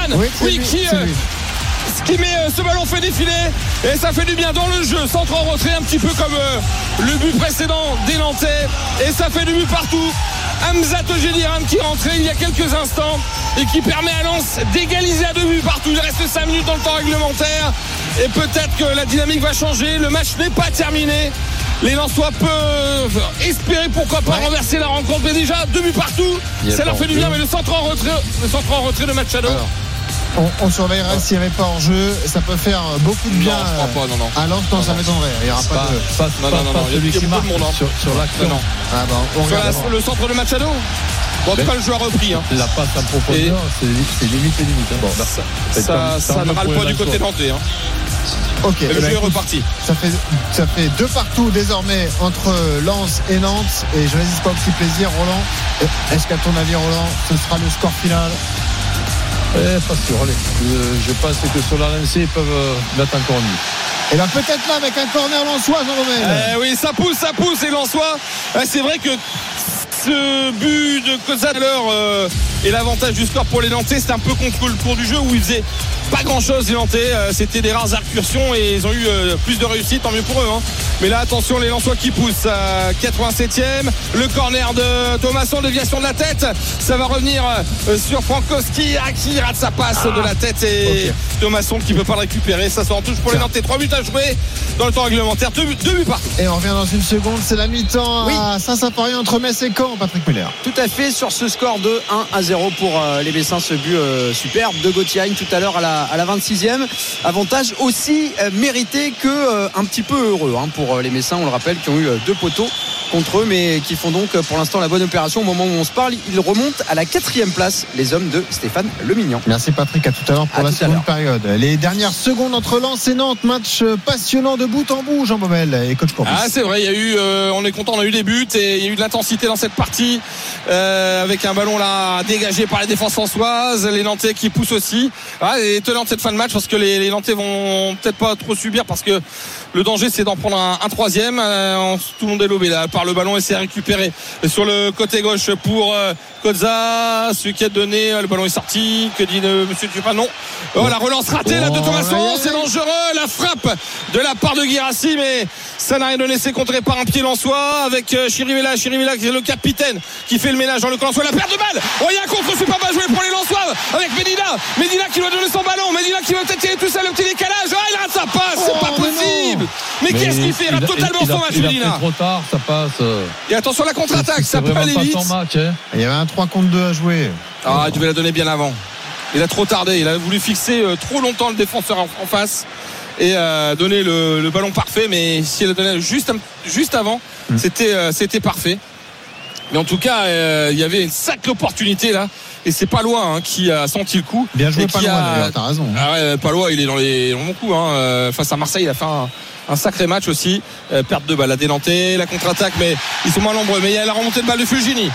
qui met ce ballon, fait défiler, et ça fait du bien dans le jeu. Centre en retrait, un petit peu comme le but précédent des Nantais, et ça fait du but partout. Hamzat Géliran qui rentrait il y a quelques instants et qui permet à Lens d'égaliser à 2 buts partout. Il reste 5 minutes dans le temps réglementaire, et peut-être que la dynamique va changer. Le match n'est pas terminé. Les Lensois peuvent espérer, pourquoi pas, renverser la rencontre. Mais déjà 2 buts partout, ça leur fait du bien. Mais le centre en retrait de Machado. On surveillera s'il n'y avait pas hors-jeu. Ça peut faire beaucoup de bien à Lens. Non, ça m'étonnerait. Il n'y aura pas de. Il y a beaucoup de monde sur l'axe. Le centre de Machado. Bon, en tout cas, le jeu a repris. La passe en profondeur, c'est limite. Bon, ça ne râle pas du côté nantais. Ok, le jeu est reparti. Ça fait 2 partout désormais entre Lens et Nantes. Et je résiste pas au petit plaisir, Roland. Est-ce qu'à ton avis, Roland, ce sera le score final? Pas sûr, allez. Je pense que sur la lancée, ils peuvent mettre encore mieux. Et bien peut-être là avec un corner lensois, Jean-Romain. Oui, ça pousse les Lensois. C'est vrai que ce but de Kozan et l'avantage du score pour les Nantais, c'était un peu contre le cours du jeu où ils faisaient pas grand chose les Nantais, c'était des rares incursions et ils ont eu plus de réussite, tant mieux pour eux. Mais là attention, les Lensois qui poussent à 87e, le corner de Thomasson, déviation de la tête, ça va revenir sur Frankowski qui rate sa passe de la tête et Thomasson qui peut pas le récupérer. Ça sort en touche pour les Nantais. 3 buts à jouer dans le temps réglementaire, 2 buts partout. Et on revient dans une seconde, c'est la mi-temps à Saint-Symphorien entre Metz et Caen, Patrick Muller. Tout à fait, sur ce score de 1-0 pour les Messins, ce but superbe de Gauthier tout à l'heure à la 26e. Avantage aussi mérité que un petit peu heureux pour les Messins, on le rappelle, qui ont eu 2 poteaux contre eux, mais qui font donc pour l'instant la bonne opération. Au moment où on se parle, ils remontent à la 4e place, les hommes de Stéphane Lemignan. Merci Patrick, à tout à l'heure pour la seconde période. Les dernières secondes entre Lens et Nantes, match passionnant de bout en bout, Jean Baumel et coach Courbis. C'est vrai, il y a eu, on est content, on a eu des buts et il y a eu de l'intensité dans cette partie avec un ballon là dégagé par les défenses lensoises, les Nantais qui poussent aussi. Et étonnant de cette fin de match parce que les Nantais vont peut-être pas trop subir parce que le danger c'est d'en prendre un troisième. Tout le monde est lobé là par le ballon et c'est récupéré sur le côté gauche pour Kozza, celui qui a donné le ballon est sorti. Que dit monsieur Dupin? Non. La relance ratée là de Thomasson, c'est dangereux, la frappe de la part de Guirassy, mais ça n'a rien donné, c'est contré par un pied lensois avec Chirivella qui est le capitaine qui fait le ménage dans le camp lensois. La perte de balle, il y a un contre super pas joué pour les Lensois avec Medina qui doit donner son ballon, Medina qui va peut-être tirer tout seul, le petit décalage, il rate sa passe, c'est pas possible. Mais qu'est-ce qu'il fait? Il rate totalement son match, Medina. Il a fait trop tard, ça passe. Et attention à la contre-attaque, ça peut aller vite. Il y avait un 3 contre 2 à jouer. Il devait la donner bien avant. Il a trop tardé, il a voulu fixer trop longtemps le défenseur en face et donner le ballon parfait, mais si elle le donnait juste avant, c'était parfait. Mais en tout cas, il y avait une sacrée opportunité là. Et c'est Palois qui a senti le coup. Bien joué Palois, t'as raison. Palois, il est dans les bons coups. Face à Marseille, il a fait un sacré match aussi. Perte de balle à Délanté, la contre-attaque, mais ils sont moins nombreux. Mais il y a la remontée de balle de Fulgini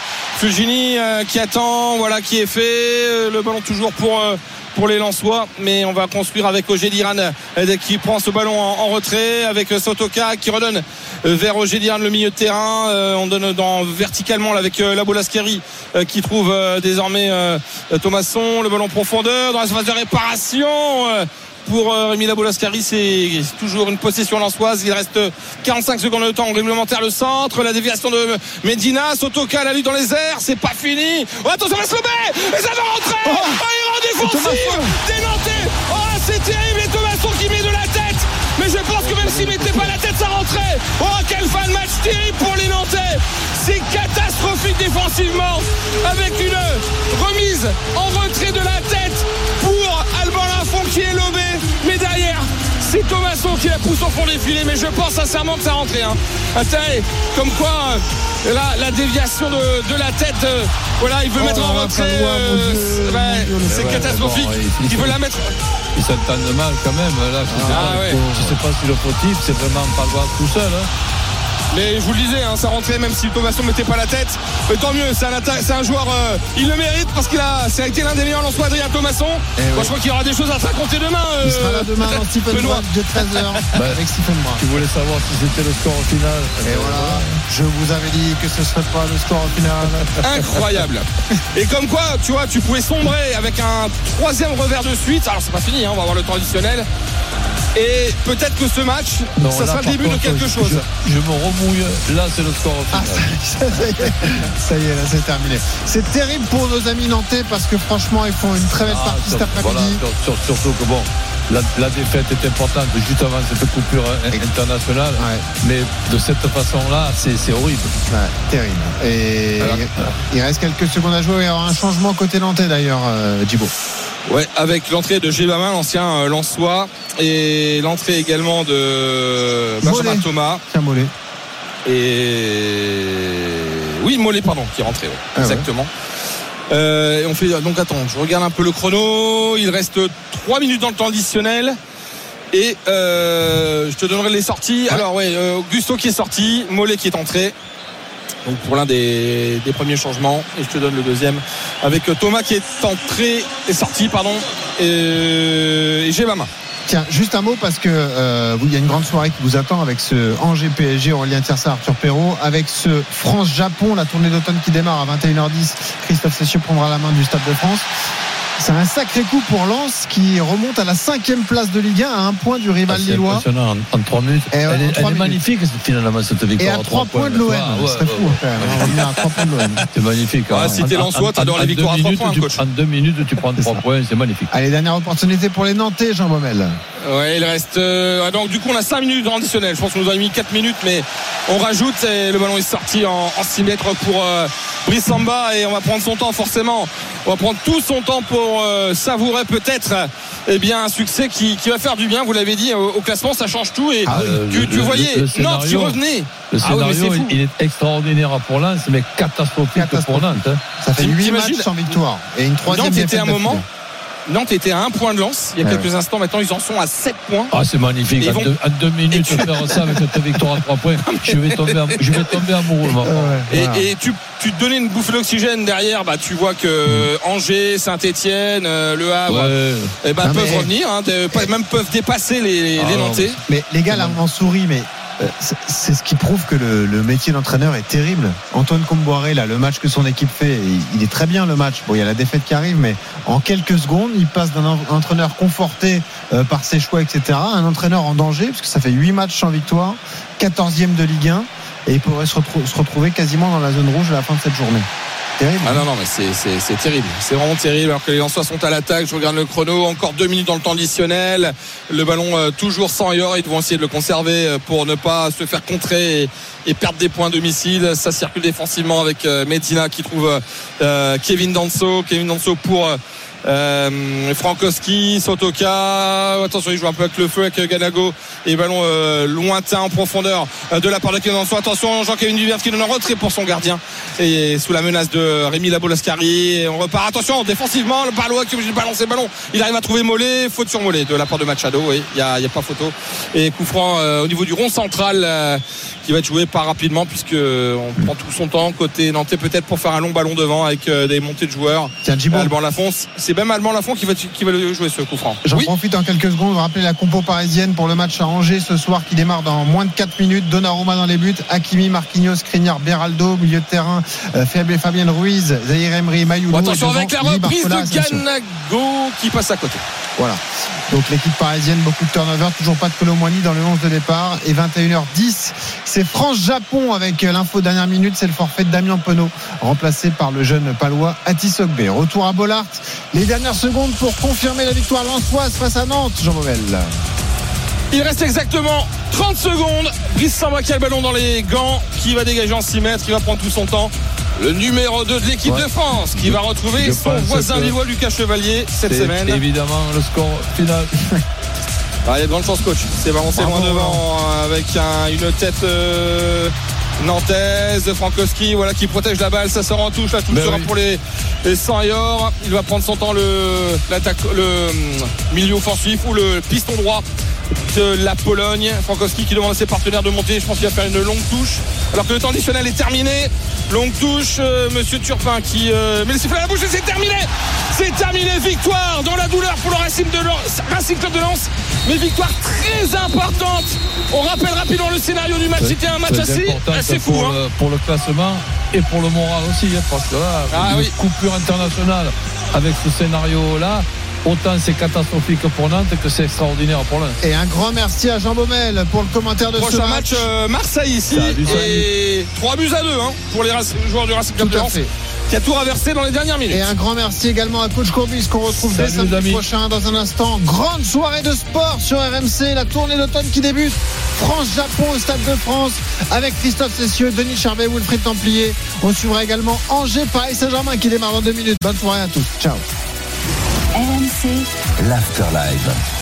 qui attend, qui est fait. Le ballon toujours pour les Lensois, mais on va construire avec Roger Diran qui prend ce ballon en retrait, avec Sotoka qui redonne vers Roger Diran le milieu de terrain. On donne verticalement avec la Bolasqueri qui trouve désormais Thomasson, le ballon en profondeur dans la phase de réparation. Pour Rémi Labolascari, c'est toujours une possession lensoise. Il reste 45 secondes de temps réglementaire, le centre, la déviation de Medina, Sotoka la lutte dans les airs, c'est pas fini. Attention, va se lever et ça va rentrer. Il rend défensif des Nantais. C'est terrible, et Thomasson qui met de la tête. Mais je pense que même s'il mettait pas la tête, ça rentrait. Quelle fin de match terrible pour les Nantais. C'est catastrophique défensivement, avec une remise en retrait de la tête pour Alban Lafont qui est lobé. Mais derrière, c'est Thomasson qui la pousse au fond des filets. Mais je pense sincèrement que ça rentrait. Comme quoi, la déviation de la tête, il veut mettre en retrait. C'est catastrophique. Il veut la mettre. Ils s'entendent mal quand même. Là, je sais pas si le fautif, c'est vraiment pas le voir tout seul. Mais je vous le disais, ça rentrait même si Thomasson ne mettait pas la tête. Mais tant mieux, c'est un joueur, il le mérite parce ça a été l'un des meilleurs Lensois, Adrien Thomasson. Je crois qu'il y aura des choses à te raconter demain. Il sera là demain dans Stephen Brun de 13h avec Stephen Brun. Tu voulais savoir si c'était le score au final. Et voilà, je vous avais dit que ce serait pas le score au final. Incroyable. Et comme quoi, tu vois, tu pouvais sombrer avec un 3e revers de suite. Alors c'est pas fini, on va avoir le temps additionnel. Et peut-être que ce match, ça sera le début de quelque chose. Je me remouille. Là, c'est le score au final. Ça y est, là, c'est terminé. C'est terrible pour nos amis nantais parce que franchement, ils font une très belle partie cet après-midi. Surtout que la défaite est importante juste avant cette coupure internationale. Mais de cette façon-là, c'est horrible. Terrible. Et il reste quelques secondes à jouer. Il y aura un changement côté nantais d'ailleurs, Djibo. Ouais, avec l'entrée de Gébamin, l'ancien Lensois, et l'entrée également de Benjamin Thomas. Mollet. Et oui, Mollet, pardon, qui est rentré. Exactement. Et on fait donc attends, je regarde un peu le chrono. Il reste 3 minutes dans le temps additionnel. Et je te donnerai les sorties. Ouais. Alors Augusto qui est sorti, Mollet qui est entré. Donc pour l'un des premiers changements. Et je te donne le deuxième avec Thomas qui est entré et sorti, pardon. Et j'ai ma main. Tiens, juste un mot parce que il y a une grande soirée qui vous attend avec ce Angers PSG, Aurélien Tiersa, Arthur Perrault, avec ce France-Japon, la tournée d'automne qui démarre à 21h10. Christophe Cessieux prendra la main du Stade de France. C'est un sacré coup pour Lens qui remonte à la 5e place de Ligue 1 à 1 point du rival lillois. C'est impressionnant en 3 minutes. Elle est magnifique finalement cette victoire. Et à 3 points de l'OM. C'est fou. On revient à 3 points de l'OM. C'est magnifique. Si t'es Lensois, t'adores les victoires à 3 points, coach. En 2 minutes, tu prends 3 points, c'est magnifique. Allez, dernière opportunité pour les Nantais, Jean Baumel. Ouais, il reste. Donc du coup, on a 5 minutes en additionnel. Je pense qu'on nous a mis 4 minutes, mais on rajoute. Et le ballon est sorti en 6 mètres pour Brice Samba. Et on va prendre son temps, forcément. On va prendre tout son temps pour savourer peut-être un succès qui va faire du bien. Vous l'avez dit, au classement ça change tout. Et tu voyais Nantes qui revenait. Le scénario il est extraordinaire pour Lens, mais catastrophique pour Nantes. Ça fait 8 matchs sans victoire et une 3e Nantes était un moment. Nantes était à 1 point de Lens il y a quelques instants. Maintenant ils en sont à 7 points. C'est magnifique. En 2 minutes faire ça avec cette victoire à 3 points, je vais tomber amoureux. Et tu te donnais une bouffée d'oxygène derrière. Tu vois que Angers, Saint-Etienne, Le Havre peuvent revenir, même peuvent dépasser les Nantais. Mais les gars là on en sourit, mais c'est ce qui prouve que le métier d'entraîneur est terrible. Antoine Comboiré, là, le match que son équipe fait, il est très bien le match. Bon, il y a la défaite qui arrive, mais en quelques secondes, il passe d'un entraîneur conforté par ses choix, etc., à un entraîneur en danger, parce que ça fait 8 matchs sans victoire, 14e de Ligue 1, et il pourrait se retrouver quasiment dans la zone rouge à la fin de cette journée. Terrible. Non, mais c'est terrible. C'est vraiment terrible. Alors que les Lensois sont à l'attaque, je regarde le chrono, encore 2 minutes dans le temps additionnel. Le ballon toujours sans Yor. Ils vont essayer de le conserver pour ne pas se faire contrer et perdre des points à domicile. Ça circule défensivement avec Medina qui trouve Kevin Danso pour Frankowski, Sotoka. Attention, il joue un peu avec le feu avec Ganago et ballon lointain en profondeur de la part de Kevin Danso. Attention, Jean-Kévin Duvert qui donne un retrait pour son gardien et sous la menace de Rémi Labolascari. Et on repart. Attention, défensivement, le Palois qui est obligé de balancer le ballon. Il arrive à trouver Mollet. Faute sur Mollet de la part de Machado. Oui, il y a pas photo. Et coup franc au niveau du rond central qui va être joué pas rapidement puisque on prend tout son temps côté nantais peut-être pour faire un long ballon devant avec des montées de joueurs. Alban Lafont, c'est même Alban Lafont qui va le jouer ce coup franc. J'en profite en quelques secondes de rappeler la compo parisienne pour le match à Angers ce soir qui démarre dans moins de 4 minutes. Donnarumma dans les buts, Hakimi, Marquinhos, Skriniar, Beraldo, milieu de terrain, Fabien Ruiz, Zahir Emery, Mayoulou. Attention avec la reprise de Ganago qui passe à côté. Voilà. Donc l'équipe parisienne, beaucoup de turnover, toujours pas de Colomboigny dans le 11 de départ. Et 21h10, c'est France-Japon avec l'info dernière minute, c'est le forfait de Damien Penaud, remplacé par le jeune palois Atis Ogbe. Retour à Bollaert, les dernières secondes pour confirmer la victoire lensoise face à Nantes, Jean Baumel. Il reste exactement 30 secondes. Brice Samba qui a le ballon dans les gants, qui va dégager en 6 mètres, qui va prendre tout son temps. Le numéro 2 de l'équipe de France qui va retrouver son voisin lillois Lucas Chevalier cette semaine. Évidemment le score final. Il y a de grandes chances, coach. C'est balancé loin devant avec une tête nantaise. Frankowski qui protège la balle. Ça sort en touche. La touche sera pour les 100 Yor. Il va prendre son temps le milieu offensif ou le piston droit de la Pologne. Frankowski qui demande à ses partenaires de monter. Je pense qu'il va faire une longue touche alors que le temps additionnel est terminé. Longue touche, monsieur Turpin qui met le sifflet à la bouche et c'est terminé. C'est terminé, victoire dans la douleur pour le Racing Club de Lens, mais victoire très importante. On rappelle rapidement le scénario du match. C'était un match assez fou pour le classement et pour le moral aussi, parce que là une coupure internationale avec ce scénario là, autant c'est catastrophique pour Nantes que c'est extraordinaire pour Lens. Et un grand merci à Jean Baumel pour le commentaire de ce match. Marseille ici et 3-2 pour les joueurs du Racing Club de Lens qui a tout renversé dans les dernières minutes. Et un grand merci également à coach Courbis qu'on retrouve dès samedi prochain dans un instant. Grande soirée de sport sur RMC, la tournée d'automne qui débute. France-Japon au Stade de France avec Christophe Cessieux, Denis Charvet, Wilfried Templier. On suivra également Angers, Paris Saint-Germain qui démarre dans 2 minutes. Bonne soirée à tous. Ciao. RMC, l'Afterlife.